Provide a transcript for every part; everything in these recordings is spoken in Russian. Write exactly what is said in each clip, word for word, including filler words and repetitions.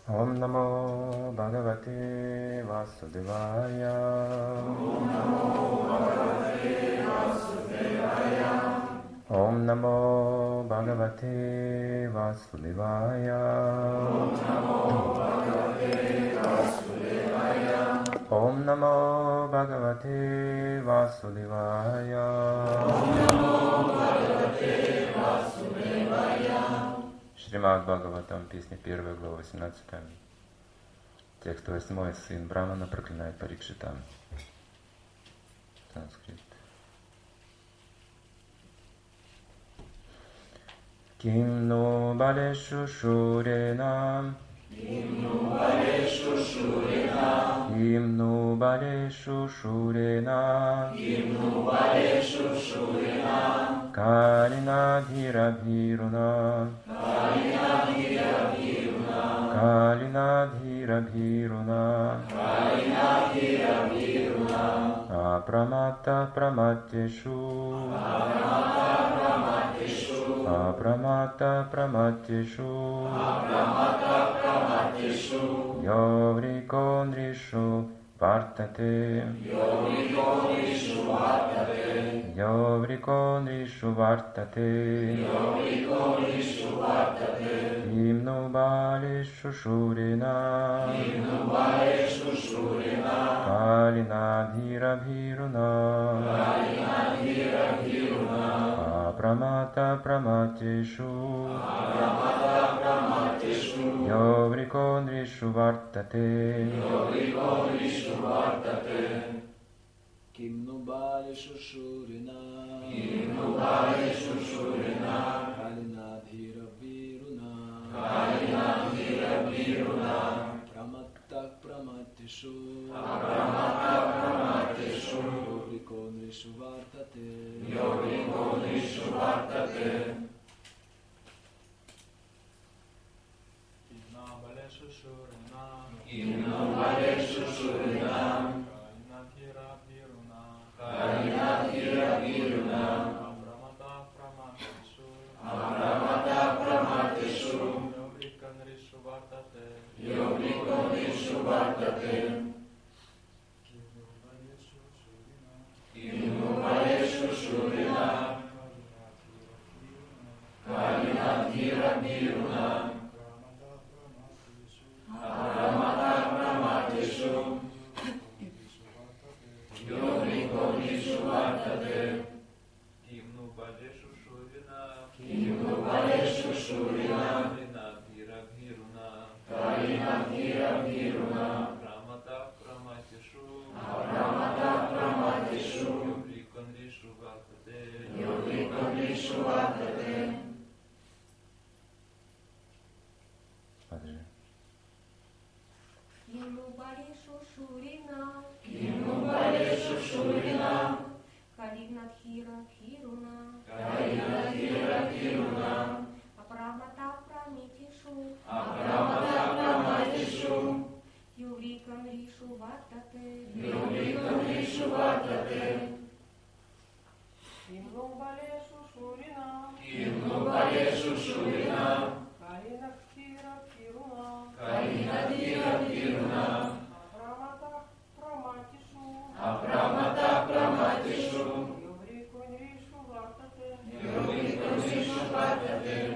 Om Namo Bhagavate Vasudevaya. Om Namo Bhagavate Vasudevaya. Om Namo Bhagavate Vasudevaya. Om Namo Bhagavate Vasudevaya. Om Namo Bhagavate Vasudevaya. Om Namo Bhagavate Vasudevaya. Шримад Бхагаватам, песня первая, глава восемнадцатая. Текст восьмой. Сын Брамана проклинает Парикшита. Санскрит. Ким ну балешу шурена. Ким ну балешу шурена. Ким ну балешу шурена. Ким ну балешу шурена. Калина бхира бхируна. Калина бхира бхируна. Калина бхира бхируна. Калина бхира бхируна. Апраматта праматтешу. Апраматта праматтешу. Апраматта праматтешу. Апраматта праматтешу. Йовриконришу вартате. Йовриконришу вартате. Йовриконришу вартате. Йовриконришу вартате. Кимну балишу шурина. Кимну балешу шурина. Калина бхира бхируна. Калина бхира бхируна. Апраматта праматтешу. Апраматта праматтешу. Йовриконришу вартате. Йовриконришу вартате. Кимну балешу шурина. Кимну балешу шурина. Калина бхира бхируна. Калина бхира бхируна. Праматта праматтешу. Апраматта праматтешу. Йовриконришу вартате. Йовриконришу вартате. Кимну балешу шурина. Кимну балешу шурина. Калина бхира бхируна. Калина бхира бхируна. Апраматта праматтешу. Апраматта праматтешу. Йовриконришу вартате. Йовриконришу вартате. Кимну балешу шурина. Кимну балешу шурина. Калина бхира бхируна. Апраматта праматтешу. Йовриконришу вартате. Кимну балешу шурина. Кимну балешу шурина. Калина бхира бхируна. Калина бхира бхируна. Апраматта праматтешу. Апраматта праматтешу. Йовриконришу вартате. Йовриконришу вартате. Подожди. Кимну балешу шурина. Кимну балешу шурина. Калина бхира бхируна. Калина бхира бхируна. Апраматта праматтешу. Апраматта праматтешу. Йовриконришу вартате. Йовриконришу вартате. Кимну балешу шурина. Кимну балешу шурина. Калина бхира бхируна. Калина бхира бхируна. Апраматта праматтешу. Апраматта праматтешу. Йовриконришу вартате. Йовриконришу вартате.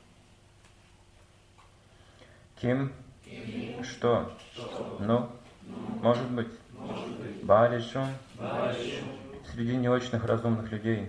Ким? Что? Ну? Может быть? Балишу? Среди неочных разумных людей.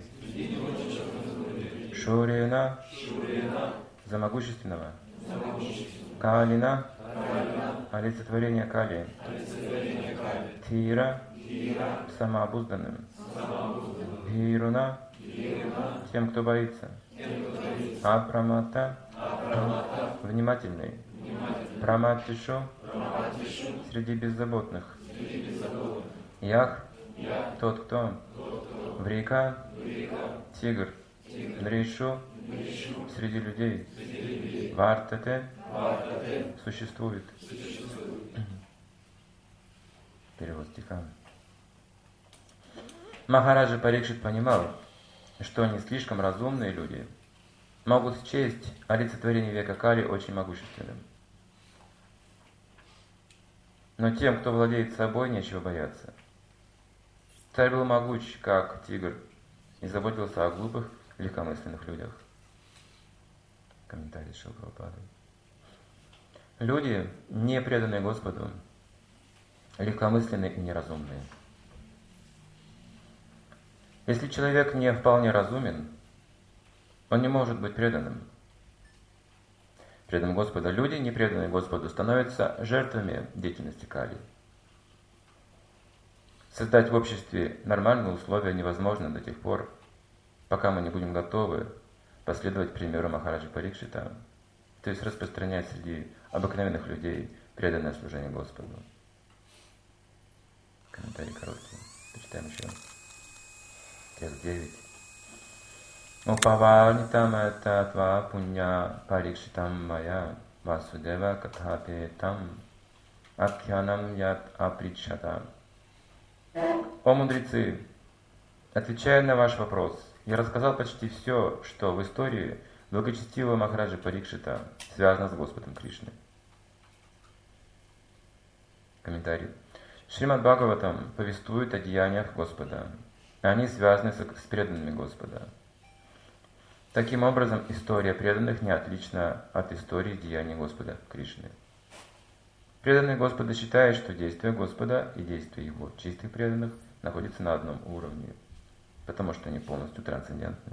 Шурина? За могущественного. Калина? Олицетворение Кали. Тира? Самообузданным. Бхируна? Тем, кто боится. Апраматта? Внимательный. Праматтешу? Среди беззаботных. Ях? Тот, кто? Врика? Тигр. Нришу? Среди людей. Вартате? Существует. Перевод стиха. Махараджа Парикшит понимал, что они слишком разумные люди, могут счесть олицетворение века Кали очень могущественным. Но тем, кто владеет собой, нечего бояться. Царь был могуч, как тигр, и заботился о глупых, легкомысленных людях. Комментарий Шрилы Прабхупады. Люди, не преданные Господу, легкомысленные и неразумные. Если человек не вполне разумен, он не может быть преданным. Преданным Господу. Люди, не преданные Господу, становятся жертвами деятельности Кали. Создать в обществе нормальные условия невозможно до тех пор, пока мы не будем готовы последовать примеру Махараджи Парикшита, то есть распространять среди обыкновенных людей преданное служение Господу. Комментарий короткий. Почитаем еще. Текст девять. Упаванитам татва пунья парикшитам мая васудева катхапетам акхянам ят апричата. О мудрецы, отвечая на ваш вопрос, я рассказал почти все, что в истории благочестивого Махараджа Парикшита связано с Господом Кришной. Комментарий. Шримад Бхагаватам повествует о деяниях Господа. Они связаны с преданными Господа. Таким образом, история преданных не отлична от истории деяний Господа Кришны. Преданные Господа считают, что действия Господа и действия Его чистых преданных находятся на одном уровне, потому что они полностью трансцендентны.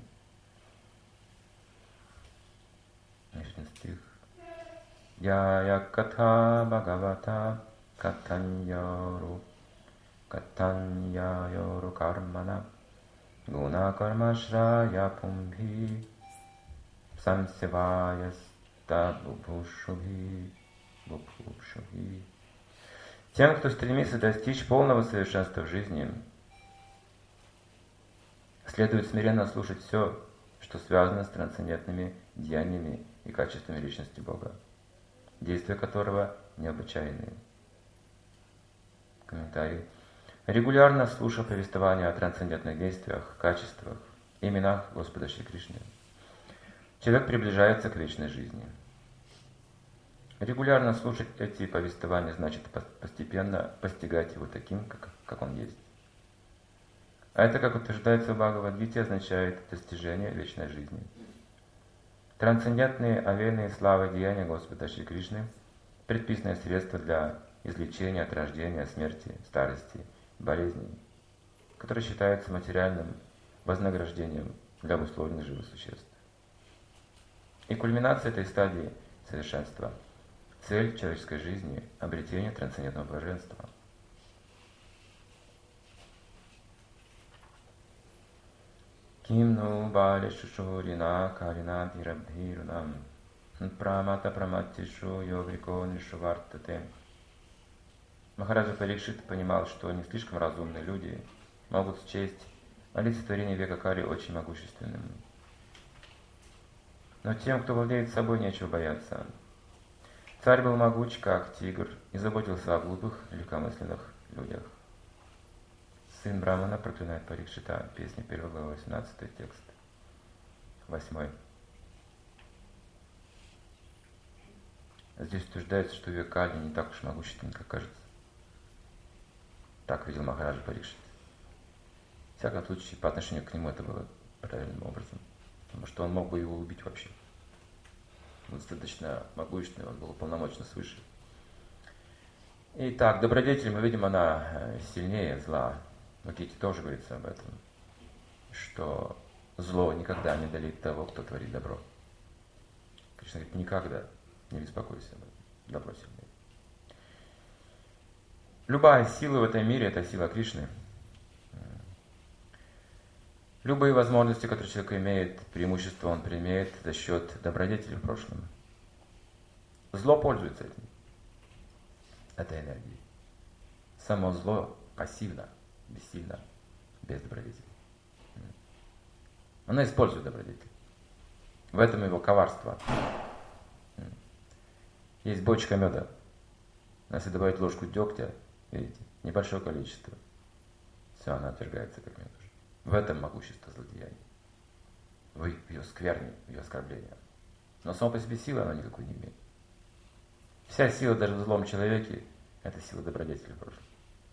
Нижний стих. Я катха Бхагавата катаньяру катаньяру кармана гуна кармашрая пумбхи самсеваяста бубхушубхи бубхушубхи. Тем, кто стремится достичь полного совершенства в жизни, следует смиренно слушать все, что связано с трансцендентными деяниями и качествами личности Бога, действия которого необычайные. Комментарий. Регулярно слушая повествования о трансцендентных действиях, качествах, именах Господа Шри Кришны, человек приближается к вечной жизни. Регулярно слушать эти повествования значит постепенно постигать его таким, как, как он есть. А это, как утверждается в Бхагавад-гите, означает достижение вечной жизни. Трансцендентные овеянные славы деяния Господа Шри Кришны – предписанное средство для излечения от рождения, смерти, старости, болезней, которое считается материальным вознаграждением для обусловленных живых существ. И кульминация этой стадии совершенства – цель человеческой жизни – обретение трансцендентного блаженства. Кимну бали шушурина калина дирабхирунам прамата праматишу йогрико нишувартате. Махараджа Парикшит понимал, что не слишком разумные люди могут счесть олицетворение века Кали очень могущественным. Но тем, кто владеет собой, нечего бояться. Царь был могуч, как тигр, и заботился о глупых, легкомысленных людях. Сын Брамана проклинает Парикшита. Песня первая глава, восемнадцатый текст. Восьмой. Здесь утверждается, что век Кали не так уж могущественен, как кажется. Так видел Махараджа Парикшит. В всяком случае, по отношению к нему это было правильным образом. Потому что он мог бы его убить вообще. Он достаточно могущественный, он был уполномочен свыше. Итак, добродетель, мы видим, она сильнее зла. В Гите тоже говорится об этом, что зло никогда не одолеет того, кто творит добро. Кришна говорит, никогда не беспокойся об этом. Добро сильнее. Любая сила в этом мире – это сила Кришны. Любые возможности, которые человек имеет, преимущества он приимеет за счет добродетели в прошлом. Зло пользуется этим, этой энергией. Само зло пассивно, бессильно, без добродетели. Оно использует добродетель. В этом его коварство. Есть бочка меда. Если добавить ложку дегтя, видите, небольшое количество, все, она отвергается как мед. В этом могущество злодеяния. В ее скверне, в ее оскорблении. Но само по себе сила она никакой не имеет. Вся сила даже в злом человеке Это сила добродетели в прошлом.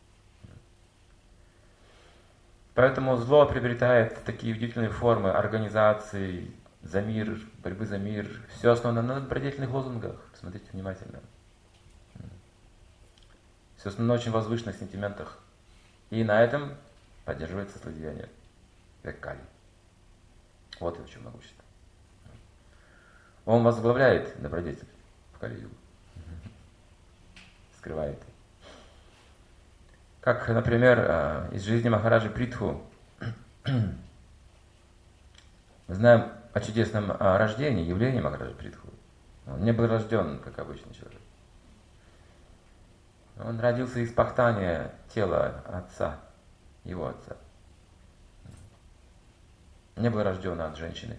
Поэтому зло приобретает такие удивительные формы организации, за мир, борьбы за мир. Все основано на добродетельных лозунгах. Смотрите внимательно. Все основано на очень возвышенных сентиментах. И на этом поддерживается злодеяние. Как Кали. Вот и в чем могущество. Он возглавляет добродетель в Кали-югу. Скрывает. Как, например, из жизни Махараджи Притху. Мы знаем о чудесном рождении, явлении Махараджи Притху. Он не был рожден, как обычный человек. Он родился из пахтания тела отца, его отца. Не был рожден от женщины.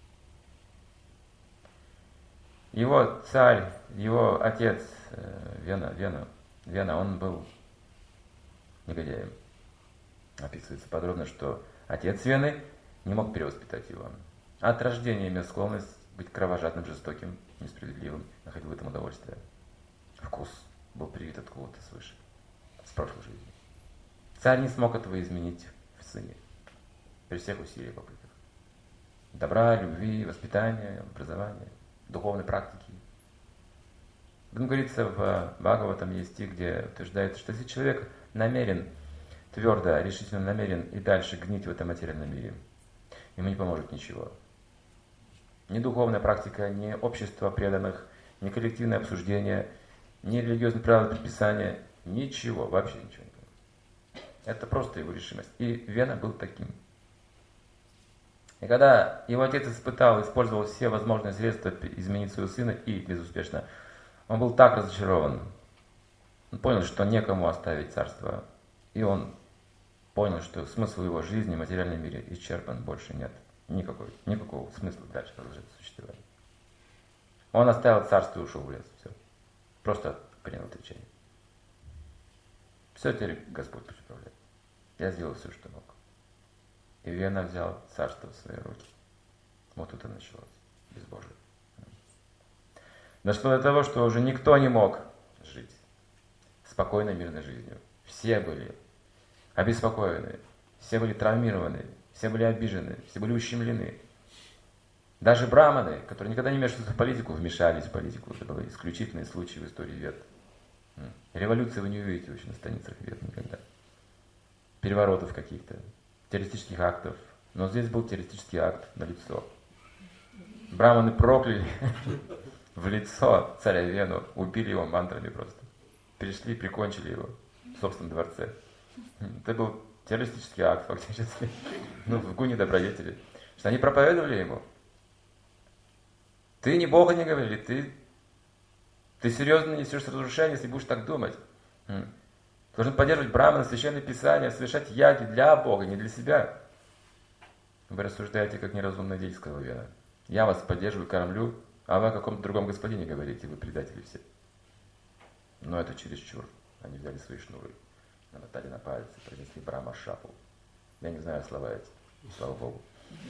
Его царь, его отец Вена, Вена, Вена, он был негодяем. Описывается подробно, что отец Вены не мог перевоспитать его. От рождения имел склонность быть кровожадным, жестоким, несправедливым, находил в этом удовольствие. Вкус был привит откуда-то свыше, с прошлой жизни. Царь не смог этого изменить в сыне, при всех усилиях и попытках. Добра, любви, воспитания, образования, духовной практики. Потом говорится, в Бхагаватам есть стих, где утверждается, что если человек намерен, твердо, решительно намерен и дальше гнить в этом материальном мире, ему не поможет ничего. Ни духовная практика, ни общество преданных, ни коллективное обсуждение, ни религиозные правила предписания, ничего, вообще ничего не поможет. Это просто его решимость. И Вена был таким. И когда его отец испытал, использовал все возможные средства изменить своего сына и безуспешно, он был так разочарован. Он понял, что некому оставить царство. И он понял, что смысл его жизни в материальном мире исчерпан, больше нет. Никакой, никакого смысла дальше продолжать существовать. Он оставил царство и ушел в лес. Все. Просто принял отречение. Все, теперь Господь пусть управляет. Я сделал все, что мог. И Вена взял царство в свои руки. Вот тут и началось. Безбожие. Дошло до того, что уже никто не мог жить спокойной, мирной жизнью. Все были обеспокоены, все были травмированы, все были обижены, все были ущемлены. Даже браманы, которые никогда не вмешивались в политику, вмешались в политику. Это были исключительные случаи в истории Вед. Революции вы не увидите вообще на страницах Вед никогда. Переворотов каких-то, террористических актов. Но здесь был террористический акт на лицо. Браманы прокляли в лицо царя Вену, убили его мантрами просто. Пришли, прикончили его в собственном дворце. Это был террористический акт фактически. Ну, в гуне добродетели. Что они проповедовали ему. Ты ни Бога не говорили, ты, ты серьезно несешь разрушение, если будешь так думать. Ты должен поддерживать Брахмана, священное писание, совершать яги для Бога, не для себя. Вы рассуждаете, как неразумные дети, сказал Вена. Я вас поддерживаю, кормлю, а вы о каком-то другом господине говорите, вы предатели все. Но это чересчур. Они взяли свои шнуры, намотали на пальцы, принесли Брахма шапу. Я не знаю слова эти, слава Богу.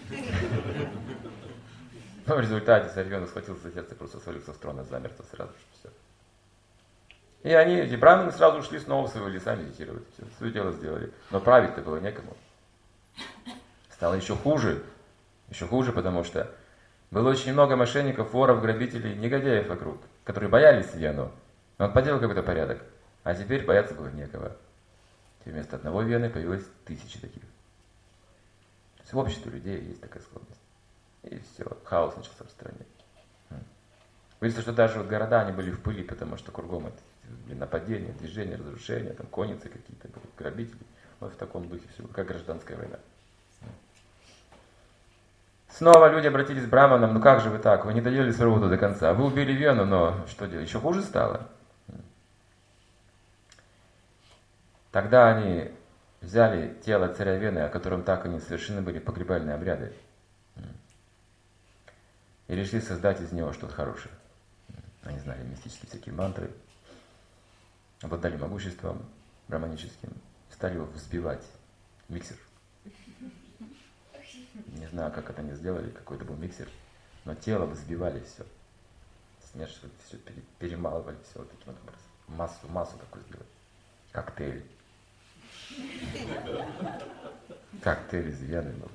Но в результате царь Вена схватился за сердце, просто свалился с трона замертво сразу же. Все. И они, эти браманы, сразу ушли снова в свои леса медитировать. Все, свое дело сделали. Но править-то было некому. Стало еще хуже. Еще хуже, потому что было очень много мошенников, воров, грабителей, негодяев вокруг, которые боялись Вену. Он подделал какой-то порядок. А теперь бояться было некого. И вместо одного Вены появилось тысячи таких. То есть в обществе людей есть такая склонность. И все, хаос начался в стране. Видите, что даже вот города, они были в пыли, потому что кругом это нападения, движения, разрушения, там конницы какие-то были, грабители. Вот в таком духе все было, как гражданская война. Снова люди обратились к браманам, ну как же вы так, вы не доели своего до конца, вы убили Вену, но что делать, еще хуже стало. Тогда они взяли тело царя Вены, о котором так и не совершены были погребальные обряды, и решили создать из него что-то хорошее. Они знали мистические всякие мантры, обладали могуществом браманическим, стали его взбивать в миксер. Не знаю, как это они сделали, какой-то был миксер, но тело взбивали все, смешивали все, перемалывали все вот таким вот образом. массу, массу такую сделать. Коктейль. Коктейль из вены был.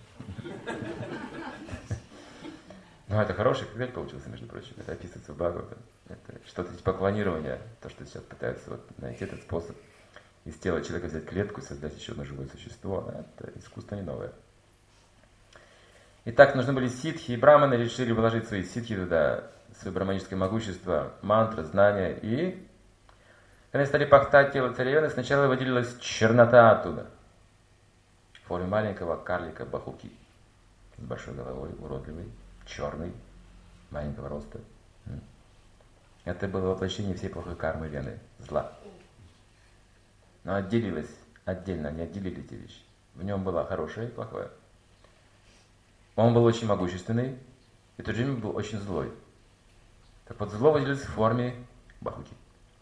Ну, это хороший коктейль получился, между прочим. Это описывается в Бхагаватам. Это что-то типа клонирования, то, что сейчас пытаются вот найти этот способ из тела человека взять клетку и создать еще одно живое существо. Это искусство не новое. Итак, нужны были ситхи, и браманы решили вложить свои ситхи туда, свое браманическое могущество, мантры, знания. И когда они стали пахтать тело царевны, сначала выделилась чернота оттуда. В форме маленького карлика Бахуки. С большой головой, уродливый, черный, маленького роста. Это было воплощение всей плохой кармы Вены, зла. Но отделилось отдельно, они отделили эти вещи. В нем было хорошее и плохое. Он был очень могущественный, и в то же время был очень злой. Так вот, зло выделилось в форме Бахуки.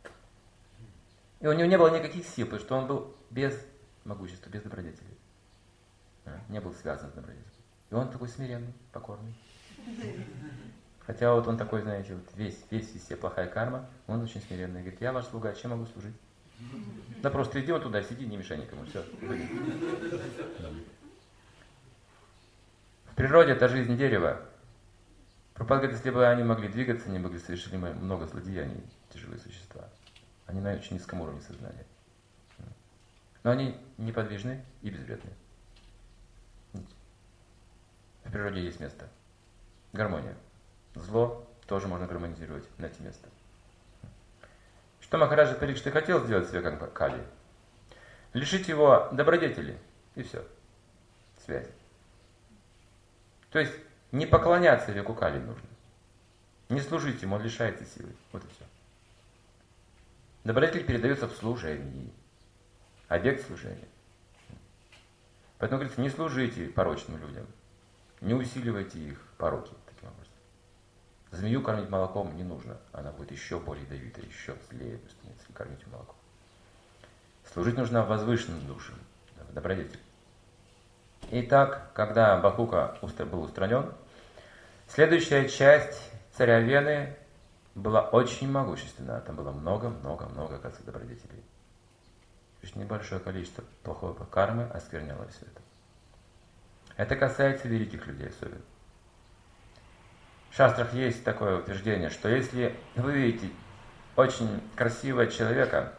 И у него не было никаких сил, потому что он был без могущества, без добродетели. Не был связан с добродетелью. И он такой смиренный, покорный. Хотя вот он такой, знаете, вот весь, весь из себя плохая карма, он очень смиренный. Говорит, я ваш слуга, чем могу служить? Да просто иди вот туда, сиди, не мешай никому, все. В природе это жизнь дерева. Прабхупада говорит, если бы они могли двигаться, они могли совершить много злодеяний, тяжелые существа. Они на очень низком уровне сознания. Но они неподвижны и безвредны. В природе есть место. Гармония. Зло тоже можно гармонизировать, найти место. Что Махараджа Парикшита хотел сделать себе как Кали? Лишить его добродетели. И все. Связи. То есть не поклоняться веку Кали нужно. Не служить ему, он лишается силы. Вот и все. Добродетель передается в служении. Объект служения. Поэтому говорится, не служите порочным людям. Не усиливайте их пороки таким образом. Змею кормить молоком не нужно. Она будет еще более ядовитая, еще злее, если кормить молоком. Служить нужно возвышенным душам, в добродетели. Итак, когда Бахука был устранен, следующая часть царя Вены была очень могущественна. Там было много-много-много, оказывается, добродетелей. Лишь небольшое количество плохой кармы оскверняло все это. Это касается великих людей особенно. В шастрах есть такое утверждение, что если вы видите очень красивого человека,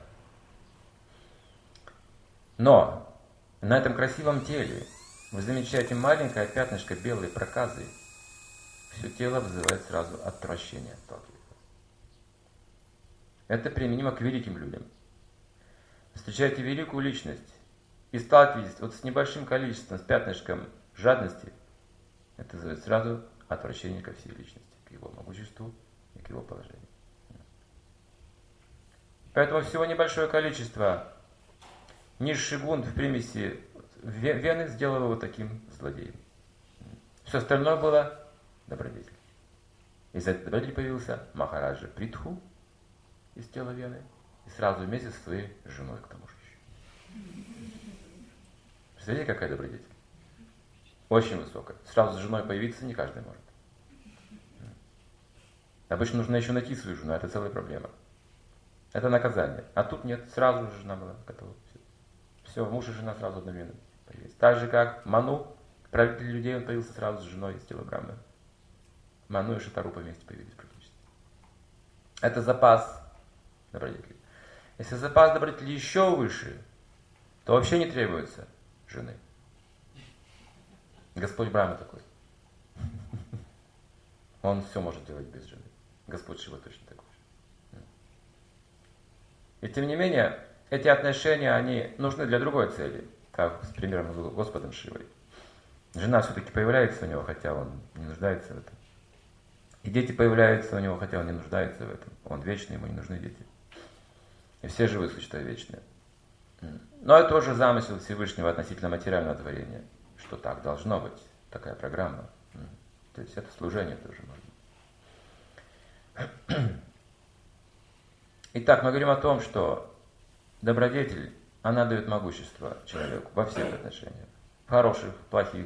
но на этом красивом теле вы замечаете маленькое пятнышко белой проказы, все тело вызывает сразу отвращение, отталкивает вас. Это применимо к великим людям. Встречаете великую личность и сталкиваетесь вот с небольшим количеством, с пятнышком жадности, это вызывает сразу отвращение ко всей личности, к его могуществу и к его положению. Поэтому всего небольшое количество низший гунт в примеси Вены сделало его таким злодеем. Все остальное было добродетель. Из этой добродетели появился Махараджа Притху из тела Вены и сразу вместе со своей женой к тому же еще. Представляете, какая добродетель? Очень высокая. Сразу с женой появиться не каждый может. Обычно нужно еще найти свою жену, это целая проблема. Это наказание. А тут нет, сразу же жена была готова. Все, Все муж и жена сразу одновременно появились. Так же, как Ману, правитель людей, он появился сразу с женой из тела Брахмы. Ману и Шатарупа вместе появились практически. Это запас добродетелей. Если запас добродетелей еще выше, то вообще не требуется жены. Господь Брахма такой. Он все может делать без жены. Господь Шива точно такой же. И тем не менее, эти отношения, они нужны для другой цели. Как с примером с Господом Шивой. Жена все-таки появляется у него, хотя он не нуждается в этом. И дети появляются у него, хотя он не нуждается в этом. Он вечный, ему не нужны дети. И все живые существа вечные. Но это тоже замысел Всевышнего относительно материального творения. Что так должно быть. Такая программа. То есть это служение тоже можно. Итак, мы говорим о том, что добродетель, она дает могущество человеку во всех отношениях. Хороших, плохих.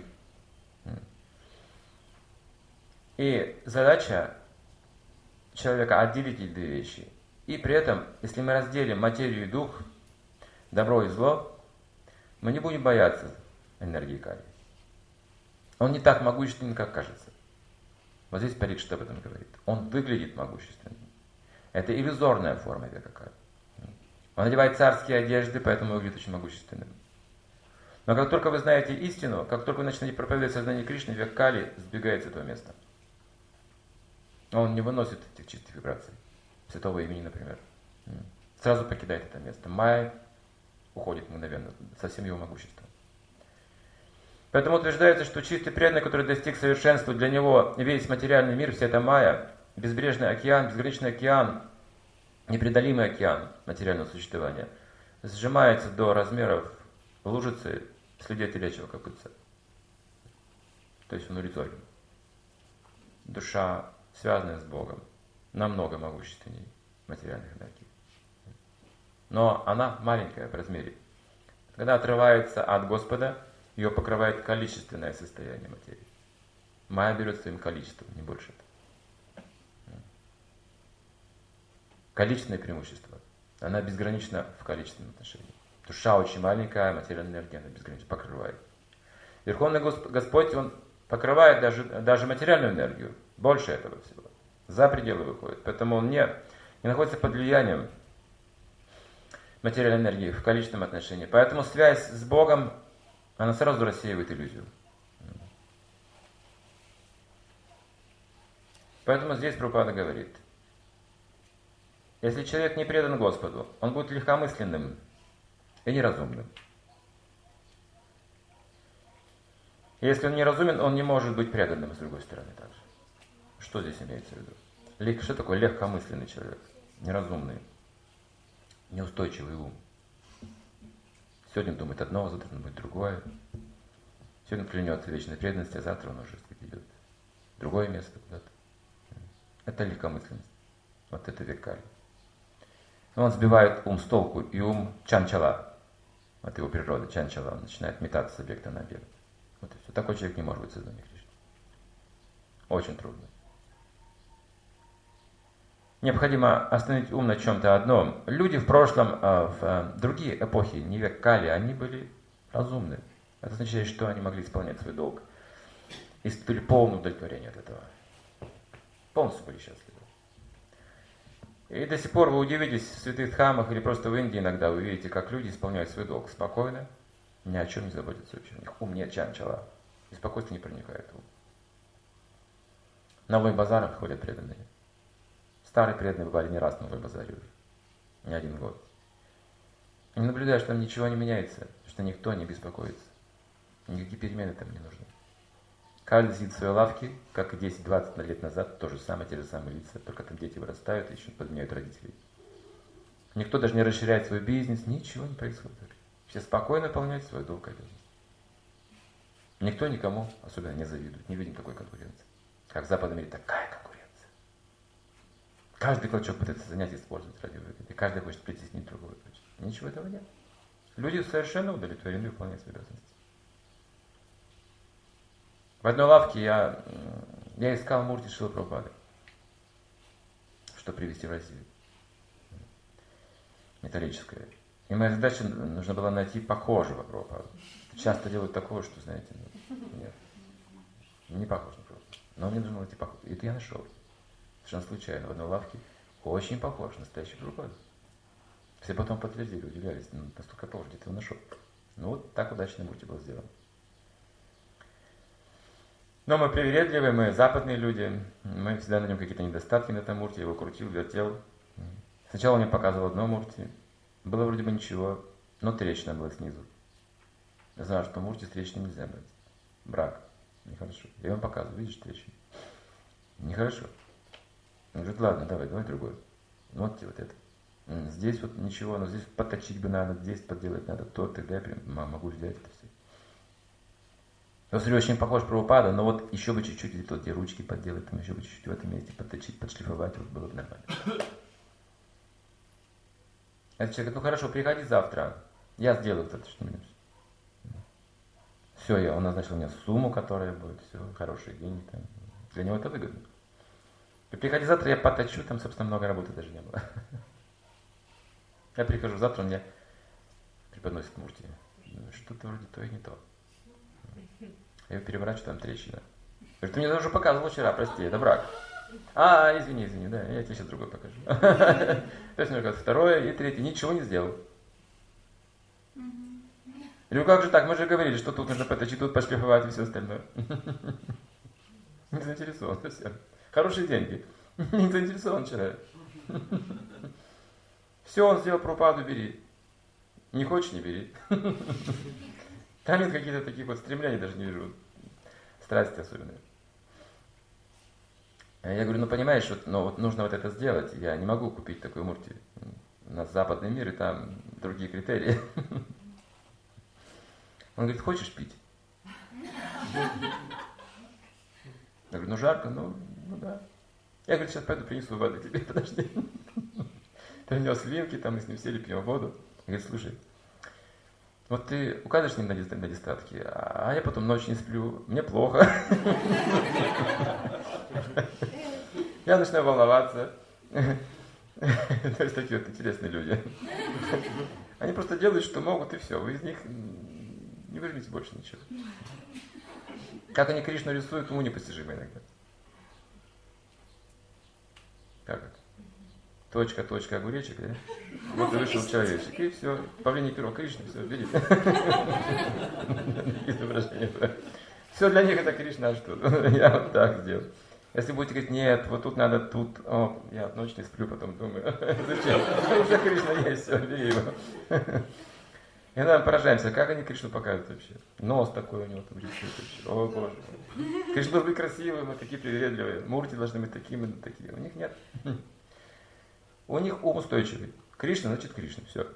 И задача человека отделить эти две вещи. И при этом, если мы разделим материю и дух, добро и зло, мы не будем бояться энергии кали. Он не так могущественен, как кажется. Вот здесь Парикшит об этом говорит. Он выглядит могущественным. Это иллюзорная форма века кали. Он одевает царские одежды, поэтому выглядит очень могущественным. Но как только вы знаете истину, как только вы начинаете проповедовать сознание Кришны, век кали сбегает с этого места. Он не выносит этих чистых вибраций. Святого имени, например. Сразу покидает это место. Майя уходит мгновенно со всем его могуществом. Поэтому утверждается, что чистый преданный, который достиг совершенства, для него весь материальный мир, вся эта майя, безбрежный океан, безграничный океан, непреодолимый океан материального существования, сжимается до размеров лужицы следа телячьего копытца. То есть он иллюзорен. Душа, связанная с Богом, намного могущественнее материальных энергий. Но она маленькая в размере. Когда отрывается от Господа, ее покрывает количественное состояние материи. Майя берет своим количеством, не больше. Количественное преимущество. Она безгранична в количественном отношении. Душа очень маленькая, материальная энергия она безгранично покрывает. Верховный Господь, Он покрывает даже, даже материальную энергию. Больше этого всего. За пределы выходит. Поэтому Он не, не находится под влиянием материальной энергии в количественном отношении. Поэтому связь с Богом, она сразу рассеивает иллюзию. Поэтому здесь Прабхупада говорит, если человек не предан Господу, он будет легкомысленным и неразумным. Если он неразумен, он не может быть преданным, с другой стороны, также. Что здесь имеется в виду? Что такое легкомысленный человек? Неразумный, неустойчивый ум. Сегодня он думает одно, завтра он будет другое. Сегодня клянется вечной преданности, а завтра он уже идет в другое место куда-то. Это легкомысленность. Вот это век кали. Он сбивает ум с толку, и ум чанчала. Вот его природа, чанчала. Он начинает метаться с объекта на объект. Вот и все. Такой человек не может быть сознанием Кришны. Очень трудно. Необходимо остановить ум на чем-то одном. Люди в прошлом, в другие эпохи, не век кали, они были разумны. Это означает, что они могли исполнять свой долг. И испытывали полное удовлетворение от этого. Полностью были счастливы. И до сих пор вы удивитесь в святых храмах или просто в Индии иногда вы видите, как люди исполняют свой долг спокойно, ни о чем не заботятся вообще. У них ум нет чанчала. Беспокойство не проникает в ум. На лой-базарах ходят преданные. Старые преданные бывали не раз на лой-базаре уже. Не один год. И наблюдаю, что там ничего не меняется, что никто не беспокоится. Никакие перемены там не нужны. Каждый сидит в своей лавке, как и десять-двадцать лет назад, то же самое, те же самые лица, только там дети вырастают и еще подменяют родителей. Никто даже не расширяет свой бизнес, ничего не происходит. Все спокойно выполняют свой долг обязанность. Никто никому особенно не завидует, не видим такой конкуренции. Как в западном мире такая конкуренция. Каждый клочок пытается занять и использовать ради выгоды, и каждый хочет притеснить другого. Ничего этого нет. Люди совершенно удовлетворены выполнять свои обязанности. В одной лавке я, я искал мурти Шрилы Прабхупады, чтобы привезти в Россию. Металлическое. И моя задача нужно было найти похожего Прабхупаду. Часто делают такое, что, знаете, нет, не похож на Прабхупаду. Но мне нужно найти похожего. И это я нашел. Совершенно случайно в одной лавке. Очень похож, настоящий Прабхупада. Все потом подтвердили, удивлялись. Ну, настолько похож, где ты его нашел. Ну вот так удачно мурти был сделан. Но мы привередливые, мы западные люди, мы всегда найдем какие-то недостатки на этом мурти, я его крутил, вертел. Сначала он мне показывал одно мурти, было вроде бы ничего, но трещина была снизу. Я знаю, что мурти с трещиной нельзя брать. Брак, нехорошо. Я вам показываю, видишь трещину? Нехорошо. Он говорит, ладно, давай, давай другой. Вот тебе вот это. Здесь вот ничего, но здесь подточить бы надо, здесь подделать надо, то, тогда я прям могу взять это все. Он, смотри, очень похож на Прабхупада, но вот еще бы чуть-чуть, вот, где ручки подделать, там еще бы чуть-чуть в этом месте подточить, подшлифовать, вот было бы нормально. Этот человек говорит, ну хорошо, приходи завтра, я сделаю это что-нибудь. Все, я, он назначил мне сумму, которая будет, все, хорошие деньги, там. Для него это выгодно. И приходи завтра, я поточу, там, собственно, много работы даже не было. Я прихожу, завтра он мне преподносит мурти. Думаю, что-то вроде то и не то. Я его переворачиваю, там трещина. Говорит, ты мне уже показывал вчера, прости, это брак. А, извини, извини, да, я тебе сейчас другой покажу. То есть, мне кажется, второе и третье, ничего не сделал. Или как же так, мы же говорили, что тут нужно поточить, тут пошлифовать и все остальное. Не заинтересован совсем. Хорошие деньги. Не заинтересован человек. Все, он сделал пропаду, бери. Не хочешь, не бери. Там нет какие-то таких вот стремлений, даже не вижу. Страсти особенные. Я говорю, ну понимаешь, вот, ну, вот нужно вот это сделать. Я не могу купить такой мурти. У нас западный мир, и там другие критерии. Он говорит, хочешь пить? Я говорю, ну жарко, ну, ну да. Я говорю, сейчас пойду принесу воды тебе, подожди. Принес вилки, там мы с ним сели, пьем воду. Говорит, слушай, вот ты указываешь мне на недостатки, а я потом ночь не сплю, мне плохо. Я начинаю волноваться. То есть такие вот интересные люди. Они просто делают, что могут, и все. Вы из них не выжмите больше ничего. Как они Кришну рисуют, уму непостижимо иногда. Как это? Точка, точка, огуречек, да? Вот и вышел человечек. И все. Павлиний перо Кришны, все, видите? Изображение. Все для них это Кришна, а что? Я вот так сделал. Если будете говорить, нет, вот тут надо, тут, о, я ночь не сплю, потом думаю, зачем? Уже Кришна есть, все, бери его. И мы поражаемся, как они Кришну показывают вообще. Нос такой у него там рисует вообще. О, Боже. Кришна должен быть красивый, мы такие привередливые. Мурти должны быть такими, такие. У них нет. У них ум устойчивый. Кришна, значит Кришна, все.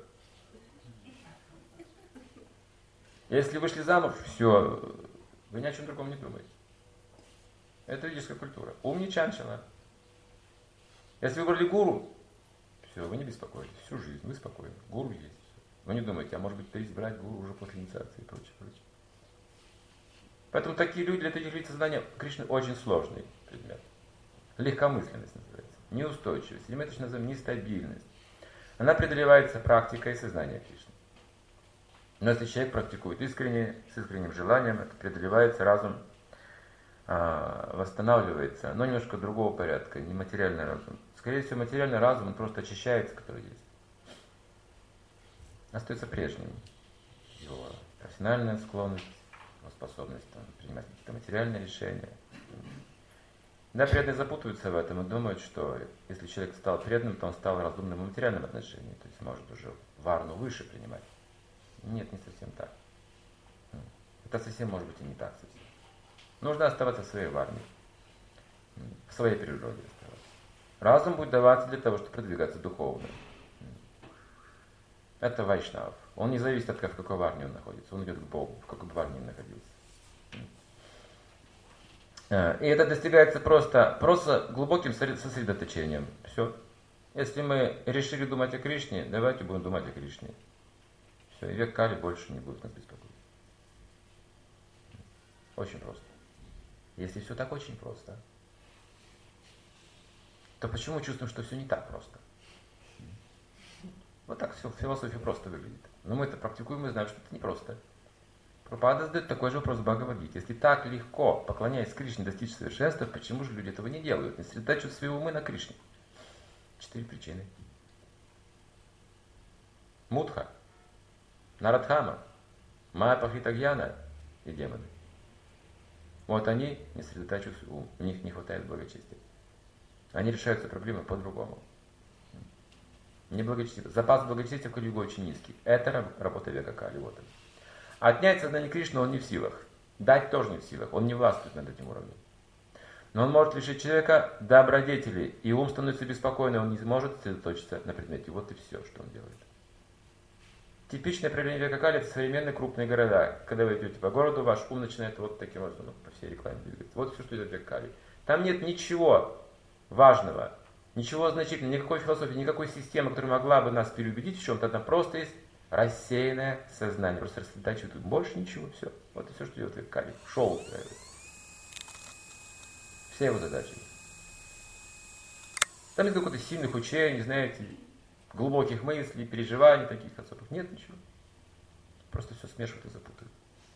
Если вышли замуж, все, вы ни о чем другом не думаете. Это ведическая культура. Ум не чанчала. Если выбрали гуру, все, вы не беспокоитесь. Всю жизнь вы спокойны. Гуру есть. Вы не думаете, а может быть переизбрать гуру уже после инициации и прочее, прочее. Поэтому такие люди, для таких людей сознания Кришны очень сложный предмет. Легкомысленность называется. Неустойчивость. Или мы это еще называем нестабильность. Она преодолевается практикой сознания Кришны. Но если человек практикует искренне, с искренним желанием, это преодолевается, разум а, восстанавливается, но немножко другого порядка, не материальный разум. Скорее всего, материальный разум, он просто очищается, который есть. Остается прежним. Его профессиональная склонность, его способность там, принимать какие-то материальные решения. Да, преданные запутываются в этом и думают, что если человек стал преданным, то он стал разумным в материальном отношении, то есть может уже варну выше принимать. Нет, не совсем так. Это совсем может быть и не так совсем. Нужно оставаться в своей варне, в своей природе оставаться. Разум будет даваться для того, чтобы продвигаться духовно. Это вайшнав. Он не зависит от того, в какой варне он находится. Он идет к Богу, в какой бы варне он находился. И это достигается просто, просто глубоким сосредоточением. Все. Если мы решили думать о Кришне, давайте будем думать о Кришне. Все, и век Кали больше не будет нас беспокоить. Очень просто. Если все так очень просто, то почему чувствуем, что все не так просто? Вот так все в философии просто выглядит. Но мы это практикуем и знаем, что это непросто. Прабхупада задает такой же вопрос в Бхагавад-гите. Если так легко, поклоняясь Кришне, достичь совершенства, почему же люди этого не делают? Не сосредотачивают свои умы на Кришне. Четыре причины. Мудха, Нарадхама, Майя-Пахритагьяна и демоны. Вот они не сосредотачивают свой ум. У них не хватает благочестия. Они решают свои проблемы по-другому. Неблагочестие. Запас благочестия в Кали-югу очень низкий. Это работа века Кали. Вот он. Отнять сознание Кришны он не в силах. Дать тоже не в силах. Он не властвует над этим уровнем. Но он может лишить человека добродетели. И ум становится беспокойным. Он не может сосредоточиться на предмете. Вот и все, что он делает. Типичное проявление века Кали — это современные крупные города. Когда вы идете по городу, ваш ум начинает вот таким образом, ну, по всей рекламе двигаться. Вот все, что идет в век Кали. Там нет ничего важного. Ничего значительного, никакой философии, никакой системы, которая могла бы нас переубедить в чем-то. Там просто есть рассеянное сознание. Просто сосредотачивает. Больше ничего, все. Вот и все, что идет в Кали. Шоу устраивает. Все его задачи. Там нет каких-то сильных учений, знаете. глубоких мыслей, переживаний таких особых. Нет ничего. Просто все смешивают и запутывают.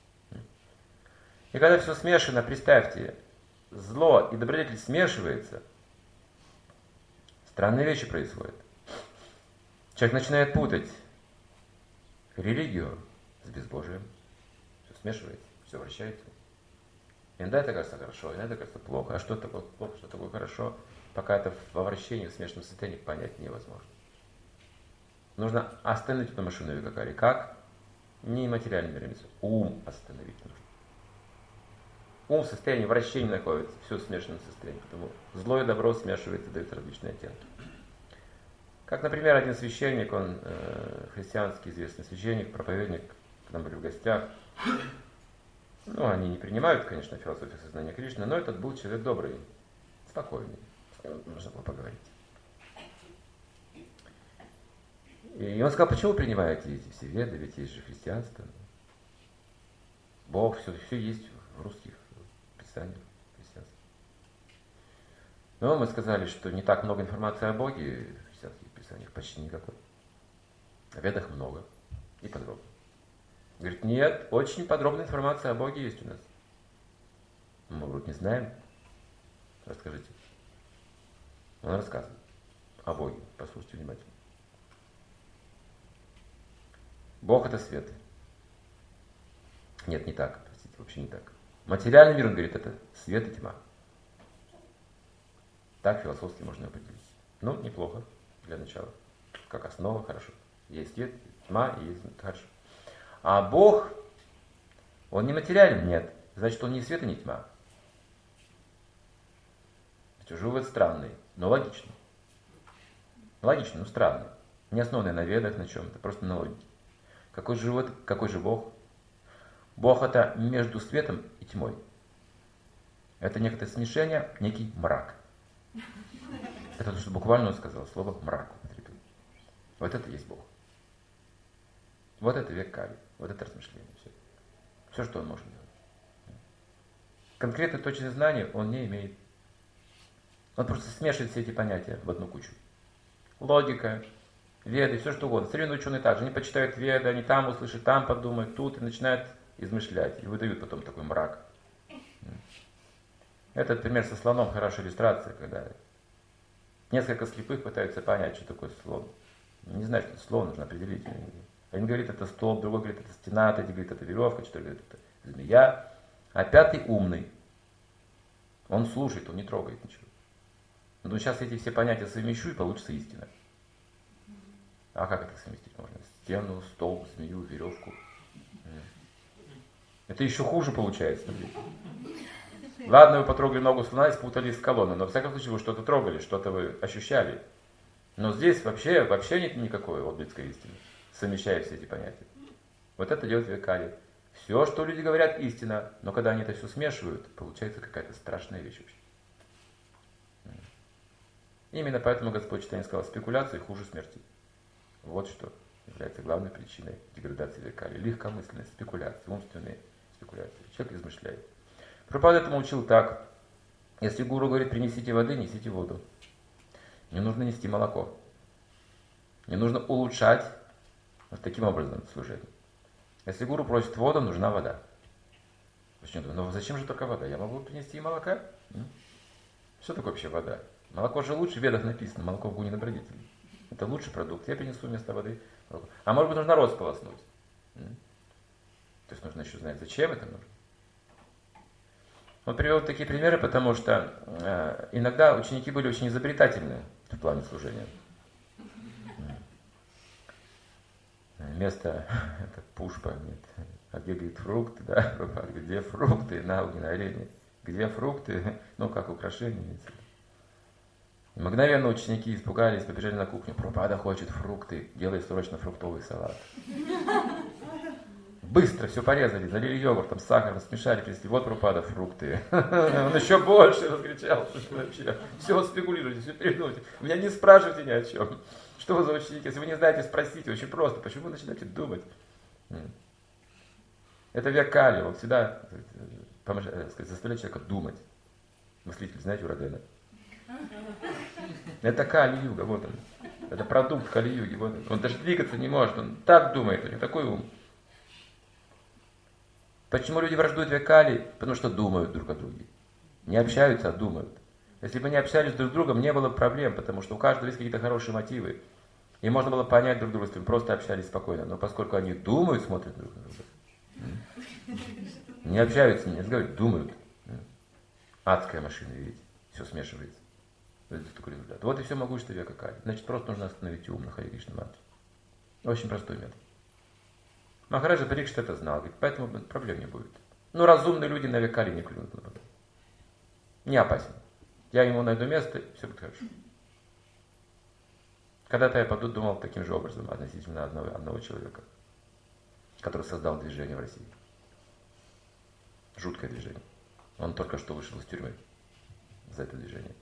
И когда все смешано, представьте, зло и добродетель смешивается, странные вещи происходят. Человек начинает путать религию с безбожием. Все смешивается, все вращается. Иногда это кажется хорошо, иногда это кажется плохо. А что такое плохо, что такое хорошо, пока это во вращении, в смешанном состоянии понять невозможно. Нужно остановить эту машину Викакари. Как? Не материальными мирами, ум остановить нужно. Ум в состоянии вращения находится, все в смешанном состоянии. Поэтому зло и добро смешивается, дают различные оттенки. Как, например, один священник, он э, христианский известный священник, проповедник, к нам были в гостях. Ну, они не принимают, конечно, философию сознания Кришны, но этот был человек добрый, спокойный. С ним нужно было поговорить. И он сказал, почему вы принимаете эти все веды, ведь есть же христианство. Бог, все, все есть в русских писаниях христианства. Но мы сказали, что не так много информации о Боге в христианских писаниях, почти никакой. В ведах много и подробно. Говорит, нет, очень подробная информация о Боге есть у нас. Мы вроде не знаем. Расскажите. Он рассказывает о Боге. Послушайте внимательно. Бог это свет. Нет, не так. Простите, вообще не так. Материальный мир, он говорит, это свет и тьма. Так философски можно определить. Ну, неплохо для начала. Как основа, хорошо. Есть свет, тьма и есть хорошо. А Бог, он не материален? Нет. Значит, он не свет и не тьма. Это уже вывод странный, но логичный. Логичный, но странный. Не основанный на ведах, на чем-то, просто на логике. Какой же, вот, какой же Бог? Бог это между светом и тьмой. Это некое смешение, некий мрак. Это то, что буквально он сказал, слово мрак. Вот это и есть Бог. Вот это век Кали, вот это размышление. Все, все что он может делать. Конкретной точной знания он не имеет. Он просто смешивает все эти понятия в одну кучу. Логика, веды, все что угодно. Современные ученые также. Они почитают веды, они там услышат, там подумают, тут и начинают измышлять. И выдают потом такой мрак. Этот пример со слоном хорошая иллюстрация, когда несколько слепых пытаются понять, что такое слон. Не знаю, что это слон, нужно определить. Один говорит, это столб, другой говорит, это стена, третий говорит, это веревка, четвертый говорит, это змея. А пятый умный. Он слушает, он не трогает ничего. Но сейчас эти все понятия совмещу, и получится истина. А как это совместить можно? Стену, столб, змею, веревку. Это еще хуже получается. Ладно, вы потрогали ногу слона и спутали с колонной, но в всяком случае вы что-то трогали, что-то вы ощущали. Но здесь вообще, вообще нет никакой отблеска истины, совмещая все эти понятия. Вот это делает Викари. Все, что люди говорят, истина, но когда они это все смешивают, получается какая-то страшная вещь вообще. Именно поэтому Господь Чайтанья сказал, спекуляции хуже смерти. Вот что является главной причиной деградации Викари. Легкомысленность, спекуляции, умственные спекуляции. Человек измышляет. Прабхупада этому учил так. Если гуру говорит, принесите воды, несите воду. Не нужно нести молоко. Не нужно улучшать вот таким образом служение. Если гуру просит воду, нужна вода. Ну зачем же только вода? Я могу принести и молока? Что такое вообще вода? Молоко же лучше, в ведах написано, молоко в гуне добродетели. Это лучший продукт. Я принесу вместо воды молоко. А может быть, нужно рот сполоснуть. То есть нужно еще знать, зачем это нужно. Он привел такие примеры, потому что э, иногда ученики были очень изобретательны в плане служения. Место, это пушпа, нет. А где, говорит, фрукты, да? Где фрукты? На угне, на арене. Где фрукты? Ну, как украшение. И мгновенно ученики испугались, побежали на кухню. Прабхупада хочет фрукты, делай срочно фруктовый салат. Быстро все порезали, залили йогуртом, сахаром, смешали, принесли. Вот Прабхупада, фрукты. Он еще больше раскричал. Все спекулируйте, все передумайте. Меня не спрашивайте ни о чем. Что вы за ученики? Если вы не знаете, спросите. Очень просто. Почему вы начинаете думать? Это век Кали. Он всегда заставляет человека думать. Мыслитель, знаете, у Родена. Это Кали-юга, вот он. Это продукт Кали-юги. Вот. Он даже двигаться не может, он так думает, у него такой ум. Почему люди враждуют в Кали? Потому что думают друг о друге. Не общаются, а думают. Если бы они общались друг с другом, не было бы проблем, потому что у каждого есть какие-то хорошие мотивы. И можно было понять друг друга, если бы просто общались спокойно. Но поскольку они думают, смотрят друг на друга. Не общаются, не разговаривают, думают. Адская машина, видите, все смешивается. Это такой результат. Вот и все могущество века Кали. Значит, просто нужно остановить ум на Харе Кришна мантре. Очень простой метод. Махараджа Парикшит это знал, говорит, поэтому проблем не будет. Ну, разумные люди на век Кали не клюнут на воду. Не опасен. Я ему найду место, и все будет хорошо. Когда-то я подумал, думал таким же образом относительно одного, одного человека, который создал движение в России. Жуткое движение. Он только что вышел из тюрьмы за это движение.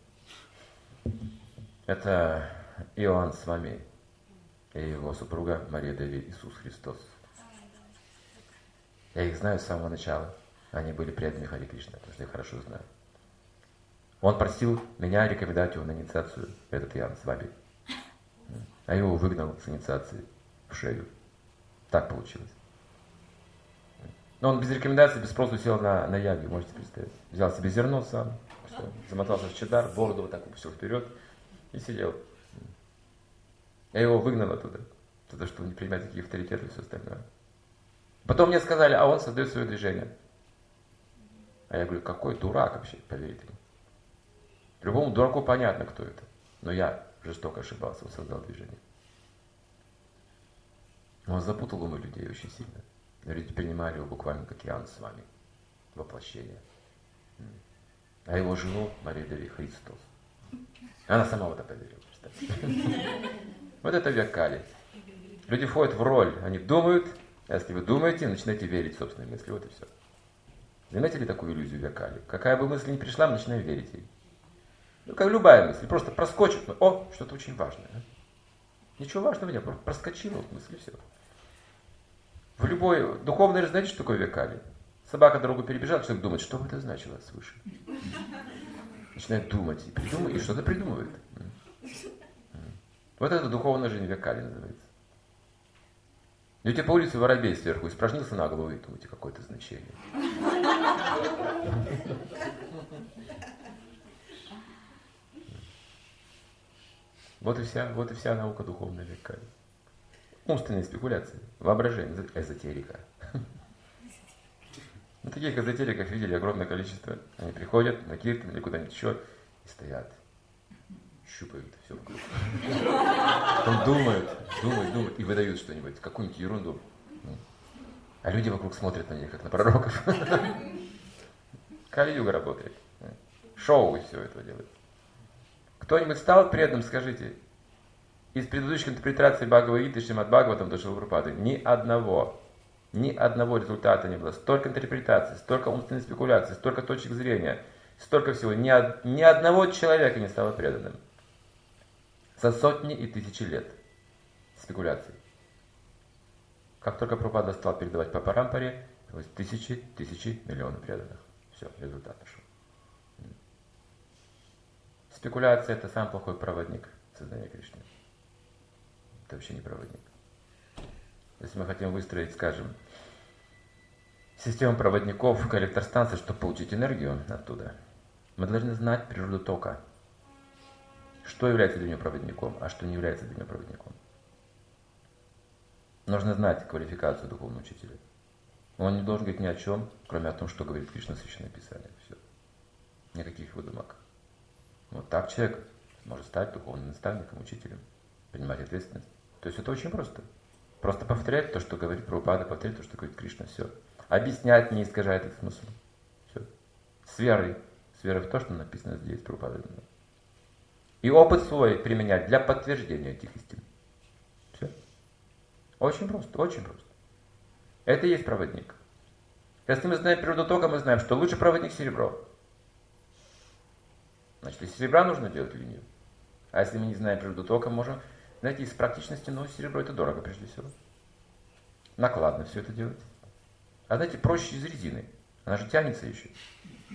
Это Иоанн Свами и его супруга Мария Деви Иисус Христос. Я их знаю с самого начала. Они были преданными Харе Кришна, потому что я хорошо знаю. Он просил меня рекомендовать его на инициацию, этот Иоанн Свами. А его выгнал с инициации в шею. Так получилось. Но он без рекомендации, без спроса сел на, на яге, можете представить. Взял себе зерно сам, все, замотался в чадар, бороду вот так упустил вперед и сидел. Я его выгнал оттуда, за то, что он не принимает такие авторитеты и все остальное. Потом мне сказали, а он создает свое движение. А я говорю, какой дурак вообще, поверить ему. Любому дураку понятно, кто это. Но я жестоко ошибался, он создал движение. Он запутал умы людей очень сильно. Люди принимали его буквально как Иоанн с вами. Воплощение. А его жену Мария Деви Христос. Она сама в это поверила. Вот это век Кали. Люди входят в роль, они думают, а если вы думаете, начинаете верить в собственные мысли. Вот и все. Заметили такую иллюзию век Кали? Какая бы мысль ни пришла, мы начинаем верить ей. Ну, как любая мысль, просто проскочит. О, что-то очень важное. Ничего важного нет, просто проскочила вот мысль, и все. В любой духовной, знаете, что такое век Кали? Собака дорогу перебежала, человек думает, что бы это значило свыше. Начинает думать и придумывает, и что-то придумывает. Вот это духовная жизнь век Кали называется. Идете по улице, воробей сверху испражнился на голову и думаете, какое-то значение. Вот и вся, вот и вся наука духовная век Кали. Умственные спекуляции, воображение, эзотерика. Ну, таких эзотериков видели огромное количество. Они приходят на киртан или куда-нибудь еще и стоят, щупают все вокруг. Потом думают, думают, думают и выдают что-нибудь, какую-нибудь ерунду. А люди вокруг смотрят на них, как на пророков. Кали-юга работает. Шоу и все это делает. Кто-нибудь стал преданным, скажите, из предыдущих интерпретаций Бхагавад-гиты, Шримад Бхагаватам до Шилапрапады ни одного, ни одного результата не было. Столько интерпретаций, столько умственных спекуляций, столько точек зрения, столько всего. Ни, ни одного человека не стало преданным. За сотни и тысячи лет спекуляций. Как только Прабхупада стал передавать по Парампаре, тысячи, тысячи, миллионы преданных. Все, результат пошел. Спекуляция – это самый плохой проводник сознания Кришны. Это вообще не проводник. Если мы хотим выстроить, скажем, систему проводников к электростанции, чтобы получить энергию оттуда, мы должны знать природу тока. Что является для него проводником, а что не является для него проводником. Нужно знать квалификацию духовного учителя. Он не должен говорить ни о чем, кроме о том, что говорит Кришна в Священном Писании. Все. Никаких выдумок. Вот так человек может стать духовным наставником, учителем, принимать ответственность. То есть это очень просто. Просто повторять то, что говорит Прабхупада, повторять то, что говорит Кришна. Все. Объяснять, не искажая этот смысл. Все. С верой. С верой в то, что написано здесь, Прабхупада. И опыт свой применять для подтверждения этих истин. Все. Очень просто, очень просто. Это и есть проводник. Если мы знаем природу тока, мы знаем, что лучший проводник серебро. Значит, из серебра нужно делать линию. А если мы не знаем природу тока, можем, знаете, из практичности, но серебро это дорого прежде всего. Накладно все это делать. А знаете, проще из резины. Она же тянется еще.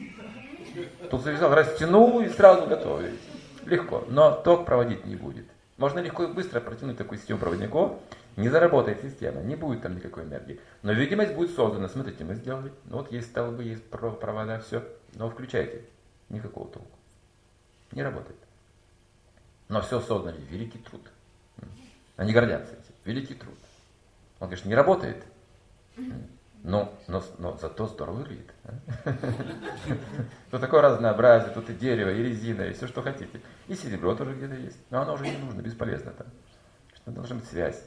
Тут завязал, растянул и сразу готов. Легко. Но ток проводить не будет. Можно легко и быстро протянуть такую систему проводников, не заработает система, не будет там никакой энергии. Но видимость будет создана. Смотрите, мы сделали. Ну вот есть столбы, есть провода, все. Но включайте. Никакого толку. Не работает. Но все создано. Великий труд. Они гордятся этим. Великий труд. Он говорит, не работает. Но, но, но зато здорово выглядит. Тут такое разнообразие, тут и дерево, и резина, и все, что хотите. И серебро тоже где-то есть. Но оно уже не нужно, бесполезно там. Что должна быть связь.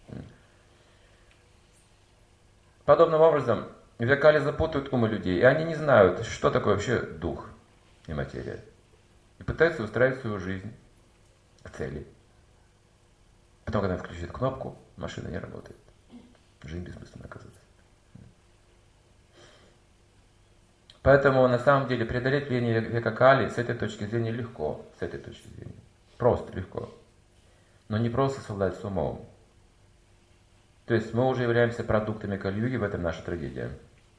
Подобным образом векали запутают умы людей, и они не знают, что такое вообще дух и материя. И пытаются устраивать свою жизнь к цели. Потом, когда включают кнопку, машина не работает. Жизнь бессмысленна оказывается. Поэтому на самом деле преодолеть влияние века Кали с этой точки зрения легко, с этой точки зрения. Просто легко. Но не просто совладать с умом. То есть мы уже являемся продуктами Кали-юги, в этом наша трагедия.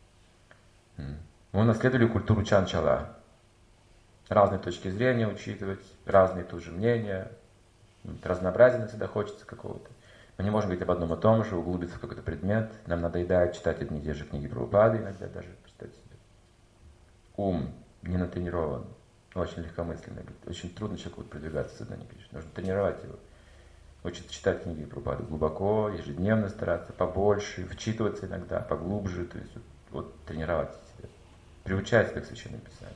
Мы унаследовали культуру Чанчала. Разные точки зрения учитывать, разные тоже мнения. Разнообразие всегда хочется какого-то. Мы не можем говорить об одном и том же, углубиться в какой-то предмет. Нам надоедает читать одни и те же книги Прабхупады иногда даже, представьте себе. Ум не натренирован, очень легкомысленный. Очень трудно человеку продвигаться в сознании Кришны. Нужно тренировать его. Учиться читать книги Прабхупады глубоко, ежедневно стараться, побольше, вчитываться иногда, поглубже. То есть вот, вот тренировать себя, приучать себя к Священному Писанию.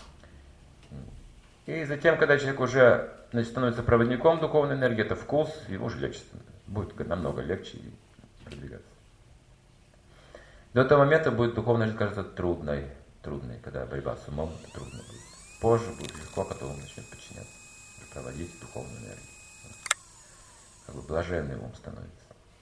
И затем, когда человек уже значит, становится проводником духовной энергии, это вкус, его уже легче будет намного легче продвигаться. До этого момента будет духовная жизнь кажется трудной. Трудной, когда борьба с умом, это трудно будет. Позже будет легко, когда ум начнет подчиняться, проводить духовную энергию. Как бы блаженный ум становится.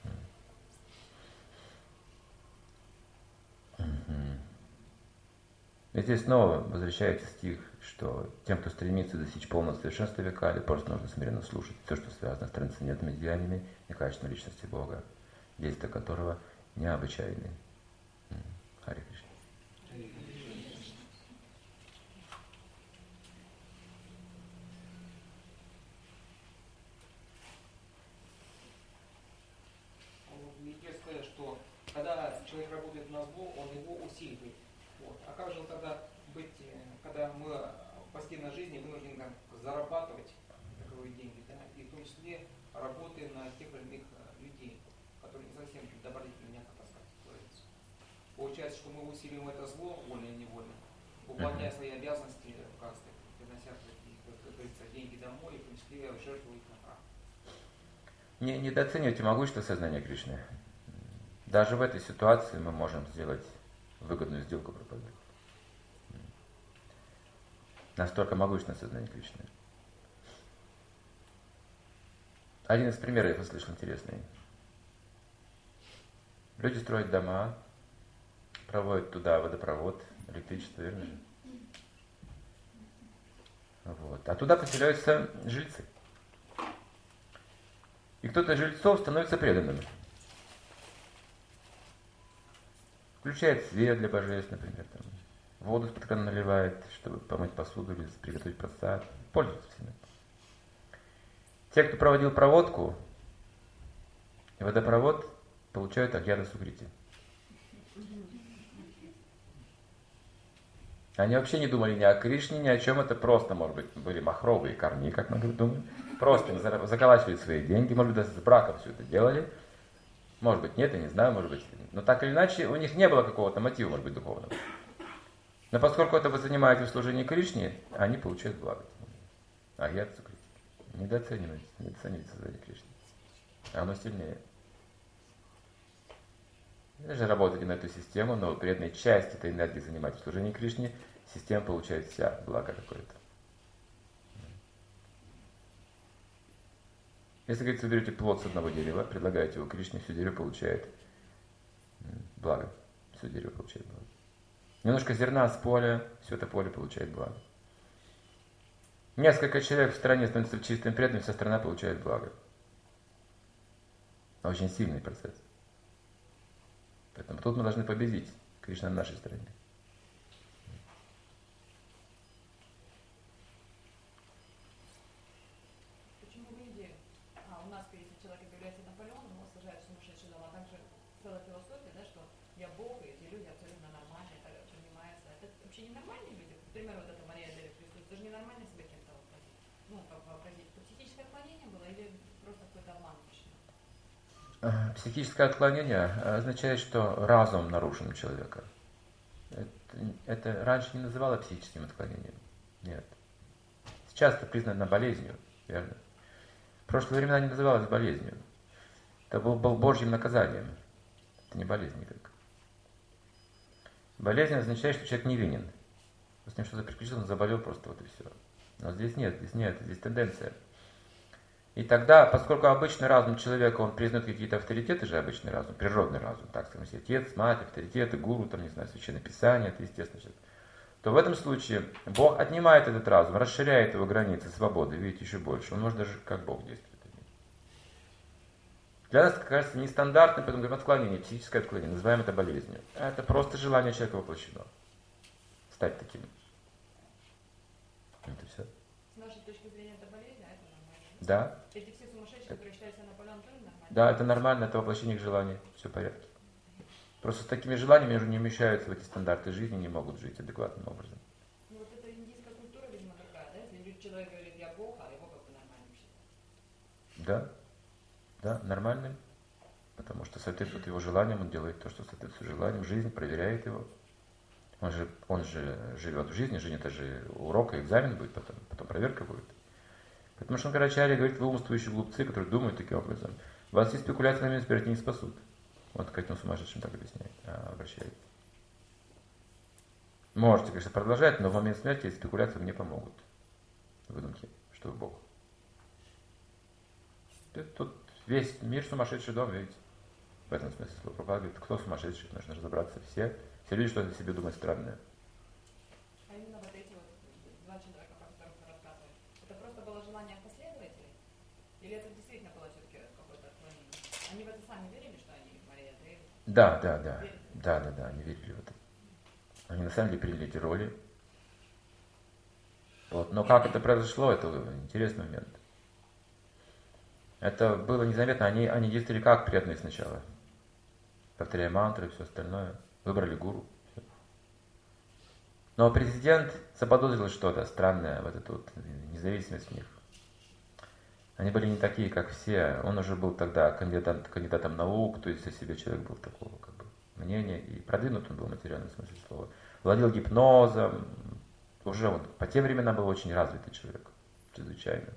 И здесь снова возвращается стих, что тем, кто стремится достичь полного совершенства векали, просто нужно смиренно слушать все, что связано с трансцендентными деяниями и качеством личности Бога, действия которого необычайны. Харе Кришна. Что когда человек работает на зло, он его усиливает. Вот. А как же тогда быть, когда мы в постельной жизни вынуждены зарабатывать таковые деньги, да? И в том числе работая на тех или иных людей, которые не совсем добродетельны, мягко сказать. Получается, что мы усиливаем это зло вольно и невольно, выполняя свои обязанности, как сказать, принося, как говорится, деньги домой, и в том числе жертвуя их на храм. Не недооценивайте могущество сознания Кришны. Даже в этой ситуации мы можем сделать выгодную сделку Прабхупады. Настолько могущественное сознание Кришны. Один из примеров я услышал интересный. Люди строят дома, проводят туда водопровод, электричество, верно же? Вот. А туда поселяются жильцы. И кто-то из жильцов становится преданным. Включает свет для божеств, например, там, воду из-под крана наливает, чтобы помыть посуду или приготовить просад. Пользуется всеми. Те, кто проводил проводку, и водопровод, получают агьяна сукрити. Они вообще не думали ни о Кришне, ни о чем. Это просто, может быть, были махровые корни, как мы думаем. Просто они заколачивали свои деньги, может быть, даже с браком все это делали. Может быть, нет, я не знаю, может быть. Но так или иначе, у них не было какого-то мотива, может быть, духовного. Но поскольку это вы занимаетесь в служении Кришне, они получают благо. Агьяна сукрити. Недооценивайте, недооценивайте сознание Кришны. Оно сильнее. Даже работаете на эту систему, но преданной часть этой энергии занимаетесь в служении Кришне, система получает вся благо какое-то. Если, говорится, вы берете плод с одного дерева, предлагаете его Кришне, все дерево получает благо. Все дерево получает благо. Немножко зерна с поля, все это поле получает благо. Несколько человек в стране становятся чистым преданным, вся страна получает благо. Очень сильный процесс. Поэтому тут мы должны победить Кришна на нашей стороне. Почему в Индии целая философия, да, что я Бог, и эти люди абсолютно нормальные, это принимается. Это вообще ненормальные люди. К примеру, вот эта Мария Дель Христос, это же ненормально себя кем-то вообразить. Ну, как вообразить. Это психическое отклонение было или просто какой-то обман мужчина? Психическое отклонение означает, что разум нарушен у человека. Это, это раньше не называлось психическим отклонением. Нет. Сейчас это признано болезнью, верно? В прошлые времена не называлось болезнью. Это был, был Божьим наказанием. Это не болезнь никак. Болезнь означает, что человек невинен. С ним что-то приключилось, он заболел просто, вот и все. Но здесь нет, здесь нет, здесь тенденция. И тогда, поскольку обычный разум человека, он признает какие-то авторитеты же, обычный разум, природный разум, так скажем, отец, мать, авторитеты, гуру, там, не знаю, священное писание, это естественно, то в этом случае Бог отнимает этот разум, расширяет его границы свободы, видите, еще больше. Он может даже как Бог действовать. Для нас, кажется, нестандартное, поэтому говорим отклонение, психическое отклонение, называем это болезнью. Это просто желание человека воплощено. Стать таким. Это все. С нашей точки зрения это болезнь, а это нормально. Да. Эти все сумасшедшие, которые считают себя Наполеоном, тоже нормально? Да, это нормально, это воплощение их желаний, все в порядке. Просто с такими желаниями уже не вмещаются в эти стандарты жизни, не могут жить адекватным образом. Ну вот это индийская культура, видимо, другая, да? Если человек говорит, я Бог, а его как бы нормальным считает. Да, да, нормальным, потому что соответствует его желаниям, он делает то, что соответствует желаниям, жизнь проверяет его. Он же, он же живет в жизни, жизнь это же урок, и экзамен будет потом, потом проверка будет. Потому что Шанкарачарья говорит, вы умствующие глупцы, которые думают таким образом. Вас и спекуляции на смерть не спасут. Вот как он сумасшедшим так объясняет, а, обращает. Можете, конечно, продолжать, но в момент смерти эти спекуляции мне помогут. Выдумки, что вы Бог. Тут весь мир сумасшедший дом, видите? В этом смысле слова Прабхупада говорит, кто сумасшедший, нужно разобраться. Все, все люди что-то себе думают странное. А именно вот эти вот два человека, про которых вы рассказывали, это просто было желание последователей? Или это действительно было все-таки какое-то отклонение? Они в это сами верили, что они Мария Дель? Да, да, да. Да, да, да, они верили в это. Они на самом деле приняли эти роли. Вот. Но как это произошло, это интересный момент. Это было незаметно, они, они действовали как преданные сначала. Повторяя мантры и все остальное. Выбрали гуру. Все. Но президент заподозрил что-то странное в эту вот независимость в них. Они были не такие, как все. Он уже был тогда кандидатом, кандидатом наук, то есть о себе человек был такого как бы мнения. И продвинут он был в материальном смысле слова. Владел гипнозом. Уже он по тем временам был очень развитый человек. Чрезвычайно.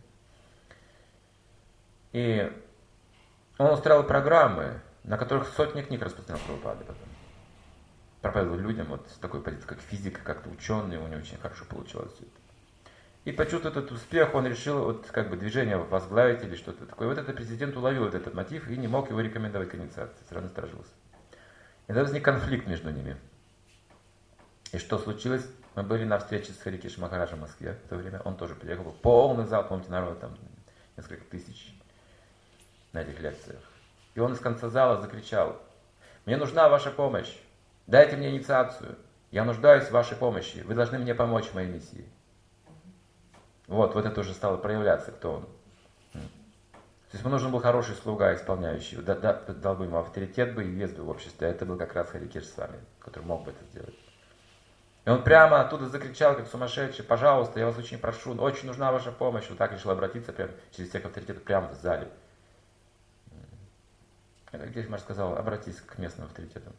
И он устраивал программы, на которых сотни книг распространял Прабхупада потом. Проповедовал людям вот с такой позиции, как физика, как-то ученый, у него очень хорошо получалось все это. И почувствовав этот успех, он решил вот как бы движение возглавить или что-то такое. И вот этот президент уловил вот этот мотив и не мог его рекомендовать к инициации, сразу насторожился. И тогда возник конфликт между ними. И что случилось? Мы были на встрече с Харикеш Махараджем в Москве в то время, он тоже приехал, был полный зал, помните, народа там несколько тысяч на этих лекциях. И он из конца зала закричал: «Мне нужна ваша помощь, дайте мне инициацию, я нуждаюсь в вашей помощи, вы должны мне помочь в моей миссии». Вот, вот это уже стало проявляться, кто он. То есть ему нужен был хороший слуга, исполняющий, да, да, дал бы ему авторитет бы и вес бы в обществе, а это был как раз Харикеш с вами, который мог бы это сделать. И он прямо оттуда закричал, как сумасшедший: «Пожалуйста, я вас очень прошу, очень нужна ваша помощь». Вот так решил обратиться прямо через всех авторитетов прямо в зале. Харикеш Махарадж сказал: обратись к местным авторитетам.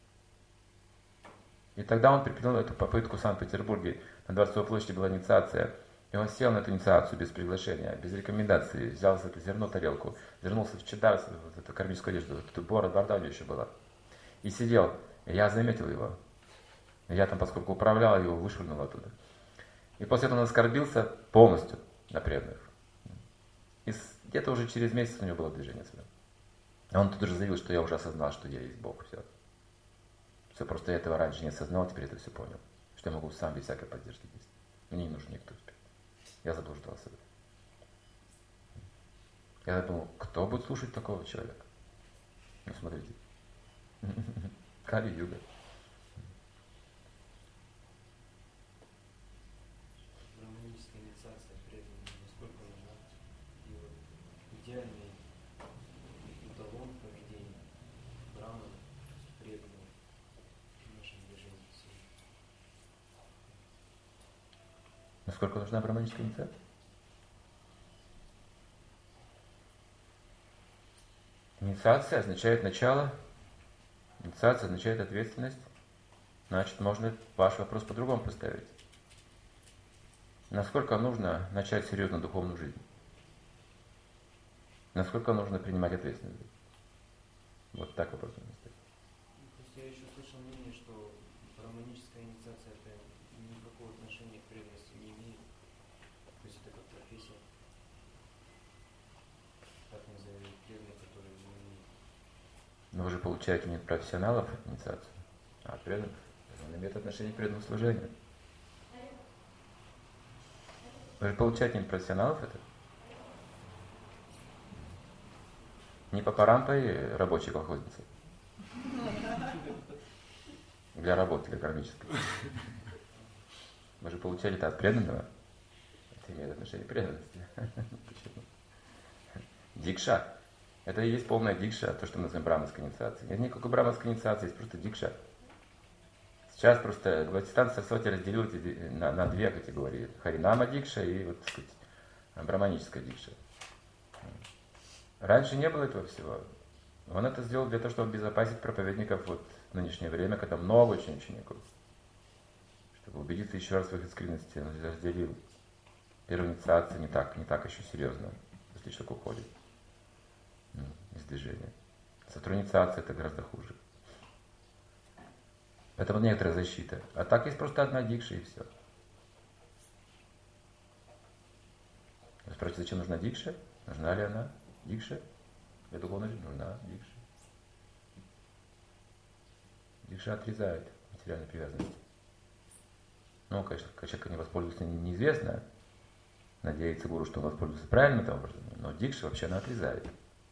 И тогда он предпринял эту попытку в Санкт-Петербурге. На Дворцовой площади была инициация. И он сел на эту инициацию без приглашения, без рекомендации. Взял это зерно, тарелку, вернулся в чедар, вот эту кармическую одежду, вот эту бороду, борода у него еще была. И сидел. И я заметил его. Я там, поскольку управлял, его вышвырнул оттуда. И после этого он оскорбился полностью на преданных. И где-то уже через месяц у него было движение свое. А он тут же заявил, что я уже осознал, что я есть Бог. Все. Все, просто я этого раньше не осознал, теперь это все понял. Что я могу сам без всякой поддержки действовать. Мне не нужен никто теперь. Я заблуждался. Я думал, кто будет слушать такого человека? Ну, смотрите. Кали-юга. Гармоническая инициация преданная, насколько нужна? И вот идеальный эталон поведения брахмана, Насколько нужна браманическая инициация? Инициация означает начало, инициация означает ответственность. Значит, можно ваш вопрос по-другому поставить. Насколько нужно начать серьезную духовную жизнь? Насколько нужно принимать ответственность? Вот так вопрос нужно ставить. Просто я еще слышал мнение, что браманическая инициация это никакого отношения к преданности не имеет. То есть это как профессия. Так назовем преданные, которые не имеют. Но вы же получаете не от профессионалов инициацию, а от преданных. Он имеет отношение к преданному служению. Вы же получаете не от профессионалов это? Не по парампе рабочей колхозницы. Для работы, для кармической. Вы же получали это от преданного. Это имеет отношение к преданности. Почему? Дикша. Это и есть полная дикша, то, что мы называем браманской инициацией. Нет никакой браманской инициации, есть просто дикша. Сейчас просто Бхактисиданта Сарасвати разделил на, на две категории. Харинама дикша и, вот, так сказать, браманическая дикша. Раньше не было этого всего. Он это сделал для того, чтобы обезопасить проповедников вот, в нынешнее время, когда много очень учеников. Чтобы убедиться еще раз в их искренности, он разделил. Первая инициация не так, не так еще серьезно, если человек уходит ну, из движения. Вторая инициация это гораздо хуже. Поэтому некоторая защита. А так есть просто одна дикша и все. Вы спрашиваете, зачем нужна дикша? Нужна ли она? Дикша? Для духовной жизни нужна дикша. Дикша отрезает материальную привязанность. Ну, конечно, как человек не воспользуется неизвестно. Надеется гуру, что он воспользуется правильным образом. Но дикша вообще она отрезает.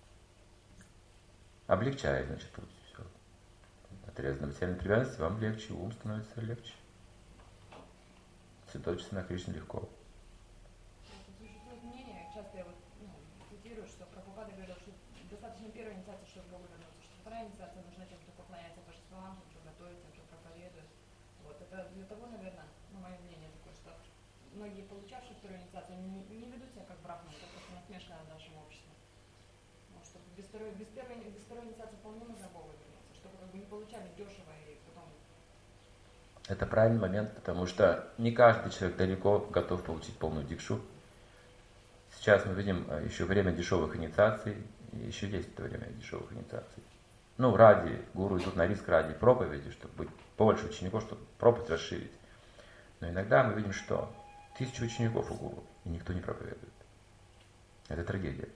Облегчает, значит, путь. Все. Отрезанная материальная привязанность, вам легче, ум становится легче. Сосредоточиться на Кришне легко. Существует мнение, часто я вот, ну, цитирую, что Прабхупада говорил, что достаточно первой инициации, чтобы к Богу вернуться, что вторая инициация нужна тем, кто поклоняется божествам, тем, кто готовится, тем, кто проповедует. Вот, это для того, наверное, ну, мое мнение такое, что многие, получавшие вторую инициацию, не, не ведут себя как брахманы, это просто насмешка над нашим обществом. Вот, чтобы без второй, без первой, без второй инициации вполне можно к Богу вернуться, чтобы как бы не получали дешево и потом... Это правильный момент, потому что не каждый человек далеко готов получить полную дикшу. Сейчас мы видим еще время дешевых инициаций, и еще есть это время дешевых инициаций. Ну, ради, гуру идут на риск ради проповеди, чтобы быть побольше учеников, чтобы проповедь расширить. Но иногда мы видим, что тысячи учеников у гуру, и никто не проповедует. Это трагедия.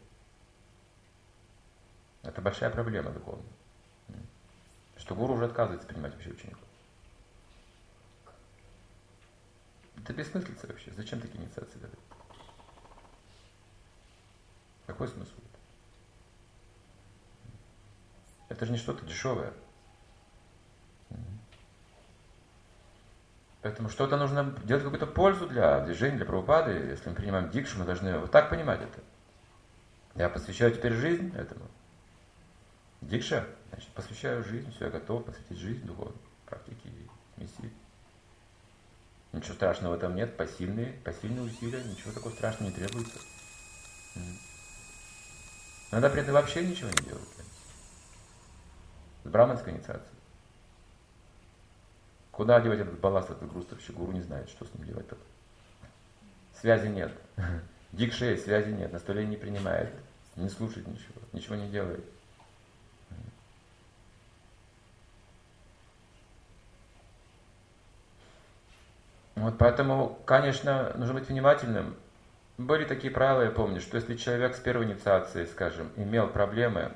Это большая проблема духовная. Что гуру уже отказывается принимать вообще учеников. Это бессмыслица вообще. Зачем такие инициации давать? Какой смысл? Это же не что-то дешевое. Поэтому что-то нужно делать какую-то пользу для движения, для Прабхупады. Если мы принимаем дикшу, мы должны вот так понимать это. Я посвящаю теперь жизнь этому. Дикша, значит, посвящаю жизнь, все, я готов посвятить жизнь духовной практике и миссии. Ничего страшного в этом нет, пассивные, пассивные усилия, ничего такого страшного не требуется. Иногда при этом вообще ничего не делают. С браманской инициацией. Куда девать этот балласт, этот груз, вообще гуру не знает, что с ним делать-то. Связи нет. Дикша есть, связи нет, наставление не принимает, не слушает ничего, ничего не делает. Вот поэтому, конечно, нужно быть внимательным. Были такие правила, я помню, что если человек с первой инициацией, скажем, имел проблемы,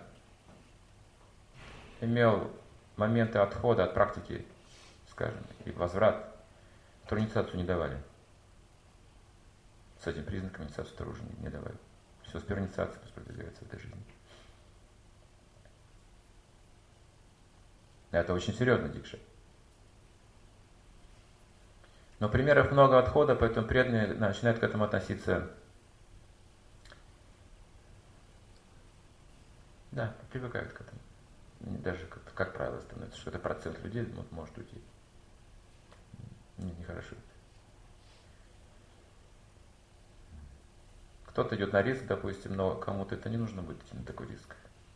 имел моменты отхода от практики, скажем, и возврат, вторую инициацию не давали. С этим признаком инициацию вторую уже не, не давали. Все, с первой инициацией пусть продвигается в этой жизни. Это очень серьезно, дикша. Но примеров много отхода, поэтому преданные начинают к этому относиться. Да, привыкают к этому. Даже как, как правило становится, что это процент людей может уйти. Нет, нехорошо. Кто-то идет на риск, допустим, но кому-то это не нужно будет идти на такой риск.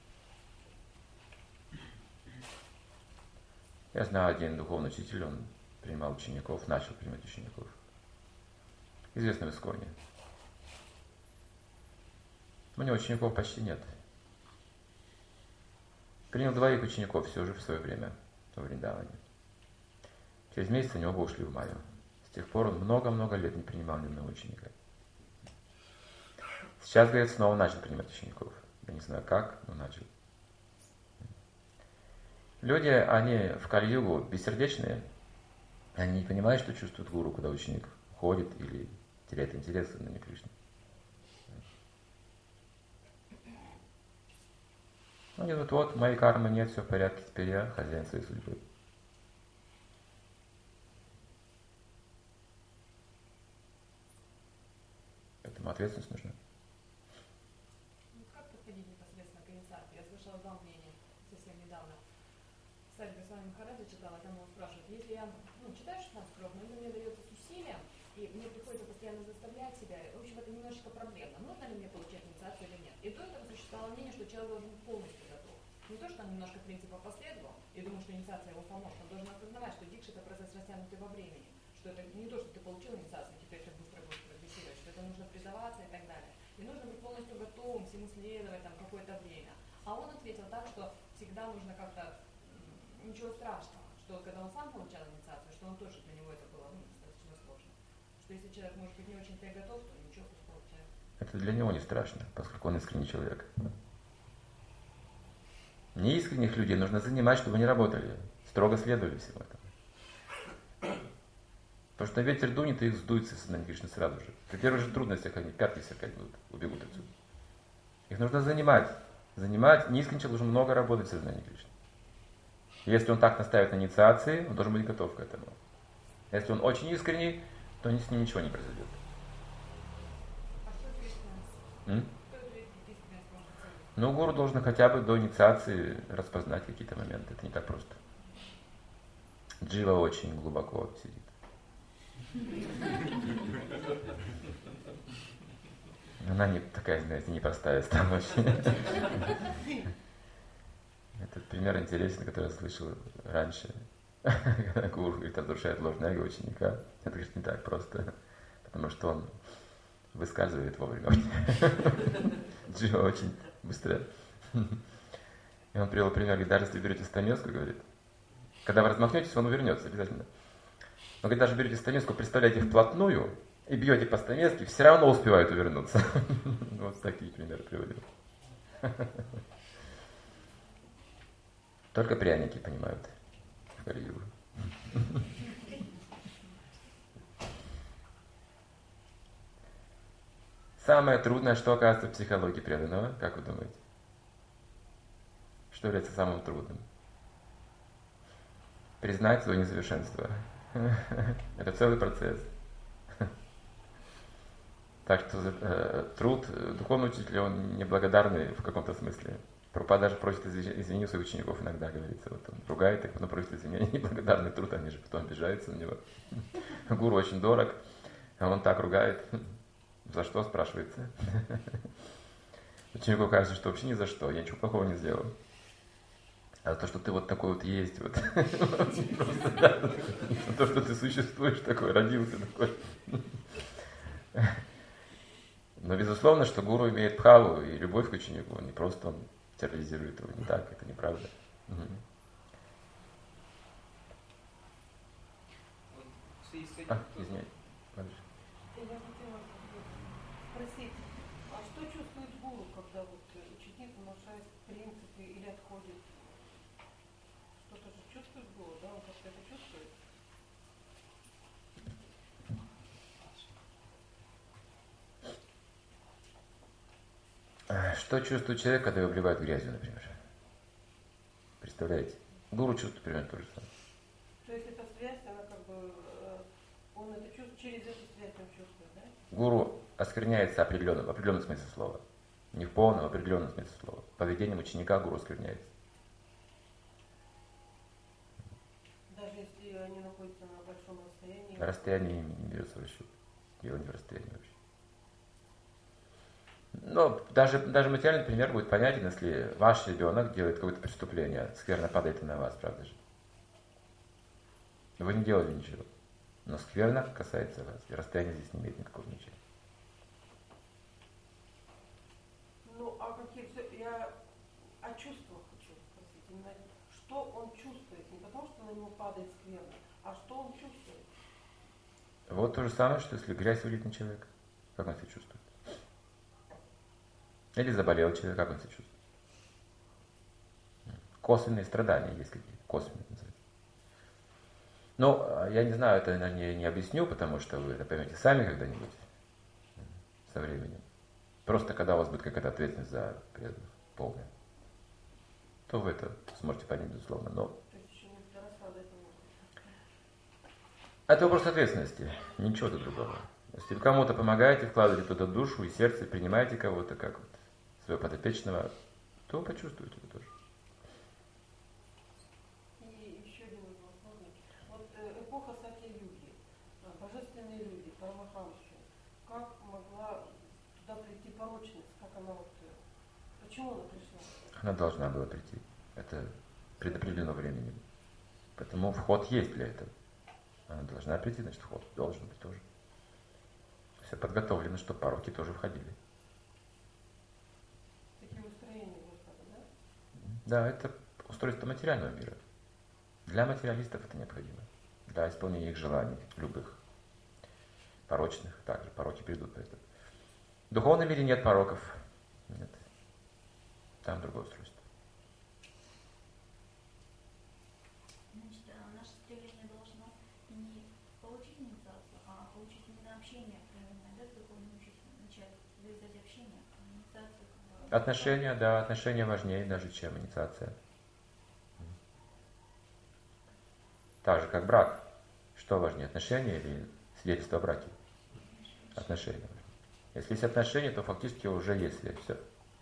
Я знаю один духовный учитель, он принимал учеников, начал принимать учеников. Известный в Исконе. У него учеников почти нет. Принял двоих учеников все же в свое время во Вриндаване. Через месяц у него оба ушли в Майю. С тех пор он много-много лет не принимал ни одного ученика. Сейчас, говорит, снова начал принимать учеников. Я не знаю как, но начал. Люди, они в Кали-югу бессердечные. Они не понимают, что чувствует гуру, когда ученик ходит или теряет интерес на Харе Кришне. Они говорят, вот, моей кармы нет, все в порядке, теперь я хозяин своей судьбы. Поэтому ответственность нужна. Как подходить непосредственно к инициации? Я слышала два мнения совсем недавно. Кстати, Госвами Махараджа читала, там он спрашивает, если я ну, читаю шестнадцать кров, но это мне дается с усилием, и мне приходится постоянно заставлять себя, в общем, это немножечко проблемно. Нужно ли мне получать инициацию или нет? И до этого существовало мнение, что человек должен быть полностью готов. Не то, что он немножко принципа последовал, и думаю, что инициация его поможет. Он должен осознавать, что дикша — это процесс растянутый во времени. Что это не то, что ты получил инициацию, теперь ты быстро будешь прогрессировать, что это нужно предаваться и так далее. И нужно быть полностью готовым, всему следовать там какое-то время. А он ответил так, что всегда нужно как-то ничего страшного, что когда он сам получал инициацию, что он тоже для него это было ну, достаточно сложно. Что если человек может быть не очень-то и готов, то ничего пусть получает. Это для него не страшно, поскольку он искренний человек. Неискренних людей нужно занимать, чтобы они работали, строго следовали всему этому. Потому что ветер дунет, и их сдует со сознания Кришны сразу же. При первых же трудностях они пятки сверкать будут, убегут отсюда. Их нужно занимать. Занимать. Неискренний человек должен много работать в сознании Кришны. Если он так настаивает на инициации, он должен быть готов к этому. Если он очень искренний, то с ним ничего не произойдет. А что это искренность? М? Что это искренность может быть? Ну, гуру должен хотя бы до инициации распознать какие-то моменты. Это не так просто. Джива очень глубоко сидит. Она не такая, знаете, непростая стала очень. Этот пример интересный, который я слышал раньше. Когда гуру говорит, разрушает ложное эго ученика. Это, конечно, не так просто, потому что он выскальзывает вовремя. Джива очень быстро. И он привел пример, говорит, даже если вы берете стамеску, говорит, когда вы размахнетесь, он вернется обязательно. Но когда же берете стамеску, представляете вплотную и бьете по стамеске, все равно успевают увернуться. Вот такие примеры приводил. Только пряники понимают в Кали-югу. Самое трудное, что оказывается в психологии преданного, как вы думаете? Что является самым трудным? Признать свое несовершенство. Это целый процесс. Так что э, труд духовного учителя, он неблагодарный в каком-то смысле. Прабхупада даже просит извинения у своих учеников иногда, говорится. Вот он ругает их, потом просит извинения. Неблагодарный труд, они же потом обижаются на него. Гуру очень дорог, а он так ругает. За что, спрашивается? Ученику кажется, что вообще ни за что, я ничего плохого не сделал. А то, что ты вот такой вот есть, вот. То, что ты существуешь такой, родился такой. Но безусловно, что гуру имеет бхаву и любовь к ученику, не просто он терроризирует его, не так, это неправда. Угу. А, извиняюсь. Я хотела спросить, а что чувствует гуру, когда вот ученик нарушает принципы или отходит? Что-то же чувствует гуру, да? Он как-то это чувствует? Что чувствует человек, когда его обливают грязью, например? Представляете? Гуру чувствует примерно то же самое. То есть эта связь, она как бы, он это чувствует, через эту связь он чувствует, да? Гуру оскверняется определенным, в определенном смысле слова. Не в полном, а в определенном смысле слова. Поведением ученика гуру оскверняется. Даже если они находятся на большом расстоянии? Расстояние не, не берется в расчет. Дело не в расстоянии вообще. Ну, даже, даже материальный пример будет понятен, если ваш ребенок делает какое-то преступление, скверно падает и на вас, правда же? Вы не делали ничего, но скверно касается вас, и расстояние здесь не имеет никакого значения. Ну, а какие... Я о чувствах хочу спросить. Именно, что он чувствует? Не потому, что на него падает скверно, а что он чувствует? Вот то же самое, что если грязь вылит на человека, как он себя чувствует? Или заболел человек, как он себя чувствует? Косвенные страдания есть какие-то, косвенные называются. Ну, я не знаю, это я не, не объясню, потому что вы это поймете сами когда-нибудь со временем. Просто когда у вас будет какая-то ответственность за преданных полная, то вы это сможете понять, безусловно. Но То есть еще не доросла до этого. это вопрос ответственности, ничего-то другого. Если вы кому-то помогаете, вкладываете туда душу и сердце, принимаете кого-то как вот своего подопечного, то вы почувствуете это тоже. И еще один вопрос. Вот э, эпоха Сатья-юги, божественные люди, Парамахамсы, как могла туда прийти порочность, как она вот, почему она пришла? Она должна была прийти. Это предопределено временем. Поэтому вход есть для этого. Она должна прийти, значит вход должен быть тоже. Все подготовлено, чтобы пороки тоже входили. Такие устроения Господа, да? Да, это устройство материального мира. Для материалистов это необходимо. Для исполнения их желаний, любых. Порочных также. Пороки придут. Поэтому. В духовном мире нет пороков. Нет. Там другое устройство. Значит, наше стремление должно не получить инициацию, а получить именно общение правильное, да, с духовным учителем, начать завязать общение, а инициацию как бы... Отношения, да, отношения важнее даже, чем инициация. Так же, как брак. Что важнее, отношения или свидетельство о браке? Отношения. Если есть отношения, то фактически уже есть связь. Все.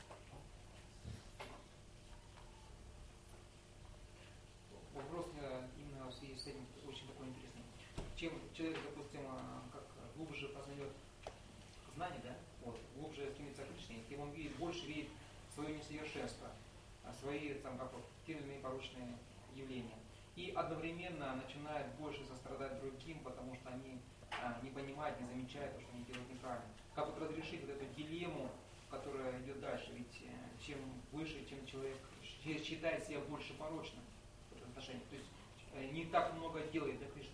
Вопрос именно в связи с этим очень такой интересный. Чем человек, допустим, как глубже познает знание, да, вот, глубже стремится к Кришне, тем он видит, больше видит свое несовершенство, свои там, как вот, те или иные порочные явления. И одновременно начинает больше сострадать другим, потому что они а, не понимают, не замечают то, что они делают неправильно. Как вот разрешить вот эту дилемму, которая идет дальше? Ведь э, чем выше, чем человек считает себя больше порочным в этом отношении. То есть э, не так много делает для Кришны.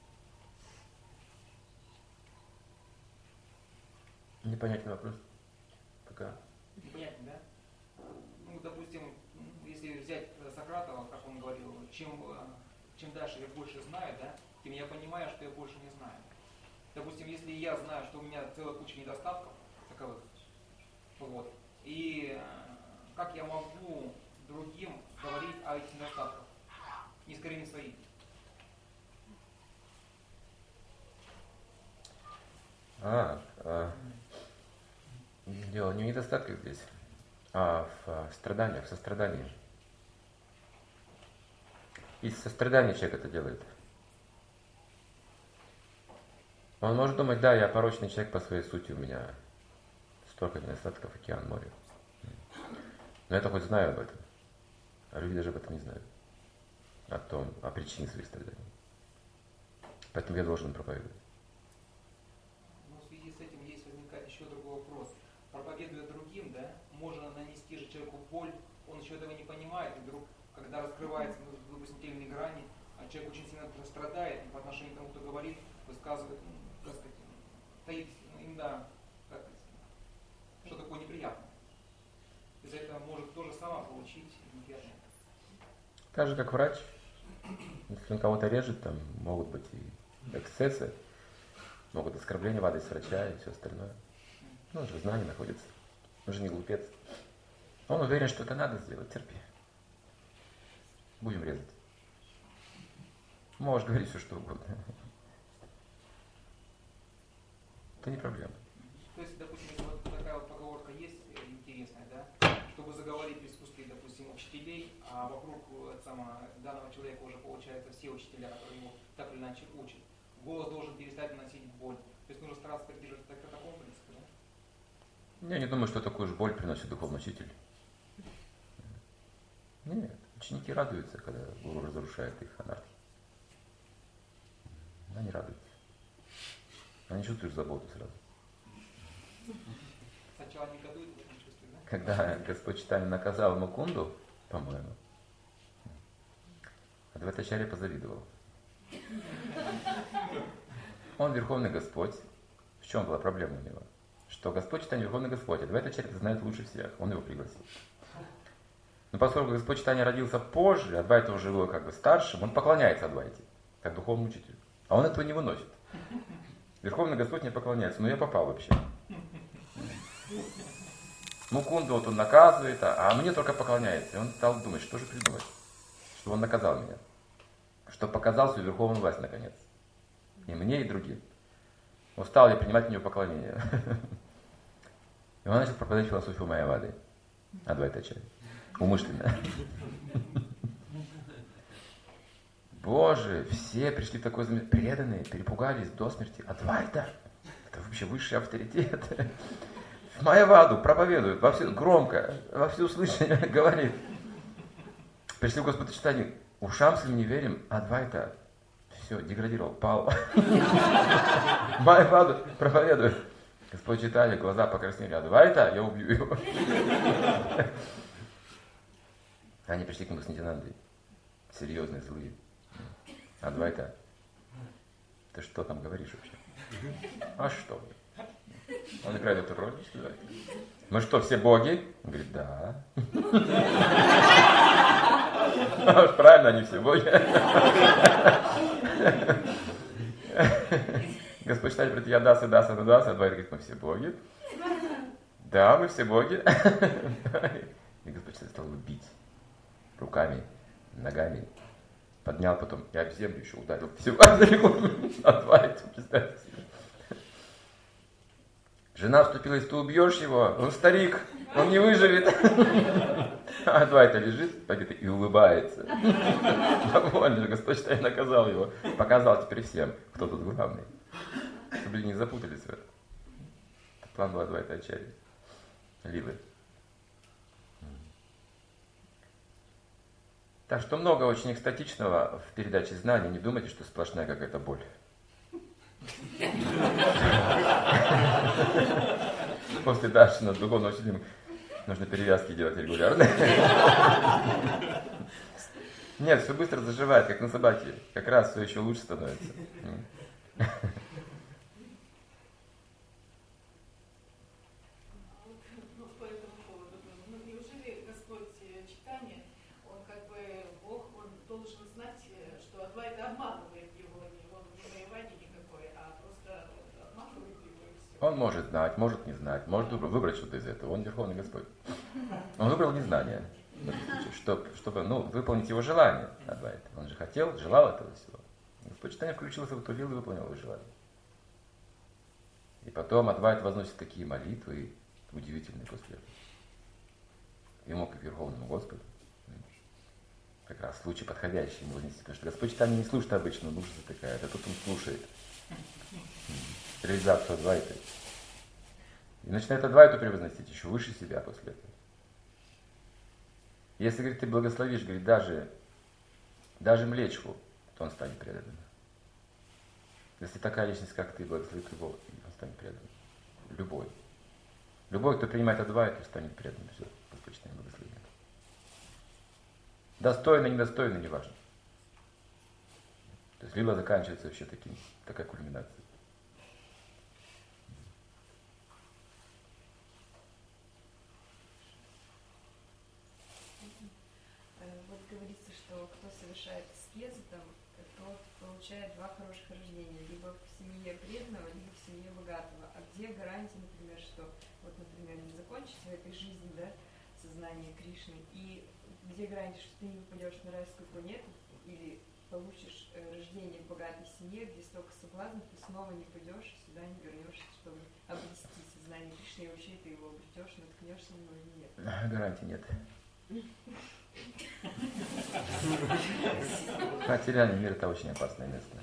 Непонятный вопрос. Пока. Непонятно, да? Ну, допустим, если взять Сократова, как он говорил, чем, чем дальше я больше знаю, да, тем я понимаю, что я больше не знаю. Допустим, если я знаю, что у меня целая куча недостатков таковых, вот, и как я могу другим говорить о этих недостатках, не скорее не своих? А, а дело не в недостатках здесь, а в, в страданиях, в сострадании. Из сострадания человек это делает. Он может думать, да, я порочный человек по своей сути, у меня столько недостатков, океан, море. Но я-то хоть знаю об этом. А люди даже об этом не знают. О том, о причине своих страданий. Поэтому я должен проповедовать. Но в связи с этим есть возникает еще другой вопрос. Проповедуя другим, да, можно нанести же человеку боль, он еще этого не понимает, и вдруг, когда раскрывается, допустим, те или иные грани, а человек очень сильно страдает, и по отношению к тому, кто говорит, высказывает, ну, как сказать, таит иногда, как сказать, что такое неприятное. Из-за этого может то же самое получить неприятное. Так же, как врач. Если он кого-то режет, там могут быть и эксцессы, могут оскорбления в адрес врача и все остальное. Ну, он же в знании находится. Он же не глупец. Он уверен, что это надо сделать. Терпи. Будем резать. Можешь говорить все, что угодно. Это не проблема. То есть, допустим, если вот такая вот поговорка есть интересная, да, чтобы заговорить в присутствии, допустим, учителей, а вокруг самого, данного человека уже получается все учителя, которые его так или иначе учат, голос должен перестать наносить боль. То есть нужно стараться придерживаться такого принципа, да? Я не думаю, что такую же боль приносит духовный учитель. Нет, ученики радуются, когда гуру разрушает их анархию. Они радуются. Они чувствуют заботу сразу. Сначала негодуют, потом чувствуют, да? Когда Господь Чайтанья наказал Мукунду, по-моему, Адвайтачарья позавидовал. Он Верховный Господь. В чем была проблема у него? Что Господь Чайтанья Верховный Господь, Адвайтачарья это знает лучше всех. Он его пригласил. Но поскольку Господь Чайтанья родился позже, Адвайта уже был как бы старшим, он поклоняется Адвайте, как духовному учителю. А он этого не выносит. Верховный Господь не поклоняется. Ну я попал вообще. Мукунду вот он наказывает, а мне только поклоняется. И он стал думать, что же придумать, чтобы он наказал меня. Чтобы показал свою верховную власть наконец. И мне, и другим. Устал я принимать у него поклонение. И он начал проповедовать философию Майявады. Адвайтачарья. Умышленно. Боже, все пришли в такое замечание, преданные, перепугались до смерти. Адвайта, это вообще высший авторитет. В Майяваду проповедует, во все, громко, во всеуслышание говорит. Пришли в Господа Чайтанью, ушам своим не верим, Адвайта, все, деградировал, пал. В Майяваду проповедует. Господь Чайтанья, глаза покраснели, Адвайта, я убью его. Они пришли к нему с Нитянандой, серьезные, злые. Адвайта, ты что там говоришь вообще? А что? Он играет эту роль. Мы что, все боги? Он говорит, да. Правильно, они все боги. Господь Чайтанья говорит, я даса, даса, даса. Адвайта говорит, мы все боги. Да, мы все боги. И Господь Чайтанья стал его бить руками, ногами. Поднял потом, я в землю еще ударил. Все, Адвайта, представьте себе. Жена вступилась, ты убьешь его, он старик, он не выживет. Адвайта лежит, погиб, и улыбается. Довольно, Господь Чайтанья наказал его. Показал теперь всем, кто тут главный. Чтобы люди не запутались в этом. Это план был Адвайтачарьи. Лилы. Так что много очень экстатичного в передаче знаний. Не думайте, что сплошная какая-то боль. После Даршина духовного учителя нужно перевязки делать регулярно. Нет, все быстро заживает, как на собаке. Как раз все еще лучше становится. Он может знать, может не знать, может выбрать что-то из этого. Он Верховный Господь. Он выбрал незнание, чтобы, чтобы ну, выполнить его желание. Адвайта. Он же хотел, желал этого всего. Господь Чайтанья включился в эту лилу и выполнил его желание. И потом Адвайта возносит такие молитвы удивительные после этого. Ему, как Верховному Господу, как раз случай подходящий ему вознести. Потому что Господь Чайтанья не слушает обычно, он душу затыкает, а тут он слушает реализацию Адвайты. И начинает Адвайту превозносить еще выше себя после этого. Если, говорит, ты благословишь, говорит, даже, даже млечку, то он станет преданным. Если такая личность, как ты, благословит его, он станет преданным. Любой. Любой, кто принимает Адвайту, станет преданным. Все, Господь Чайтанья благословит. Достойно, недостойно, неважно. То есть лила заканчивается вообще таким, такая кульминация. совершает аскезу, там, тот получает два хороших рождения, либо в семье преданного, либо в семье богатого. А где гарантия, например, что, вот, например, не закончится в этой жизни, да, сознание Кришны, и где гарантия, что ты не попадешь на райскую планету, или получишь э, рождение в богатой семье, где столько соблазнов, ты снова не пойдешь, сюда не вернешься, чтобы обрести сознание Кришны, и вообще ты его обретешь, наткнешься на него или нет? Гарантии нет. Материальный мир — это очень опасное место.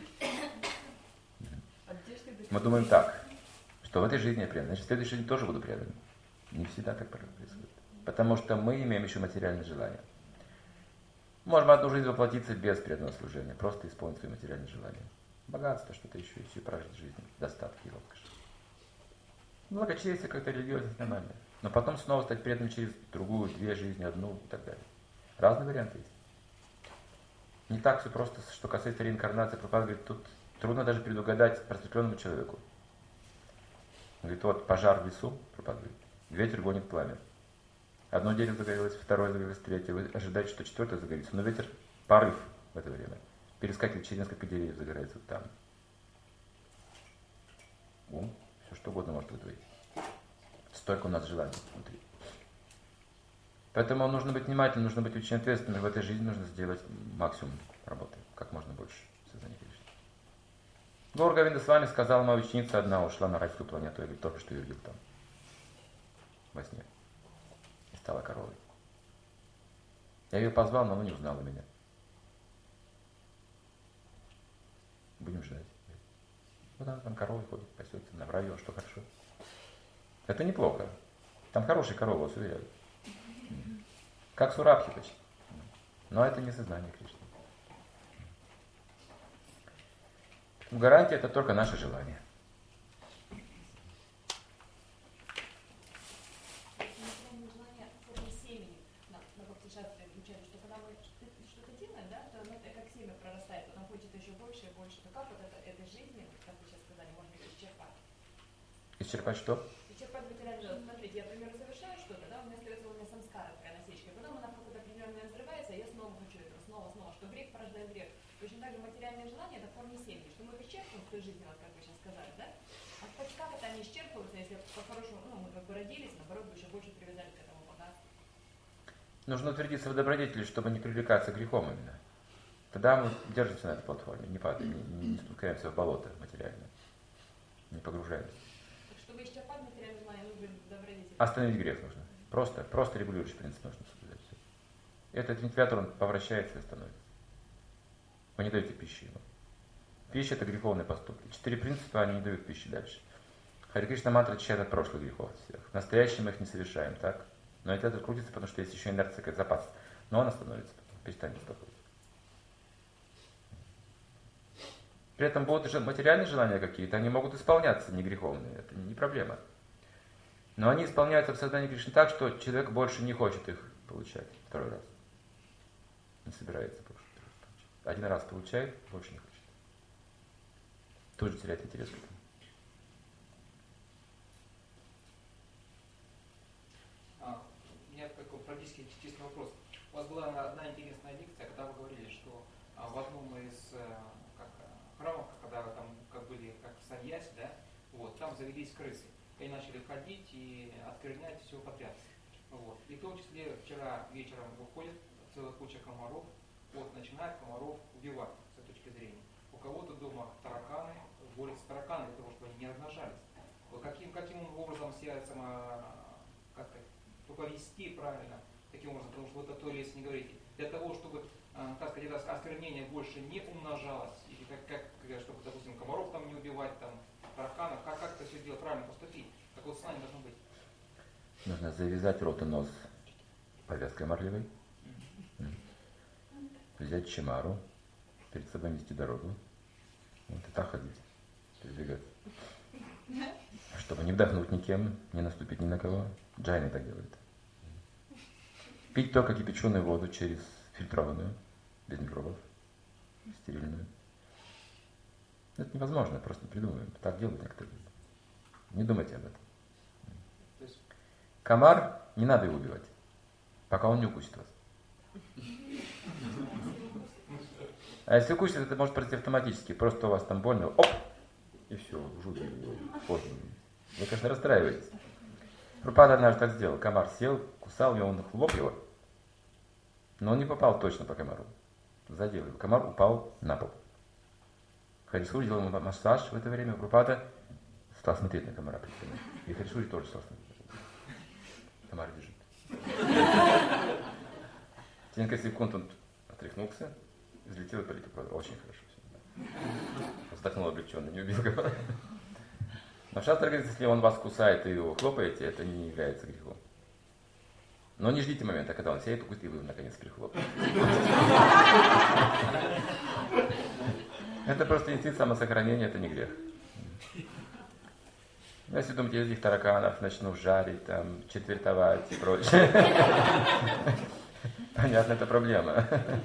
Мы думаем так, что в этой жизни я предан, значит в следующей жизни тоже буду предан. Не всегда так происходит. Потому что мы имеем еще материальные желания. Можем одну жизнь воплотиться без преданного служения, просто исполнить свои материальные желания. Богатство, что-то еще, еще прожить жизнь, достатки и роскошь. Благочестие как-то религиозность нормально. Но потом снова стать преданным через другую, две жизни, одну и так далее. Разные варианты есть. Не так все просто, что касается реинкарнации. Прабхупада говорит, тут трудно даже предугадать просветленному человеку. Он говорит, вот пожар в лесу, Прабхупада говорит, ветер гонит пламя. Одно дерево загорелось, второе загорелось, третье. Вы ожидаете, что четвертое загорится. Но ветер, порыв в это время. Перескакивает через несколько деревьев, загорается вот там. Ум, все что угодно может вытворить. Столько у нас желаний внутри. Поэтому нужно быть внимательным, нужно быть очень ответственным. В этой жизни нужно сделать максимум работы, как можно больше сознания Кришны. Гаура Говинда с вами сказал, моя ученица одна ушла на райскую планету. Я говорю, только что ее видел там. Во сне. И стала коровой. Я ее позвал, но она не узнала меня. Будем ждать. Вот она там коровой ходит, пасется, на район, что хорошо. Это неплохо. Там хорошие коровы, вас уверяю. Как Сурабхи почти. Но это не сознание Кришны. Гарантия это только наше желание. Желание в форме семени. На бхакти-шастре изучали, что когда мы что-то делаем, да, то это как семя прорастает, потом хочет еще больше и больше. То как вот это, этой жизни, как вы сейчас сказали, можно исчерпать? Исчерпать что? Исчерпать материальную. Смотрите, я, например, совершаю что-то, да, у меня остается у меня самскара, такая насечка, потом она в какой-то определенный взрывается, а я снова хочу этого, снова, снова, что грех порождает грех. Точно так же материальные желания это в форме семьи, что мы их исчерпываем в той жизни, вот как вы сейчас сказали, да? А хоть как это они исчерпываются, если по-хорошему, ну, мы как бы родились, наоборот, бы еще больше привязали к этому богатству. Нужно утвердиться в добродетели, чтобы не привлекаться грехом именно. Тогда мы держимся на этой платформе, не падаем, не, не спускаемся в болото материальное, не погружаемся. Чтобы исчерпать материальное желание, нужно добродетель. Остановить грех нужно. Просто, просто регулирующий принцип нужно соблюдать. Этот вентилятор, он повращается и остановится. Вы не даете пищи ему. Пища – это греховные поступки. Четыре принципа, они не дают пищи дальше. Харе Кришна мантра очищает от прошлых грехов всех. В настоящем мы их не совершаем, так? Но вентилятор крутится, потому что есть еще инерция, как запас. Но он остановится, перестанет беспокоить. При этом будут материальные желания какие-то, они могут исполняться, не греховные. Это не проблема. Но они исполняются в сознании Кришны так, что человек больше не хочет их получать второй раз. Не собирается больше. Один раз получает, больше не хочет. Тут же теряет интерес к этому. А, у меня такой практически чистый вопрос. У вас была одна интересная лекция, когда вы говорили, что а, в одном из как, храмов, когда там как были как саньяси, да, вот, там завелись крысы. И они начали ходить и осквернять все подряд. Вот. И в том числе вчера вечером выходит целая куча комаров, вот, начинает комаров убивать с этой точки зрения. У кого-то дома тараканы, борются с тараканами для того, чтобы они не размножались. Вот каким, каким образом себя само, как сказать, повести правильно, таким образом, потому что вы это то или не говорите. Для того, чтобы, так сказать, это осквернение больше не умножалось, или как, как, чтобы, допустим, комаров там не убивать, там, тараканов, как, как это все дело правильно поступить, какое сознание должно быть? Нужно завязать рот и нос повязкой марлевой. Взять чимару, перед собой нести дорогу. Вот и так ходить, передвигаться. Чтобы не вдохнуть никем, не наступить ни на кого. Джайны так делают. Пить только кипяченую воду через фильтрованную, без микробов, стерильную. Это невозможно, просто придумываем. Так делают некоторые. Не думайте об этом. Комар, не надо его убивать, пока он не укусит вас. А если укусит, это может произойти автоматически. Просто у вас там больно, оп, и все, жутко, поздно. Вы, конечно, расстраиваетесь. Прабхупада однажды так сделал. Комар сел, кусал его, он хлоп его. Но он не попал точно по комару. Задел его. Комар упал на пол. Харисури делал ему массаж в это время. Прабхупада стал смотреть на комара. И Харисури тоже стал смотреть. Комар бежит. Через несколько секунд он отряхнулся, взлетел и полетел. Очень хорошо все. Вздохнул облегченно, не убил комара. Но шастра говорит, если он вас кусает и его хлопаете, это не является грехом. Но не ждите момента, когда он сядет, укусит, и вы наконец прихлопаете. Это просто инстинкт самосохранения, это не грех. Если думаете, я этих тараканов начну жарить, там, четвертовать и прочее. Понятно, это проблема.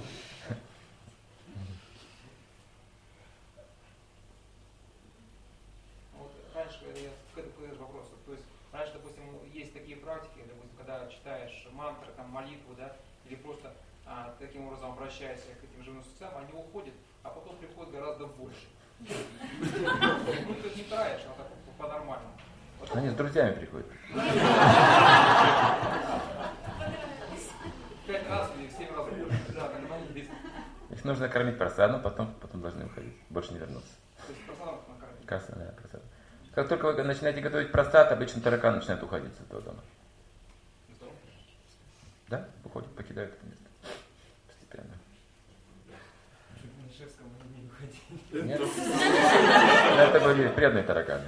Вот раньше, я к этому вопросу, то есть раньше, допустим, есть такие практики, допустим, когда читаешь мантры, там, молитву, да, или просто а, таким образом обращаешься к этим живым существам, они уходят, а потом приходит гораздо больше. Ну, ты не тратишь, а так по-нормальному. Они с друзьями приходят. Пять раз или семь раз больше. Да, так они здесь. Их нужно кормить просадом, потом, потом должны уходить. Больше не вернуться. То есть просадом накормить. Касса, да, просад. Как только вы начинаете готовить просад, обычно таракан начинает уходить с этого дома. Здорово. Да, уходит, покидает это место. Постепенно. На шефском они не уходили. Нет? Это были преданные тараканы.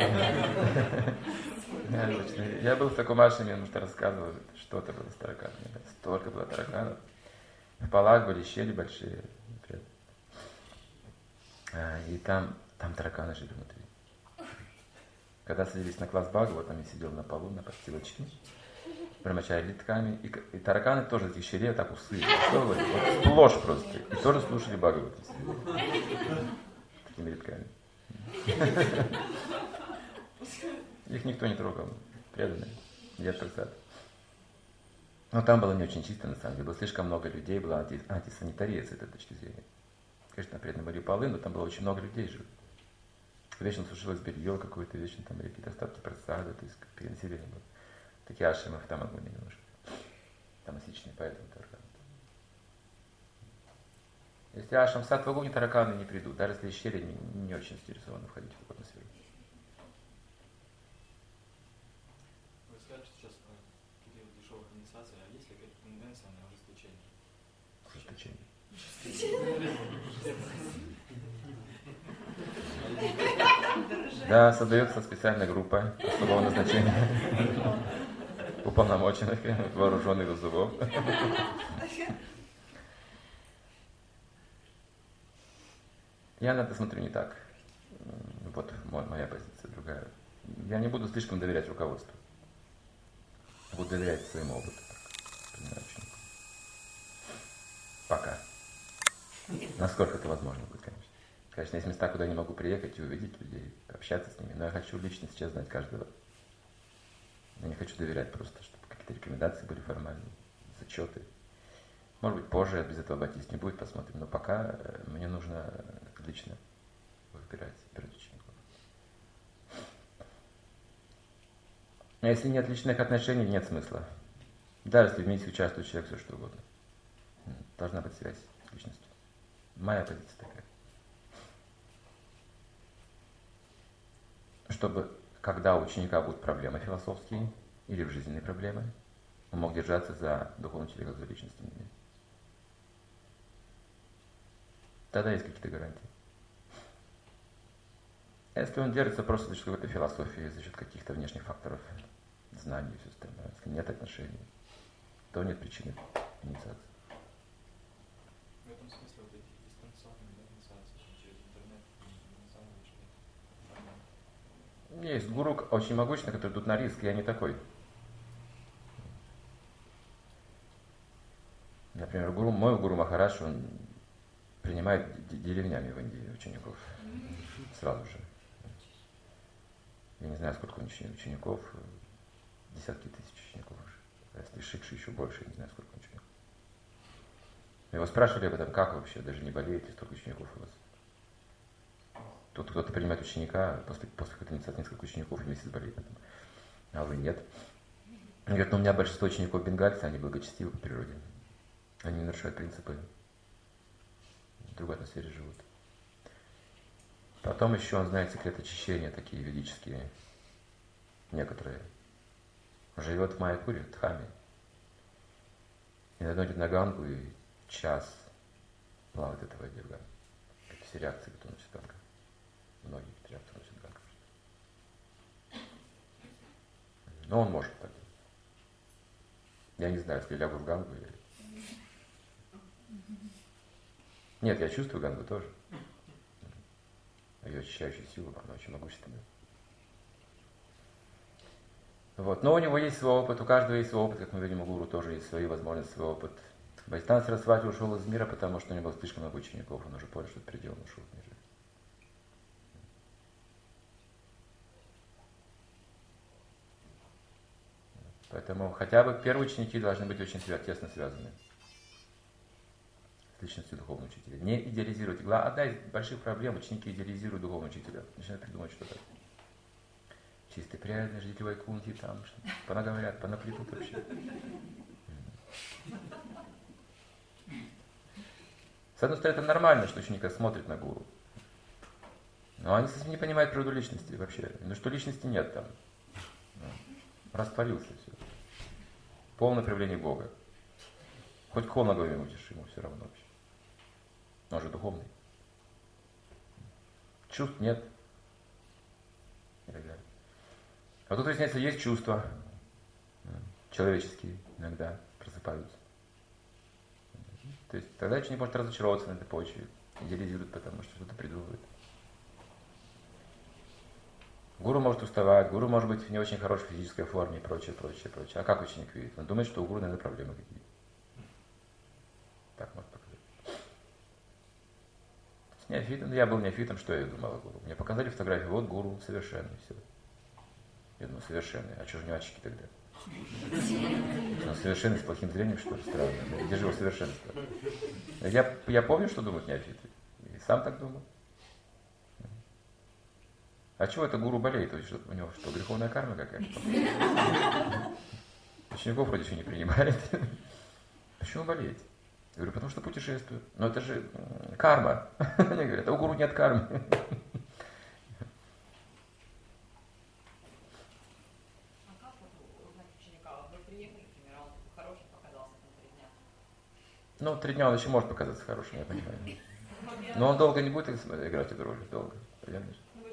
Я был в Такумашиме, потому что рассказывал, что это было с тараканами. Столько было тараканов. В полах были щели большие. И там, там тараканы жили внутри. Когда садились на класс Бхагаватам, я сидел на полу, на подстилочке, промочали тками, и, и тараканы тоже из этих щелей так усы. Вот сплошь просто. И тоже слушали Бхагаватам. Такими рядками. Их никто не трогал. Преданные. Дед просад. Но там было не очень чисто, на самом деле. Было слишком много людей, была анти, антисанитария с этой точки зрения. Конечно, преданные были полы, но там было очень много людей живых. Вечно сушилось белье какое-то, вечно там были какие-то остатки просада, то есть перенаселение было. Такие ашимы в там были немножко. Тамасичные, поэтому тараканы. Если ашам в саттва-гуне, тараканы не придут. Даже если щели не, не очень заинтересованы входить в атмосферу. Вы сказали, что сейчас в период дешевых инициаций, а есть ли какая-то тенденция на ожесточение? Ожесточение. Да, создается специальная группа особого назначения. Уполномоченных, вооруженных до зубов. Я на это смотрю не так. Вот моя позиция другая. Я не буду слишком доверять руководству. Буду доверять своему опыту. Пока. Насколько это возможно будет, конечно. Конечно, есть места, куда я не могу приехать и увидеть людей, общаться с ними, но я хочу лично сейчас знать каждого. Я не хочу доверять просто, чтобы какие-то рекомендации были формальные, зачеты. Может быть, позже без этого обойтись не будет, посмотрим. Но пока мне нужно лично выбирать, выбирать учеников. А если нет личных отношений, нет смысла. Даже если вместе участвует человек, все что угодно. Должна быть связь с личностью. Моя позиция такая. Чтобы, когда у ученика будут проблемы философские или жизненные проблемы, он мог держаться за духовного человека, за личностью. Тогда есть какие-то гарантии. Если он держится просто за счет какой-то философии, за счет каких-то внешних факторов, знаний и все остальное, если нет отношений, то нет причины инициации. В этом смысле вот эти дистанционные, да, инициации через интернет, на самом деле. Есть гуру очень могучный, который идут на риск, я не такой. Например, гуру, мой гуру Махарадж, он принимает деревнями в Индии учеников сразу же. Я не знаю, сколько у них учеников, десятки тысяч учеников уже. Если шикши еще больше, я не знаю, сколько учеников. Его спрашивали об этом, как вообще, даже не болеете, столько учеников у вас. Тут кто-то принимает ученика, после, после какой-то инициации несколько учеников и месяц болеет. А вы нет. Он говорит, ну у меня большинство учеников бенгальцы, они благочестивы по природе. Они не нарушают принципы. В другой атмосфере живут. Потом еще он знает секрет очищения, такие ведические, некоторые. Он живет в Майяпуре, в Дхаме. Иногда идет на Гангу и час плавает эта воде в Гангу. Все реакции, кто носит Ганга. Многие реакции носят Ганга. Но он может так. Я не знаю, если лягу в Гангу или... Нет, я чувствую Гангу тоже. Ее очищающую силу, она очень могущественная. Вот. Но у него есть свой опыт, у каждого есть свой опыт, как мы видим, у гуру тоже есть свои возможности, свой опыт. Бхактисиданта Сарасвати ушел из мира, потому что у него было слишком много учеников, он уже понял, что это предел, он ушел в мир. Поэтому хотя бы первые ученики должны быть очень тесно связаны с личностью духовного учителя. Не идеализируйте. Одна из больших проблем, ученики идеализируют духовного учителя. Начинают придумывать что-то. Чистый, преданный, ждите Вайкунти, там, понаговорят, понаплетут вообще. С одной стороны, это нормально, что ученик смотрит на гуру. Но они совсем не понимают природу личности вообще. Ну что личности нет там. Растворился все. Полное проявление Бога. Хоть кол ногой мутишь, ему все равно вообще. Он же духовный. Чувств нет. И так далее. А тут выясняется, есть чувства. Человеческие иногда просыпаются. То есть тогда ученик может разочароваться на этой почве. Идеализирует, потому что что-то придумывает. Гуру может уставать, гуру может быть в не очень хорошей физической форме и прочее, прочее, прочее. А как ученик видит? Он думает, что у гуру, наверное, проблемы какие-то. Так может показать. С неофитом, я был неофитом, что я думал о гуру? Мне показали фотографию, вот гуру, совершенный, все. Я думаю, совершенный, а что же у него очки тогда? Он совершенный с плохим зрением, что ли? Странно. Где же его совершенство? Я, я помню, что думают неофиты. И сам так думал. А чего это гуру болеет? Что, у него что, греховная карма какая-то? Учеников вроде еще не принимает. Почему болеет? Я говорю, потому что путешествую. Но это же карма. Они говорят, а у гуру нет кармы. А как вот узнать ученика? Вы приехали, например, он хороший показался там три дня? Ну, три дня он еще может показаться хорошим, я понимаю. Но он долго не будет играть эту роль. Долго. Понятно?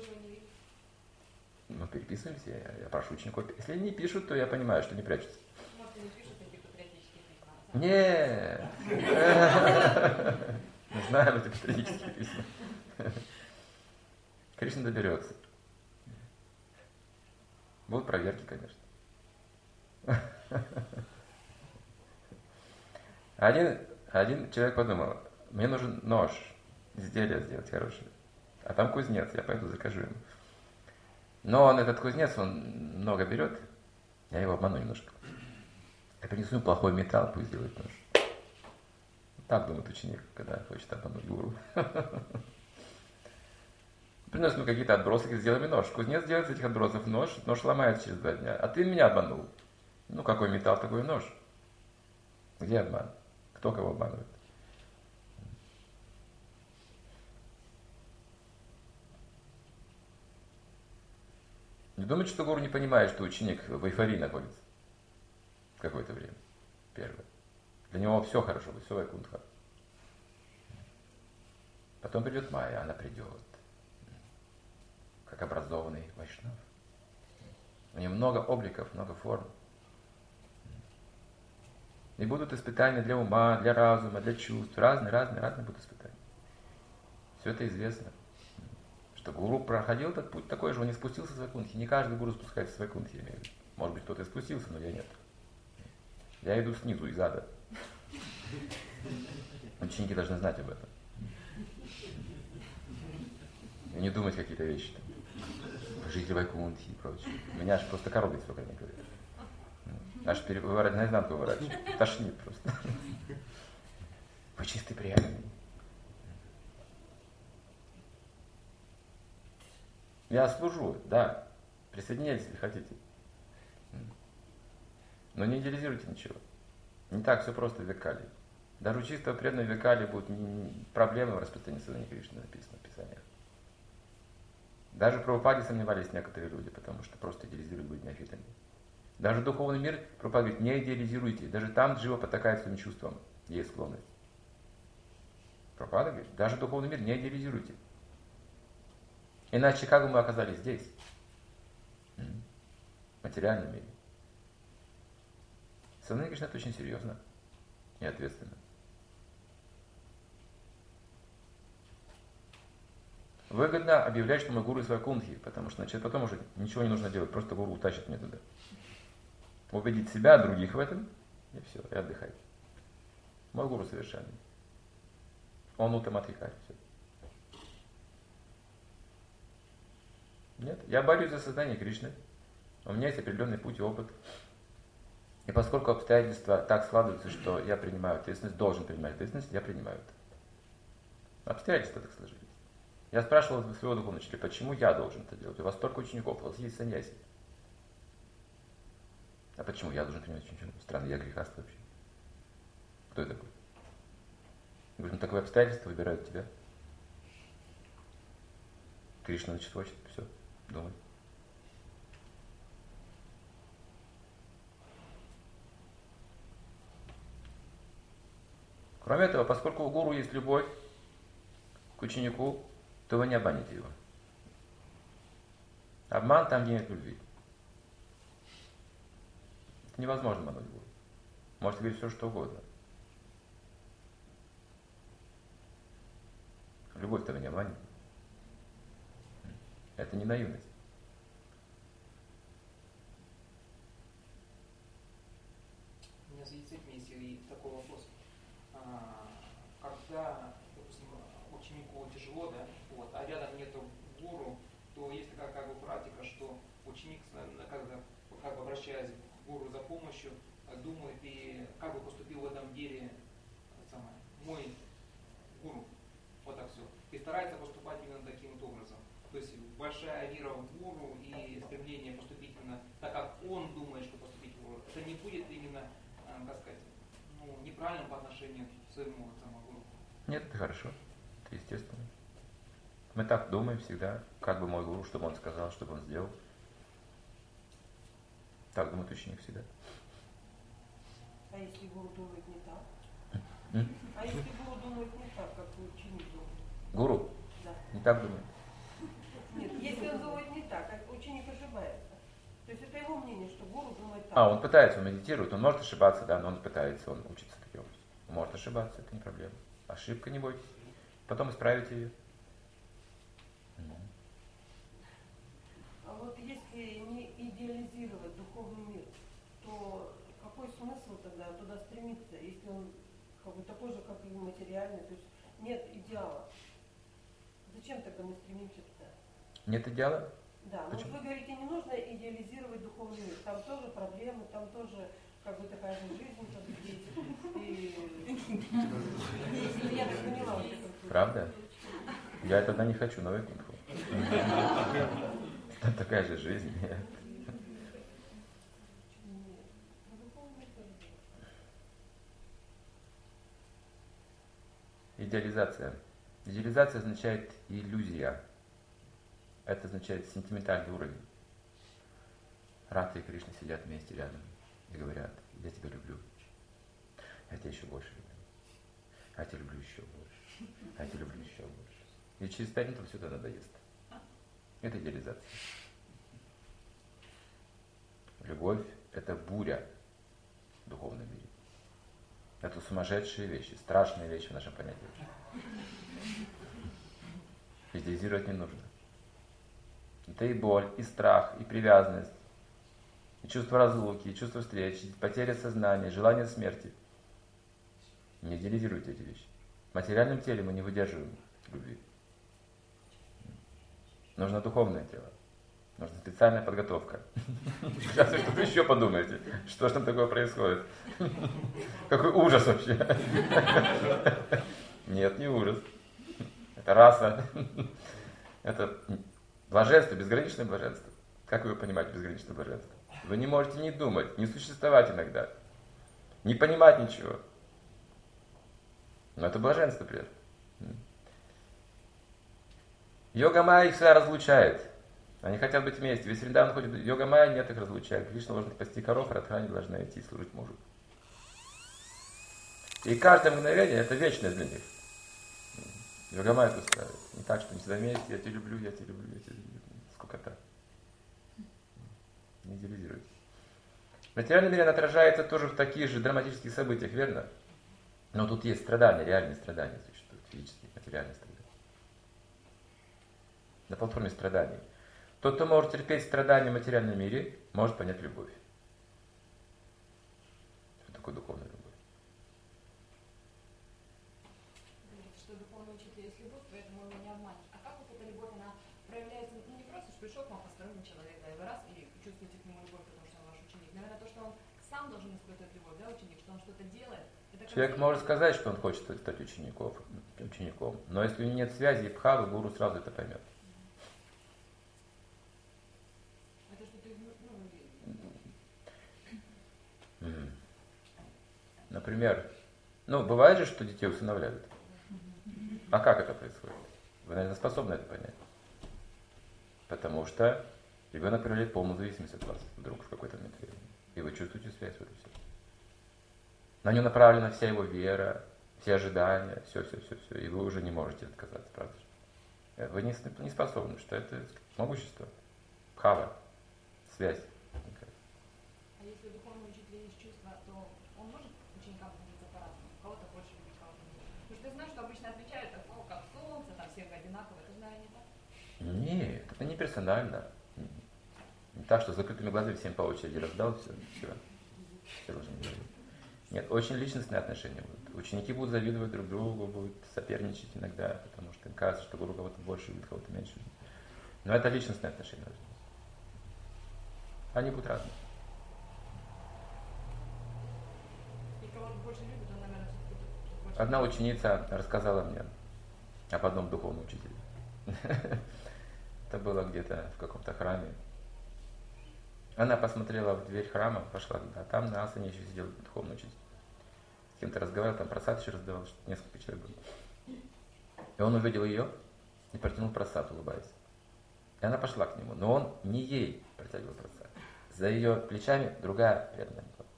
Мы переписываемся, я, я прошу учеников. Если они не пишут, то я понимаю, что не прячутся. Может, они пишут какие-то патриотические письма? Нет. Мы знаем эти патриотические письма. Кришна доберется. Будут проверки, конечно. Один, один человек подумал, мне нужен нож, изделие сделать хорошее. А там кузнец, я пойду закажу ему. Но он, этот кузнец, он много берет, я его обману немножко. Я принесу ему плохой металл, пусть делает нож. Так думает ученик, когда хочет обмануть гуру. Приносит ему какие-то отбросы, сделай мне нож. Кузнец делает из этих отбросов нож, нож ломается через два дня. А ты меня обманул. Ну, какой металл, такой нож. Где обман? Кто кого обманывает? Не думайте, что гуру не понимает, что ученик в эйфории находится какое-то время. Первое. Для него все хорошо, все вайкунтха. Потом придет майя, она придет. Как образованный вайшнав. У нее много обликов, много форм. И будут испытания для ума, для разума, для чувств. Разные, разные, разные будут испытания. Все это известно. Что гуру проходил этот путь такой же, он не спустился с вайкунтхи. Не каждый гуру спускается с вайкунтхи. Может быть, кто-то и спустился, но я нет. Я иду снизу, из ада. Ученики должны знать об этом. И не думать какие-то вещи. Там, жители вайкунтхи и прочее. Меня аж просто коробит, сколько они говорят. Аж переворачивает, наизнанку выворачивает. Тошнит просто. Вы чистый преданный. Я служу, да. Присоединяйтесь, если хотите. Но не идеализируйте ничего. Не так все просто в Векали. Даже у чистого преданного Векали будут проблемы в распространении сознания Кришны, написано в Писаниях. Даже в Прабхупаде сомневались некоторые люди, потому что просто идеализируют быть неофитами. Даже духовный мир, Прабхупада говорит, не идеализируйте. Даже там Джива потакает своим чувствам. Есть склонность. Прабхупада говорит, даже духовный мир не идеализируйте. Иначе как бы мы оказались здесь? В материальном мире. Сознание Кришны — это очень серьезно и ответственно. Выгодно объявлять, что мы гуру из Вайкунтхи, потому что значит, потом уже ничего не нужно делать, просто гуру утащит меня туда. Убедить себя, других в этом, и все, и отдыхать. Мой гуру совершенный. Он утаматрикарь. Нет, я борюсь за сознание Кришны. У меня есть определенный путь и опыт. И поскольку обстоятельства так складываются, что я принимаю ответственность, должен принимать ответственность, я принимаю это. Обстоятельства так сложились. Я спрашивал своего духовного учителя, почему я должен это делать? У вас столько учеников, у вас есть саньяси. А почему я должен принимать учеников? Странно, я грехаст вообще. Кто я такой? Говорит, ну такое обстоятельство выбирают тебя. Кришна, значит, хочет, все, думай. Кроме этого, поскольку у гуру есть любовь к ученику, то вы не обманете его. Обман там, где нет любви. Это невозможно обмануть гуру. Можете говорить все, что угодно. Любовь-то вы не обманете. Это не наивность. У меня с этим есть и такой вопрос. Когда, допустим, ученику тяжело, да, вот, а рядом нету гуру, то есть такая как бы практика, что ученик, когда как бы обращаясь к гуру за помощью, думает и как бы поступил в этом деле самое, мой гуру. Вот так все. И старается поступать именно таким вот образом. То есть большая вера в гуру и стремление поступить именно так, как он думает, что поступить в гуру, это не будет именно, э, как сказать, ну, неправильным по отношению к своему самому гуру. Нет, это хорошо. Это естественно. Мы так думаем всегда, как бы мой гуру, чтобы он сказал, чтобы он сделал. Так думает ученик всегда. А если гуру думает не так? М? А если гуру думает не так, как ученик думает? Гуру? Да. Не так думает. Нет, если он думает не так, как ученик ошибается. То есть это его мнение, что гуру думает так. А, он пытается, он медитирует, он может ошибаться, да, но он пытается, он учится таким образом. Он может ошибаться, это не проблема. Ошибка, не бойтесь. Потом исправите ее. А вот если не идеализировать духовный мир, то какой смысл тогда туда стремиться, если он как бы такой же, как и материальный, то есть нет идеала? Зачем тогда мы стремимся туда? Нет идеала? Да, но вот вы говорите, не нужно идеализировать духовный мир. Там тоже проблемы, там тоже как бы такая же жизнь, как здесь. И я так поняла вот это. Правда? Я тогда не хочу на Вайкунтху. Там такая же жизнь. Идеализация. Идеализация означает иллюзия. Это означает сентиментальный уровень. Радха и Кришна сидят вместе рядом и говорят: я тебя люблю, я тебя еще больше люблю, я тебя люблю еще больше, я тебя люблю еще больше. И через пять минут все это надоест. Это идеализация. Любовь – это буря в духовном мире. Это сумасшедшие вещи, страшные вещи в нашем понятии. Идеализировать не нужно. Это и боль, и страх, и привязанность, и чувство разлуки, и чувство встречи, и потеря сознания, желание смерти. Не идеализируйте эти вещи. В материальном теле мы не выдерживаем любви. Нужно духовное тело. Нужна специальная подготовка. Сейчас вы что-то еще подумаете. Что же там такое происходит? Какой ужас вообще. Нет, не ужас. Это раса. Это блаженство, безграничное блаженство. Как вы понимаете безграничное блаженство? Вы не можете не думать, не существовать иногда. Не понимать ничего. Но это блаженство при этом. Йога-майя их всегда разлучает. Они хотят быть вместе. Весь Вриндаван ходит, йога-майя нет, их разлучает. Кришна должен пасти коров, Радхарани должна идти служить мужу. И каждое мгновение это вечность для них. Йога-майя это устраивает. Не так, что они всегда вместе, я тебя люблю, я тебя люблю, я тебя люблю. Сколько-то. Не идеализируйте. Материальный мир отражается тоже в таких же драматических событиях, верно? Но тут есть страдания, реальные страдания существуют, физические, материальные страдания. На платформе страданий. Тот, кто может терпеть страдания в материальном мире, может понять любовь. Что такое духовная любовь? Что духовный учитель есть любовь, поэтому его не обманешь. А как вот эта любовь, она проявляется, ну не просто, что пришел к вам посторонний человек, да, и вы раз, и чувствуете к нему любовь, потому что он ваш ученик. Наверное, то, что он сам должен испытывать любовь, да, ученик, что он что-то делает. Это Человек может сказать, что он хочет стать учеником, учеником, но если у него нет связи и бхавы, гуру сразу это поймет. Это что-то, ну, Mm. Например, ну, бывает же, что детей усыновляют. А как это происходит? Вы, наверное, способны это понять. Потому что ребенок проявляет полную зависимость от вас вдруг в какой-то момент времени. И вы чувствуете связь в этом всем. На него направлена вся его вера, все ожидания, все, все, все, все. И вы уже не можете отказаться, правда же? Вы не, не способны, что это могущество, бхава, связь. А если у духовного учителя есть чувства, то он может ученикам относиться по-разному? У кого-то больше любит, у кого-то меньше. Потому что я знаю, что обычно отвечают, так, ну, как солнце, там все одинаково. Это же, наверное, не так? Нет, это не персонально. Не так, что с закрытыми глазами всем по очереди раздал, все, все. Все должны делать. Нет, очень личностные отношения будут. Ученики будут завидовать друг другу, будут соперничать иногда, потому что им кажется, что гуру кого-то больше любит, кого-то меньше любит. Но это личностные отношения. Они будут разные. И кого-то больше любит, он, наверное, все-таки больше... Одна ученица рассказала мне об одном духовном учителе. Это было где-то в каком-то храме. Она посмотрела в дверь храма, пошла туда. Там на асане еще сидел духовный учитель. С кем-то разговаривал, там просад еще раздавал, несколько человек было. И он увидел ее и протянул просад, улыбаясь. И она пошла к нему, но он не ей протягивал просад. За ее плечами другая преданная была.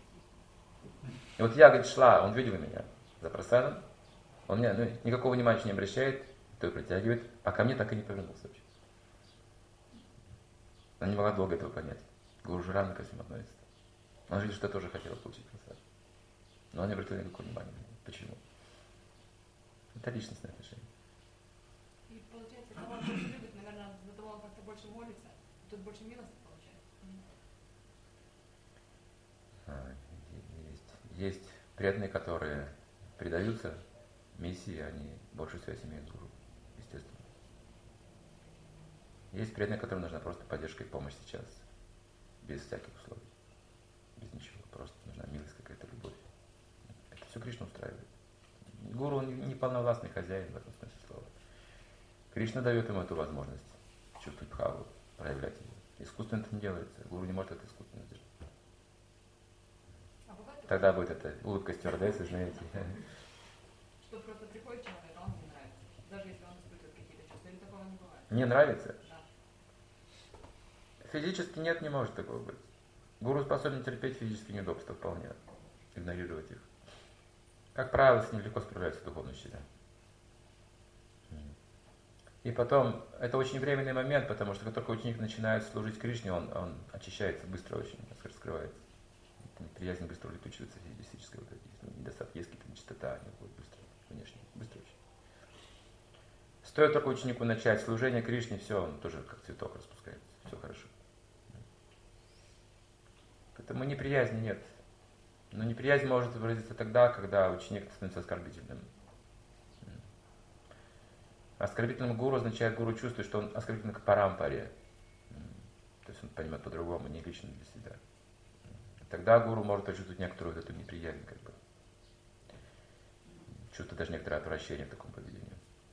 И вот я, говорит, шла, он видел меня за просадом, он меня ну, никакого внимания не обращает, то и протягивает, а ко мне так и не повернулся вообще. Она не могла долго этого понять. Гуру же равно ко всем относится. Он видит, что я тоже хотела получить просад. Но он не обратил никакого внимания. Почему? Это личностные отношения. И получается, кого он больше любит, наверное, за того он как-то больше молится, тут больше милости получает. А, есть, есть преданные, которые предаются миссии, они большую связь имеют с гуру, естественно. Есть преданные, которым нужна просто поддержка и помощь сейчас, без всяких условий, без ничего, просто нужна милость, какая-то любовь. Это все Кришна устраивает. Гуру, он не полновластный хозяин в этом смысле слова. Кришна дает ему эту возможность чувствовать бхаву, проявлять ее. Искусственно это не делается. Гуру не может это искусственно сделать. А бывает, Тогда будет это улыбка стюардессы, знаете. что просто приходит человек, а он не нравится, даже если он испытывает какие-то чувства, или такого не бывает? Не нравится? Да. Физически нет, не может такого быть. Гуру способен терпеть физические неудобства вполне, игнорировать их. Как правило, с ним легко справляются духовные учителя. И потом, это очень временный момент, потому что как только ученик начинает служить Кришне, он, он очищается быстро очень, раскрывается. Неприязнь быстро улетучивается, физическая вот эти недостатки, есть какие-то нечистота, они уходят быстро, внешне, быстро очень. Стоит только ученику начать служение Кришне, все, он тоже как цветок распускается, все хорошо. Поэтому неприязни нет. Но неприязнь может выразиться тогда, когда ученик становится оскорбительным. Оскорбительным гуру означает, гуру чувствует, что он оскорбителен к парампаре. То есть он понимает по-другому, не лично для себя. Тогда гуру может почувствовать некоторую вот эту неприязнь, как бы. Чувствует даже некоторое отвращение к такому поведению.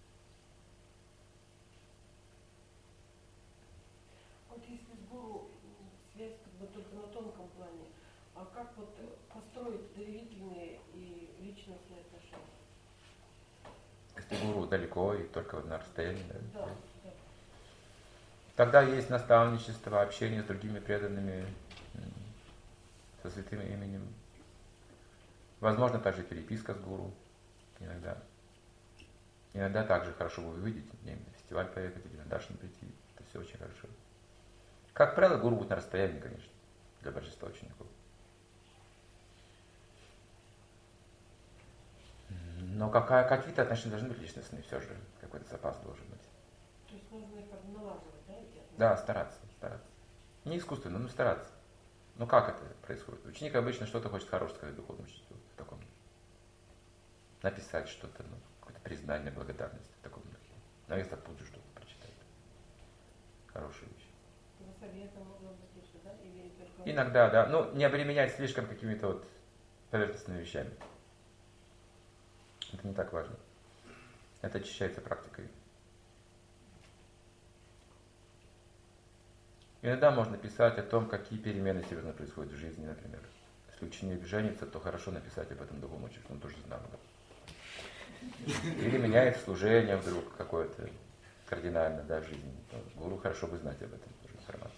Вот если с гуру связь как бы только на тонком плане, а как вот построить доверительные и личностные отношения? Если гуру далеко и только на расстоянии, да? Да, да. Тогда есть наставничество, общение с другими преданными, со святым именем. Возможно, также переписка с гуру иногда. Иногда также хорошо будет увидеть, на фестиваль поехать или на даршан прийти. Это все очень хорошо. Как правило, гуру будет на расстоянии, конечно, для большинства учеников. Но какая, какие-то отношения должны быть личностные все же. Какой-то запас должен быть. То есть нужно как бы налаживать, да, эти отношения? Да, стараться, стараться. Не искусственно, но стараться. Ну как это происходит? Ученик обычно что-то хочет хорошее сказать духовному учителю в таком. Написать что-то, ну, какое-то признание, благодарность в таком духе. Но если тут же что-то прочитать. Хорошие вещи. За советом можно обратиться, да? Или только... Иногда, да. Ну, не обременять слишком какими-то вот поверхностными вещами. Это не так важно. Это очищается практикой. Иногда можно писать о том, какие перемены серьезно происходят в жизни, например. Если ученик женится, то хорошо написать об этом духовному учителю, он тоже знал. Или меняет служение вдруг какое-то кардинально, да, в жизни. Гуру хорошо бы знать об этом тоже информацию.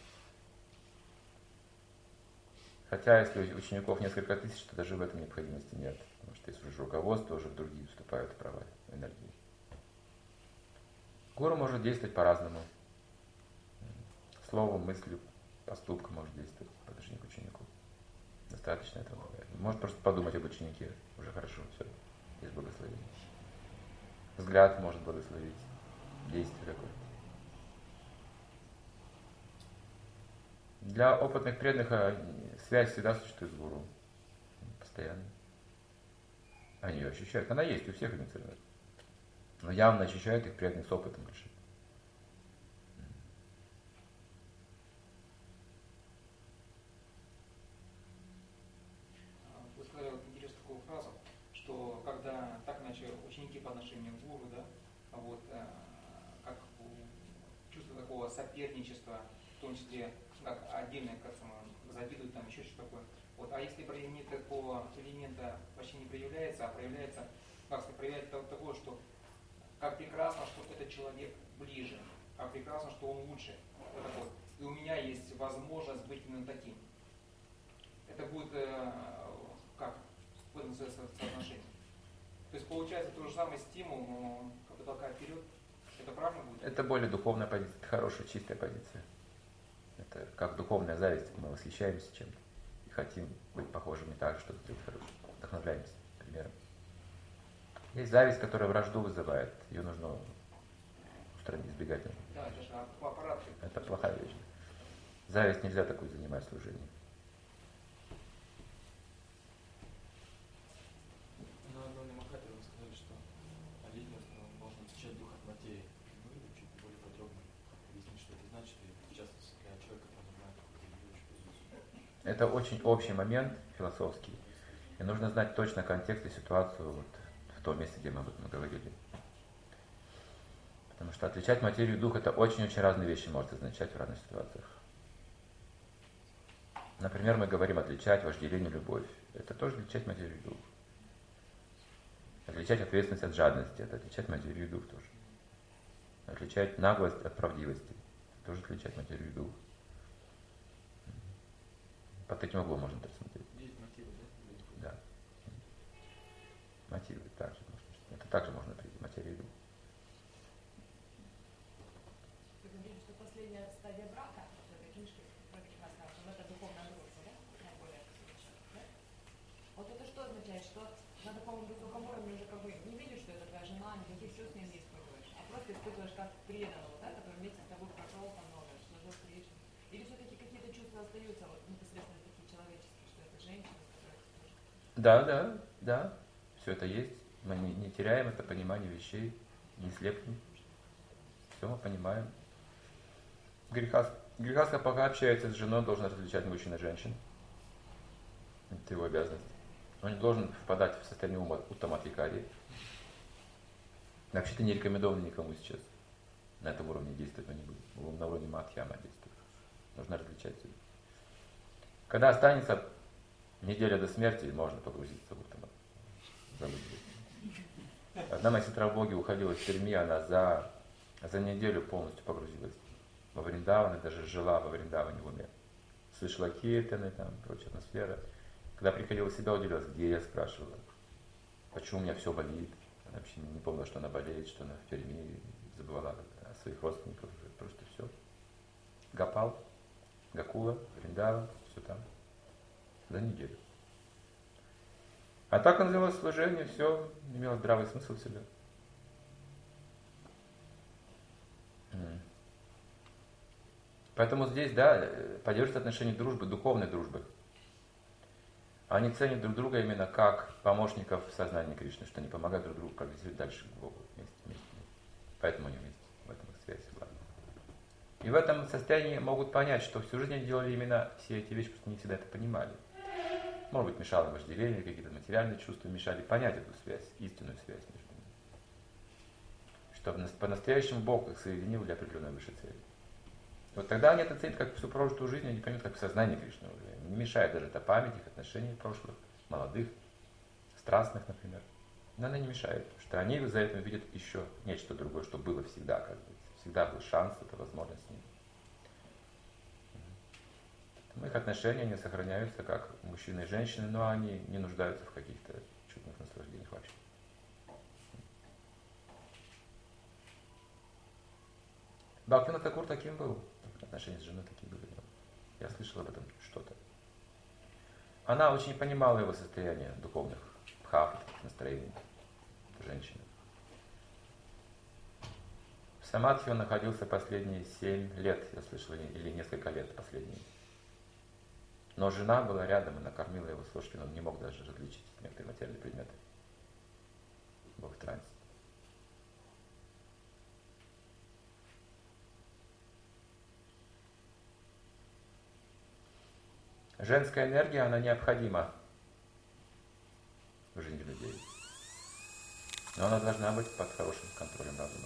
Хотя, если у учеников несколько тысяч, то даже в этом необходимости нет. Потому что если уже руководство, уже другие вступают в права энергии. Гуру может действовать по-разному. Словом, мыслью, поступком может действовать по отношению к ученику. Достаточно этого. Может просто подумать об ученике. Уже хорошо, все. Есть благословение. Взгляд может благословить. Действие какое-то. Для опытных преданных связь всегда существует с гуру. Постоянно. Они ее ощущают. Она есть у всех инициаторов. Но явно ощущают их преданных с опытом больше. Вы сказали вот интересную такую фразу, что когда так иначе ученики по отношению к гуру, да, вот, как чувство такого соперничества, в том числе как отдельное, как завидуют, там еще что-то такое. Вот, а если проявление такого элемента вообще не проявляется, а проявляется, как сказать, проявляется того, что как прекрасно, что этот человек ближе, как прекрасно, что он лучше. Вот так вот. И у меня есть возможность быть именно таким. Это будет э, как в этом соотношении. То есть получается тот же самый стимул, но как бы толкает вперед. Это правильно будет? Это более духовная позиция, это хорошая, чистая позиция. Это как духовная зависть, мы восхищаемся чем-то и хотим быть похожими так же, что-то делать хорошее. Вдохновляемся примером. Есть зависть, которая вражду вызывает, ее нужно устранить, избегать нужно. Да, это же аппарат. Это плохая вещь. Зависть нельзя такой занимать служением. На одном Махатре вы сказали, что лидер должен отличать дух от материи. Вы чуть более подробно объяснить, что это значит, и в частности для человека, который знает какую-то ведущую позицию. Это очень общий момент философский. И нужно знать точно контекст и ситуацию вот в том месте, где мы об этом говорили. Потому что отличать материю и дух это очень-очень разные вещи может означать в разных ситуациях. Например, мы говорим отличать вожделение и любовь. Это тоже отличать материю и дух. Отличать ответственность от жадности. Это отличать материю и дух тоже. Отличать наглость от правдивости. Тоже отличать материю и дух. Под таким углом можно это рассмотреть. Есть мотивы, да? Да. Мотивы также можно. Это также можно определить, материю и дух. Вы говорили, что последняя стадия брака, в этой книжке про прекрасного, это духовная грудь, да? Наиболее да? Вот это что означает, что на таком высоком уровне уже как бы не видишь, что это твоя жена, никаких чувств не испытываешь, а просто испытываешь как преданного, да, который вместе с тобой прошел там много, служил с Кришной. Или все-таки какие-то чувства остаются вот, непосредственно такие человеческие, что это женщина, с которой ты тоже... Да, да, да. Все это есть. Мы не, не теряем это понимание вещей, не слепнем. Все мы понимаем. Грехас, Грехаска, пока общается с женой, должен различать мужчин и женщин. Это его обязанность. Он не должен впадать в состояние ума утаматикарии. Вообще-то не рекомендовано никому сейчас на этом уровне действовать, но не будет. На уровне Мадхьяма действует. Нужно различать себя. Когда останется неделя до смерти, можно погрузиться в утамат. Одна моя сестра в Боге уходила из Перми, она за, за неделю полностью погрузилась во Вриндаван, и даже жила во Вриндаване в уме. Слышала киртаны, там, прочая атмосфера. Когда приходила в себя, удивилась, где я, спрашивала, почему у меня все болит. Она вообще не помнила, что она болеет, что она в Перми, забывала о своих родственниках, просто все. Гопал, Гакула, Вриндаван, все там. За неделю. А так он взялось служение, все, имело здравый смысл в себе. Поэтому здесь, да, поддерживаются отношения дружбы, духовной дружбы. Они ценят друг друга именно как помощников в сознании Кришны, что они помогают друг другу прогрессировать дальше к Богу вместе, вместе. Поэтому они вместе, в этом их связь главная. И в этом состоянии могут понять, что всю жизнь они делали именно все эти вещи, просто не всегда это понимали. Может быть, мешало вожделение, какие-то материальные чувства мешали понять эту связь, истинную связь между ними. Чтобы по-настоящему Бог их соединил для определенной высшей цели. Вот тогда они это ценят как всю прожитую жизнь, они поймут как в сознании Кришны уже. Не мешает даже эта память, их отношений прошлых, молодых, страстных, например. Но она не мешает, потому что они за этим видят еще нечто другое, что было всегда, как бы. Всегда был шанс, это возможность с ним. Их отношения не сохраняются как мужчины и женщины, но они не нуждаются в каких-то чудных наслаждениях вообще. Бхактивинода Такур таким был. Отношения с женой такие были. Я слышал об этом что-то. Она очень понимала его состояние духовных бхав, настроений женщины. В самадхи он находился последние семь лет, я слышал, или несколько лет последние. Но жена была рядом, она кормила его с ложки, но он не мог даже различить некоторые материальные предметы. Был в трансе. Женская энергия, она необходима в жизни людей. Но она должна быть под хорошим контролем разума.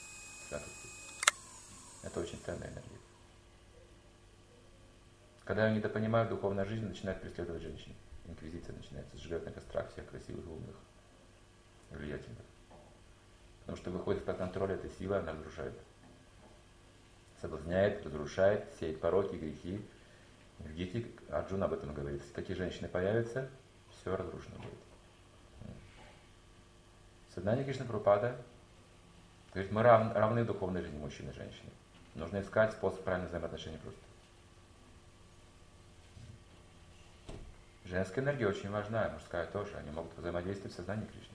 Это очень ценная энергия. Когда ее недопонимают, духовная жизнь начинает преследовать женщин. Инквизиция начинается, сжигать на кострах всех красивых, умных, влиятельных. Потому что выходит из-под контроля эта сила, она разрушает. Соблазняет, разрушает, сеет пороки, грехи. В Гите Арджуна об этом говорит. Если такие женщины появятся, все разрушено будет. Сознание Кришны Прабхупада говорит, мы равны, равны в духовной жизни мужчины и женщины. Нужно искать способ правильных взаимоотношений просто. Женская энергия очень важна, мужская тоже. Они могут взаимодействовать в сознании Кришны.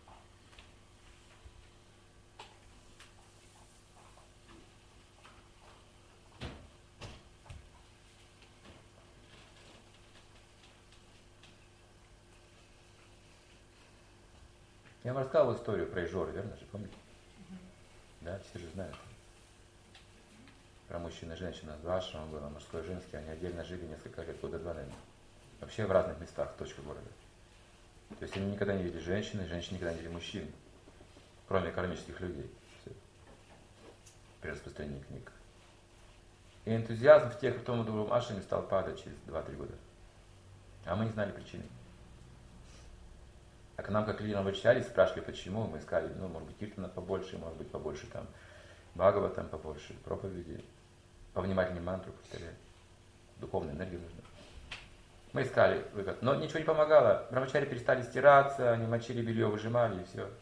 Я вам рассказывал историю про Ижору, верно же, помните? Mm-hmm. Да, все же знают. Про мужчину и женщину. Два ашрама было, мужской и женский. Они отдельно жили несколько лет, года два, наверное. Вообще в разных местах, в точках города. То есть они никогда не видели женщины, женщины никогда не видели мужчин. Кроме кармических людей. Все. При распространении книг. И энтузиазм в тех, кто в другом ашраме стал падать через два-три года. А мы не знали причины. А к нам, как люди, обращались, спрашивали, почему. Мы искали, ну, может быть, киртана побольше, может быть, побольше там Бхагаватам побольше, проповеди, повнимательнее мантру повторять. Духовная энергия нужна. Мы искали выход, но ничего не помогало. Брамачари перестали стираться, они мочили белье, выжимали и все.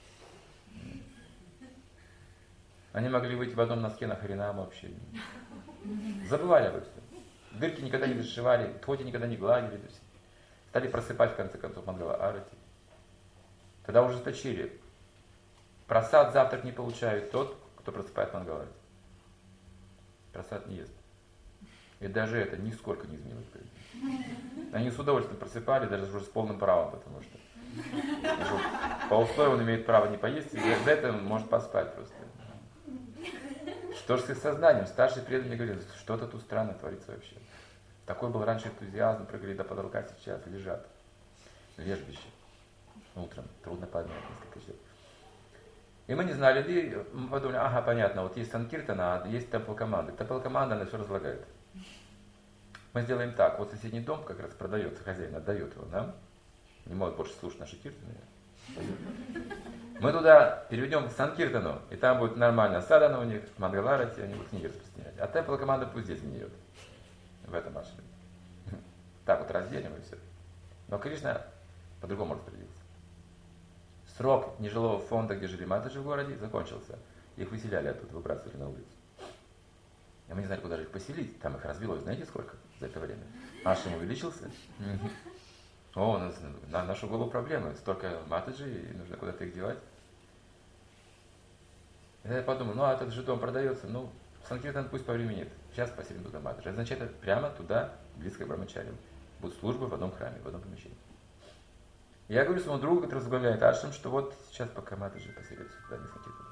Они могли выйти в одном носке на харинам вообще. Забывали об этом. Дырки никогда не зашивали, тхоти никогда не гладили. Стали просыпать в конце концов мангала арати. Тогда ужесточили. Просад завтрак не получает тот, кто просыпает мангала арати. Просад не ест. И даже это нисколько не изменилось. Они с удовольствием просыпали, даже уже с полным правом, потому что по условию он имеет право не поесть, и за это он может поспать просто. Что же с их сознанием? Старшие преданные говорили, что-то тут странно творится вообще. Такой был раньше энтузиазм, прыгали до потолка, сейчас лежат. Лежбище. Утром. Трудно поднять несколько часов. И мы не знали, и мы подумали, ага, понятно, вот есть санкиртана, а есть тепл-команда. Тепл-команда, она все разлагает. Мы сделаем так, вот соседний дом как раз продается, хозяин отдает его нам, не может больше слушать наши киртаны. Мы туда переведем санкиртану, и там будет нормально садана у них, мангаларати, они будут книги распространять. А тепла команда пусть здесь гниет, в этом ашраме. Так вот разделим и все. Но Кришна по-другому распорядился. Срок нежилого фонда, где жили Матаджи в городе, закончился. Их выселяли оттуда, выбрасывали на улицу. И мы не знали, куда же их поселить. Там их развелось, знаете, сколько за это время? Ашрам увеличился. О, у нас на нашу голову проблемы. Столько матаджи, и нужно куда-то их девать. Я подумал, ну а этот же дом продается, ну, Санкиртан пусть повременит. Сейчас поселим туда матаджи. Это значит, это прямо туда, близко к Брамачарьям. Будут службы в одном храме, в одном помещении. Я говорю своему другу, который возглавляет ашрам, что вот сейчас пока матаджи поселятся туда, не Санкиртан.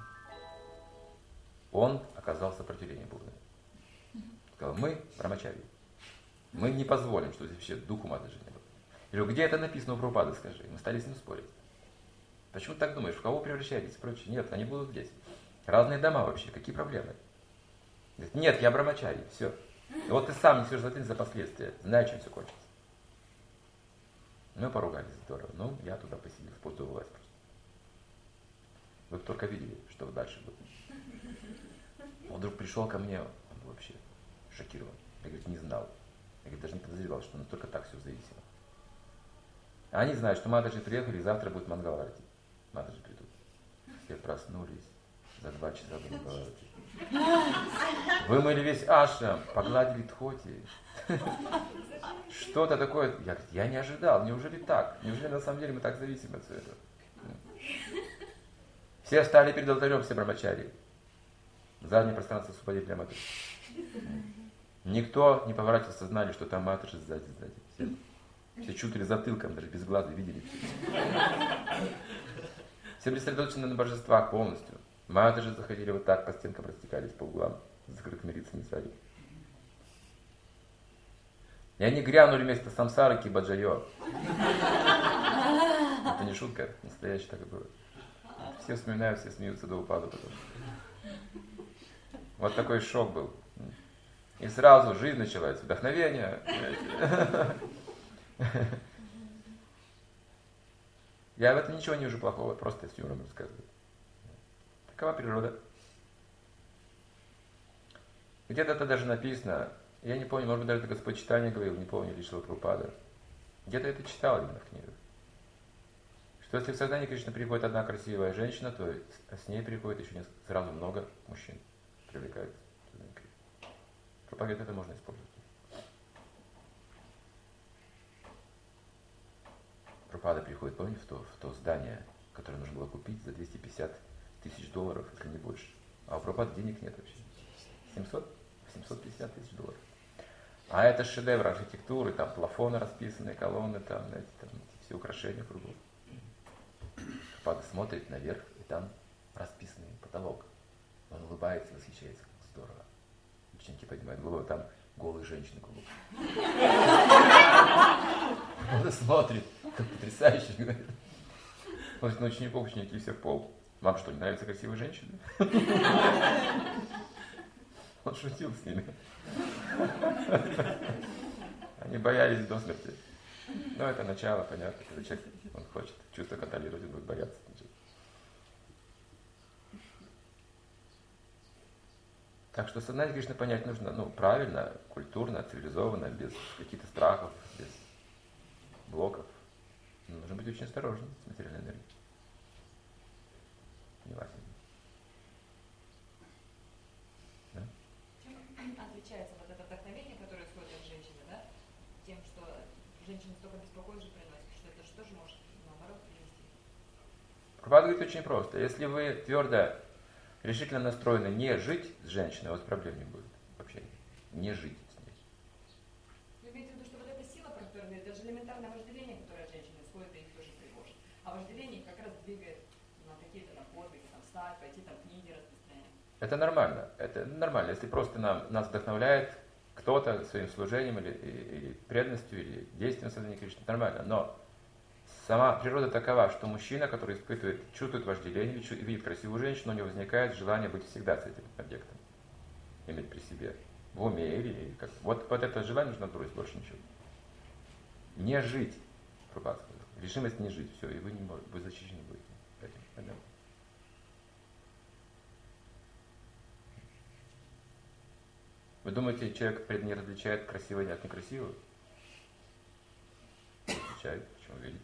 Он оказал сопротивление Будды. Сказал, мы Брамачарьи. Мы не позволим, чтобы вообще духу матаджи не было. Я говорю, где это написано у Прабхупады, скажи. Мы стали с ним спорить. Почему ты так думаешь? В кого превращаетесь? И прочее. Нет, они будут здесь. Разные дома вообще. Какие проблемы? Говорит, нет, я Брамачарьи. Все. И вот ты сам несешь ответственность за последствия. Знаю, чем все кончится. Мы поругались здорово. Ну, я туда поселил, в пустую власть просто. Вы бы только видели, что дальше будет. Он вдруг пришел ко мне, он был вообще шокирован. Я, говорит, не знал. Я, говорит, даже не подозревал, что настолько так все зависело. А они знают, что матаджи приехали, и завтра будет Мангаларати. Матаджи придут. Все проснулись за два часа до Мангаларати. Вымыли весь ашрам, погладили тхоти. Что-то такое. Я, говорит, я не ожидал. Неужели так? Неужели на самом деле мы так зависим от всего этого? Все встали перед алтарем, все брамачари. Заднее пространство освободили для матаджи. Никто не поворачивал сознание, что там матаджи сзади, сзади. Все, все чувствовали затылком, даже без глаза видели. Все были сосредоточены на божествах полностью. Матаджи заходили вот так, по стенкам растекались по углам, с закрытыми лицами сзади. И они грянули вместо самсары кибаджайо. Это не шутка, настоящее так и было. Все вспоминают, все смеются до упаду потом. Вот такой шок был. И сразу жизнь началась, вдохновение. Я в этом ничего не вижу плохого, просто с юмором рассказываю. Такова природа. Где-то это даже написано, я не помню, может быть, даже это Господь Читания говорил, не помню, или Шрила Прабхупада. Где-то это читал именно в книгах. Что если в сознании Кришны приходит одна красивая женщина, то с ней приходит еще несколько, сразу много мужчин привлекается. Прабхупада говорит, это можно использовать. Прабхупада приходит, помните, в то, в то здание, которое нужно было купить за двести пятьдесят тысяч долларов, если не больше. А у Прабхупады денег нет вообще. семьсот? восемьсот пятьдесят тысяч долларов. А это шедевр архитектуры, там плафоны расписанные, колонны, там, знаете, там все украшения кругом. Прабхупада смотрит наверх, и там расписанный потолок. Он улыбается, восхищается, как здорово. Ученики поднимают голову, там голые женщины кругом. Он смотрит, как потрясающе, говорит. Он на учеников, ученики все в пол. Вам что, не нравятся красивые женщины? Он шутил с ними. Они боялись до смерти. Но это начало, понятно, когда человек, он хочет чувство контролировать, он будет бояться. Так что сознание Кришны понять нужно, ну, правильно, культурно, цивилизованно, без каких-то страхов, без блоков. Но нужно быть очень осторожным с материальной энергией. Неважно. Да? Чем отличается вот это вдохновение, которое исходит от женщины, да, тем, что женщина столько беспокойства приносит, что это же тоже может, наоборот, привести? Прабхупада говорит очень просто. Если вы твердо, решительно настроены не жить с женщиной, у вас проблем не будет вообще. Не жить с ней. Вы имеете в виду, что вот эта сила, про которую говорит, это же элементарное вожделение, которое от женщины исходит, и их тоже тревожит. А вожделение как раз двигает на какие-то там подвиги, там встать, пойти там книги распространять. Это нормально. Это нормально. Если просто нам, нас вдохновляет кто-то своим служением или, или преданностью, или действием сознания Кришны, нормально. Но сама природа такова, что мужчина, который испытывает, чувствует вожделение, видит красивую женщину, у него возникает желание быть всегда с этим объектом. Иметь при себе. В уме или, или как. Вот, вот это желание нужно бросить, больше ничего. Не жить. Прабхупада сказал. Решимость не жить. Все, и вы не можете, вы защищены будете этим. Понятно? Вы думаете, человек не различает красивое от некрасивого? Различает, почему видит.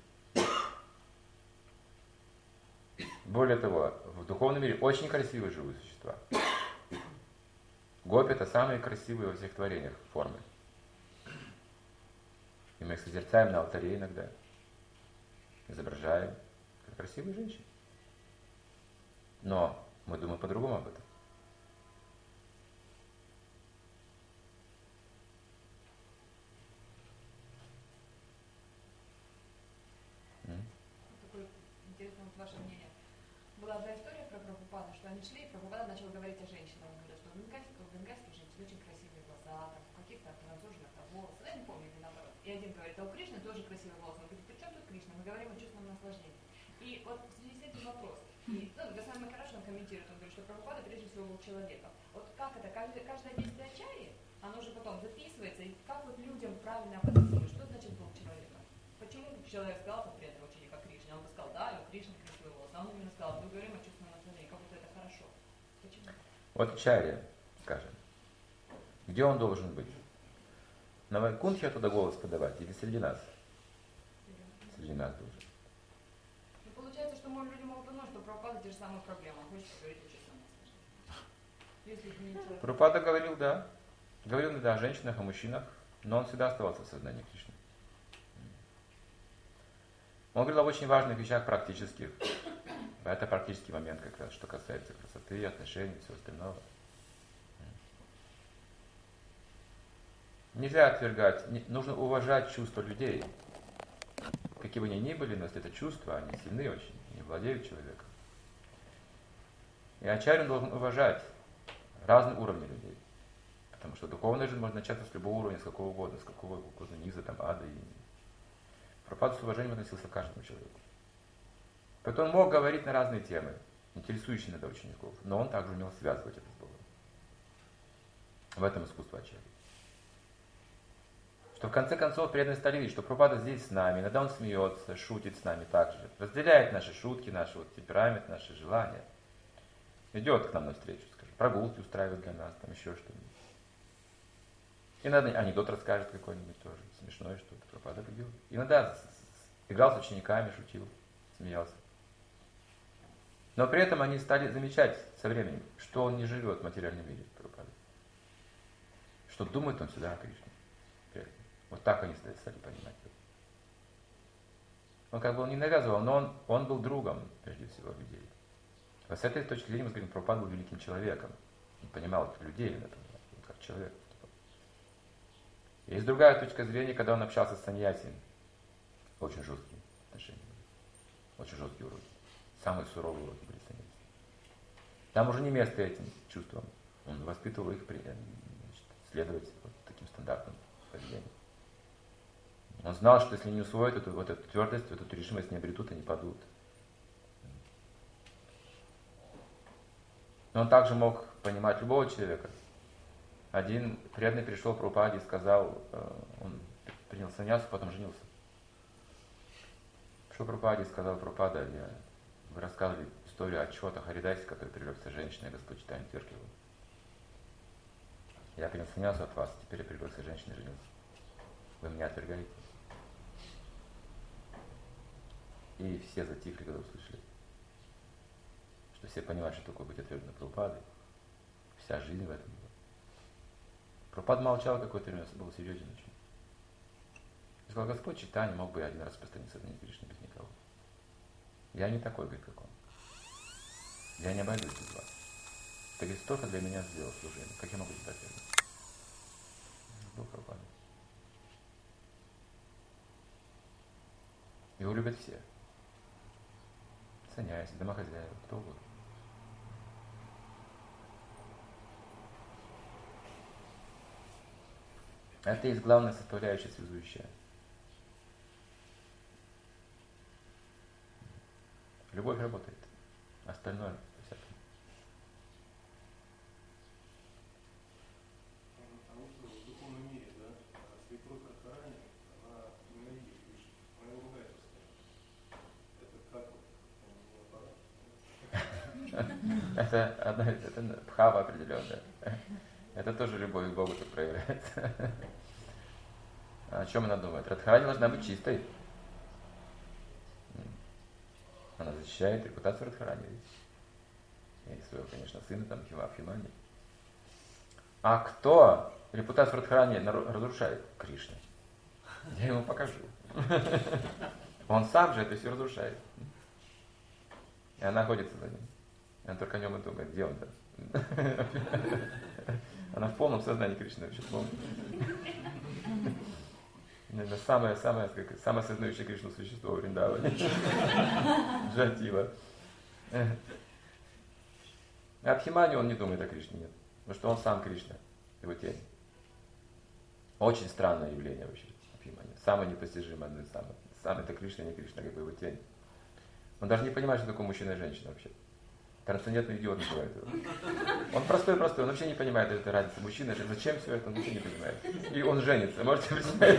Более того, в духовном мире очень красивые живые существа. Гопи — это самые красивые во всех творениях формы. И мы их созерцаем на алтаре иногда. изображаем как красивые женщины. Но мы думаем по-другому об этом. Такое интересное вот ваше мнение. Была одна история про Прабхупаду, что они шли, и Прабхупада начал говорить о женщинах. Он говорит, что в бенгальских, в бенгальских женщин очень красивые глаза, там, в каких-то француженных волосы. Я не помню, или наоборот. И один говорит, а у Кришны тоже красивые волосы. Он говорит, при чем тут Кришна? Мы говорим о чувственном наслаждении. И вот в связи с этим вопрос. И, ну, Госвами Махарадж, он комментирует, он говорит, что Прабхупада прежде всего был человеком. Вот как это, каждое, каждое действие ачарьи, оно же потом записывается, и как вот людям правильно опознать, что значит был человеком? Почему человек сказал, что преданный ученик о Кришне? Он бы сказал, да, у Кришны красивые волосы. А он именно сказал, мы говорим о чувственном наслаждении, как будто это хорошо. Почему? Вот ачарья, скажем, где он должен быть? На Вайкунтхе туда голос подавать или среди нас? Среди нас должен. Ну, получается, что мы люди могут думать, что Прабхупада те же самые проблемы. Он хочет говорить о чувственном наслаждении. Прабхупада говорил, да. Говорил, да, о женщинах, о мужчинах, но он всегда оставался в сознании Кришны. Он говорил об очень важных вещах практических. Это практический момент, как раз, что касается красоты, отношений и всего остального. Нельзя отвергать, не, нужно уважать чувства людей. Какие бы они ни были, но если это чувства, они сильны очень, они владеют человеком. И ачарья должен уважать разные уровни людей. Потому что духовная жизнь может начаться с любого уровня, с какого угодно, с какого угодно низа, там, ада. И... Прабхупада с уважением относился к каждому человеку. Поэтому он мог говорить на разные темы, интересующие иногда учеников, но он также умел связывать это с Богом. В этом искусство ачарьи. Что в конце концов преданные стали видеть, что Прабхупада здесь с нами, иногда он смеется, шутит с нами также, разделяет наши шутки, наши вот темперамент, наши желания. Идет к нам навстречу, скажем, прогулки устраивает для нас, там еще что-нибудь. Иногда анекдот расскажет какой-нибудь тоже, смешное что-то, Прабхупада любил. Иногда играл с учениками, шутил, смеялся. Но при этом они стали замечать со временем, что он не живет в материальном мире, Прабхупада. Что думает он всегда о Кришне. Вот так они стали понимать. Он как бы он не навязывал, но он, он был другом, прежде всего, людей. Вот с этой точки зрения мы говорим, Прабхупада был великим человеком. Он понимал людей, он как человек. Есть другая точка зрения, когда он общался с саньяси. Очень жесткие отношения. Очень жесткие уроки. Самые суровые уроки были саньяси. Там уже не место этим чувствам. Он воспитывал их при, значит, следовать вот таким стандартам поведения. Он знал, что если не усвоят эту, вот эту твердость, вот эту решимость не обретут, они падут. Но он также мог понимать любого человека. Один преданный пришел к Прабхупаде и сказал, он принял саньясу, потом женился. Пришел к Прабхупаде и сказал, Прабхупада, я, вы рассказывали историю отчета Харидасе, который привлекся женщиной, Господь читает Тверкиву. Я принял саньясу от вас, теперь я привлекся женщиной и женился. Вы меня отвергаете? И все затихли, когда услышали, что все понимают, что такое быть отверженным Прабхупадой. Вся жизнь в этом была. Прабхупада молчал какое-то время, был серьезен очень. И сказал, Господь читание мог бы один раз распространиться на Кришне без никого. Я не такой, говорит, как он. Я не обойдусь без вас. Ты, говорит, столько для меня сделал служение. Как я могу тебя отвергнуть? Был Прабхупада. Его любят все. Саньяси, домохозяева, кто угодно. Это и есть главная составляющая связующая. Любовь работает. Остальное всякое. Потому что в духовном мире, да, свекровь Радхарани, она ненавидит Кришну, она его ругает постоянно. Это как вот? Это одна, это бхава определенная. Это тоже любовь к Богу тут проявляется. О чем она думает? Радхарани должна быть чистой. Она защищает репутацию Радхарани. И своего, конечно, сына, там, Абхимани. А кто репутацию Радхарани разрушает? Кришна. Я ему покажу. Он сам же это все разрушает. И она ходится за ним. И она только о нем и думает, где он-то? Она в полном сознании Кришны вообще полном. Наверное, самое, самое, самое осознающее Кришну существо в Вриндаване. Джатила. А Абхиманью он не думает о Кришне, нет. Потому что он сам Кришна, его тень. Очень странное явление вообще, Абхиманью. Самое непостижимое, одно из самых. Сам это Кришна, не Кришна, как бы его тень. Он даже не понимает, что такое мужчина и женщина вообще. Трансцендентный идиот называют его. Он простой-простой, он вообще не понимает этой разницы. Мужчина, зачем все это, он вообще не понимает. И он женится, можете представить?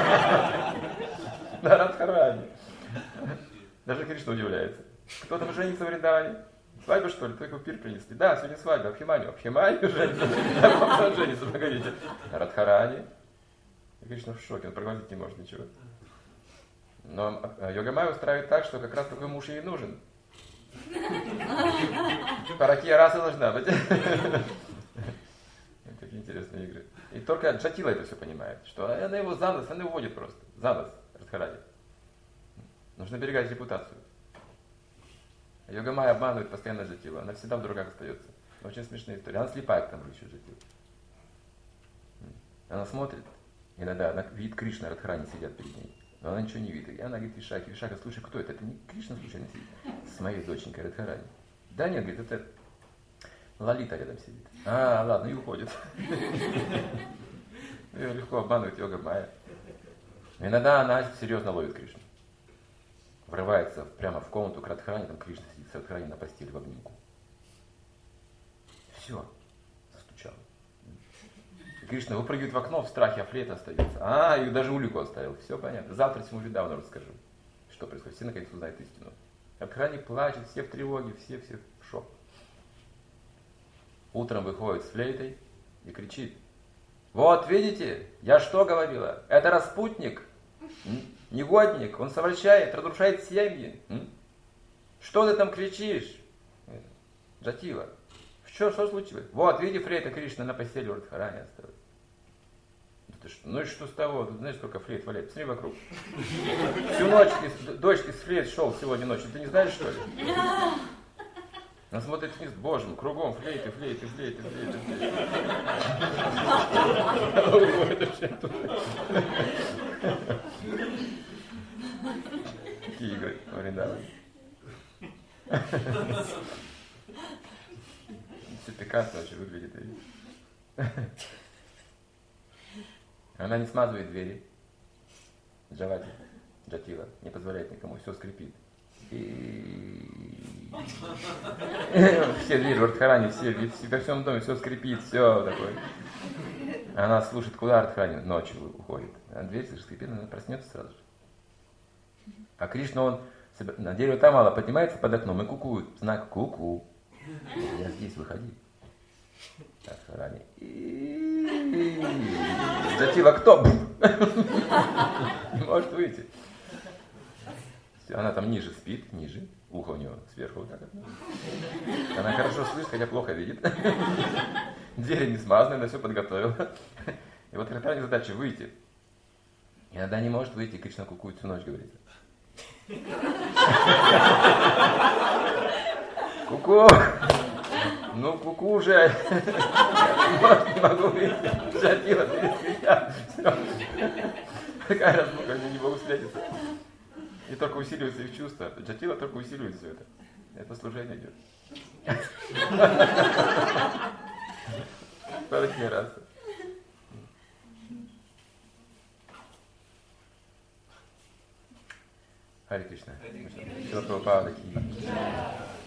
На Радхарани. Даже Кришна удивляется. Кто там женится в Вриндаване? Свадьба, что ли? Только пир принесли. Да, сегодня свадьба, Абхиманью. Абхиманью женится. Да, женится, погодите. На Радхарани. И Кришна в шоке, он проглотить не может ничего. Но Йогамая устраивает так, что как раз такой муж ей нужен. Паракия раса должна быть. Такие интересные игры. И только Джатила это все понимает, что она его за нос, она его водит просто. За нос, Радхаради. Нужно берегать репутацию. Йогамая обманывает постоянно Джатила. Она всегда в дураках остается. Очень смешная история. Она слепая к тому же еще Джатила. Она смотрит, иногда она видит Кришна, Радхарани сидят перед ней. Но она ничего не видит. И она говорит Вишаке, Вишака, слушай, кто это? Это не Кришна случайно сидит? С моей доченькой Радхарани. Да нет, говорит, это Лалита рядом сидит. А, ладно, и уходит. Ее легко обманывает Йогамая. Иногда она серьезно ловит Кришну. Врывается прямо в комнату к Радхарани, там Кришна сидит с Радхарани на постели в обнимку. Все, застучал. Кришна выпрыгивает в окно, в страхе, а флейта остается. А, и даже улику оставил. Все понятно. Завтра всему Вриндавану расскажу, что происходит. Все наконец узнают истину. Радхарани плачет, все в тревоге, все-все в шок. Утром выходит с флейтой и кричит. Вот, видите, я что говорила? Это распутник, негодник, он совращает, разрушает семьи. Что ты там кричишь? Джатила. Что, что случилось? Вот, видите, флейта Кришна на постели у Радхарани осталась. Ты что? Ну и что с того? Ты знаешь, сколько флейт валяет? Посмотри вокруг. Всю ночь из, дождь из флейт шел сегодня ночью. Ты не знаешь, что ли? Она смотрит вниз, боже мой, кругом флейты, флейты, флейты, флейты, флейты. Какие игры в Вриндаване. Все пикантно вообще выглядит. Она не смазывает двери. Джавати, Джатила, не позволяет никому, все скрипит. И... все двери в Радхарани, все, все, во всем доме все скрипит, все такое. Она слушает, куда Радхарани ночью уходит. А дверь скрипит, она проснется сразу же. А Кришна, он на дерево Тамала поднимается под окном и кукует. Знак ку-ку. Я здесь, выходи. Радхарани. Джатила, кто? Не может выйти. Она там ниже спит, ниже. Ухо у нее сверху вот так. Она хорошо слышит, хотя плохо видит. Двери не смазаны, она все подготовила. И вот Радхарани задача выйти. И иногда не может выйти, Кришна кукует всю ночь, говорит. Ку-ку! Ну, ку-ку уже! Не могу выйти. Джатила, перед меня. Такая разлука, я не могу встретиться. И только усиливается их чувство. Джатила только усиливает все это. Это служение идет. Такие расы. Харе Кришна. Шила Прабхупада ки.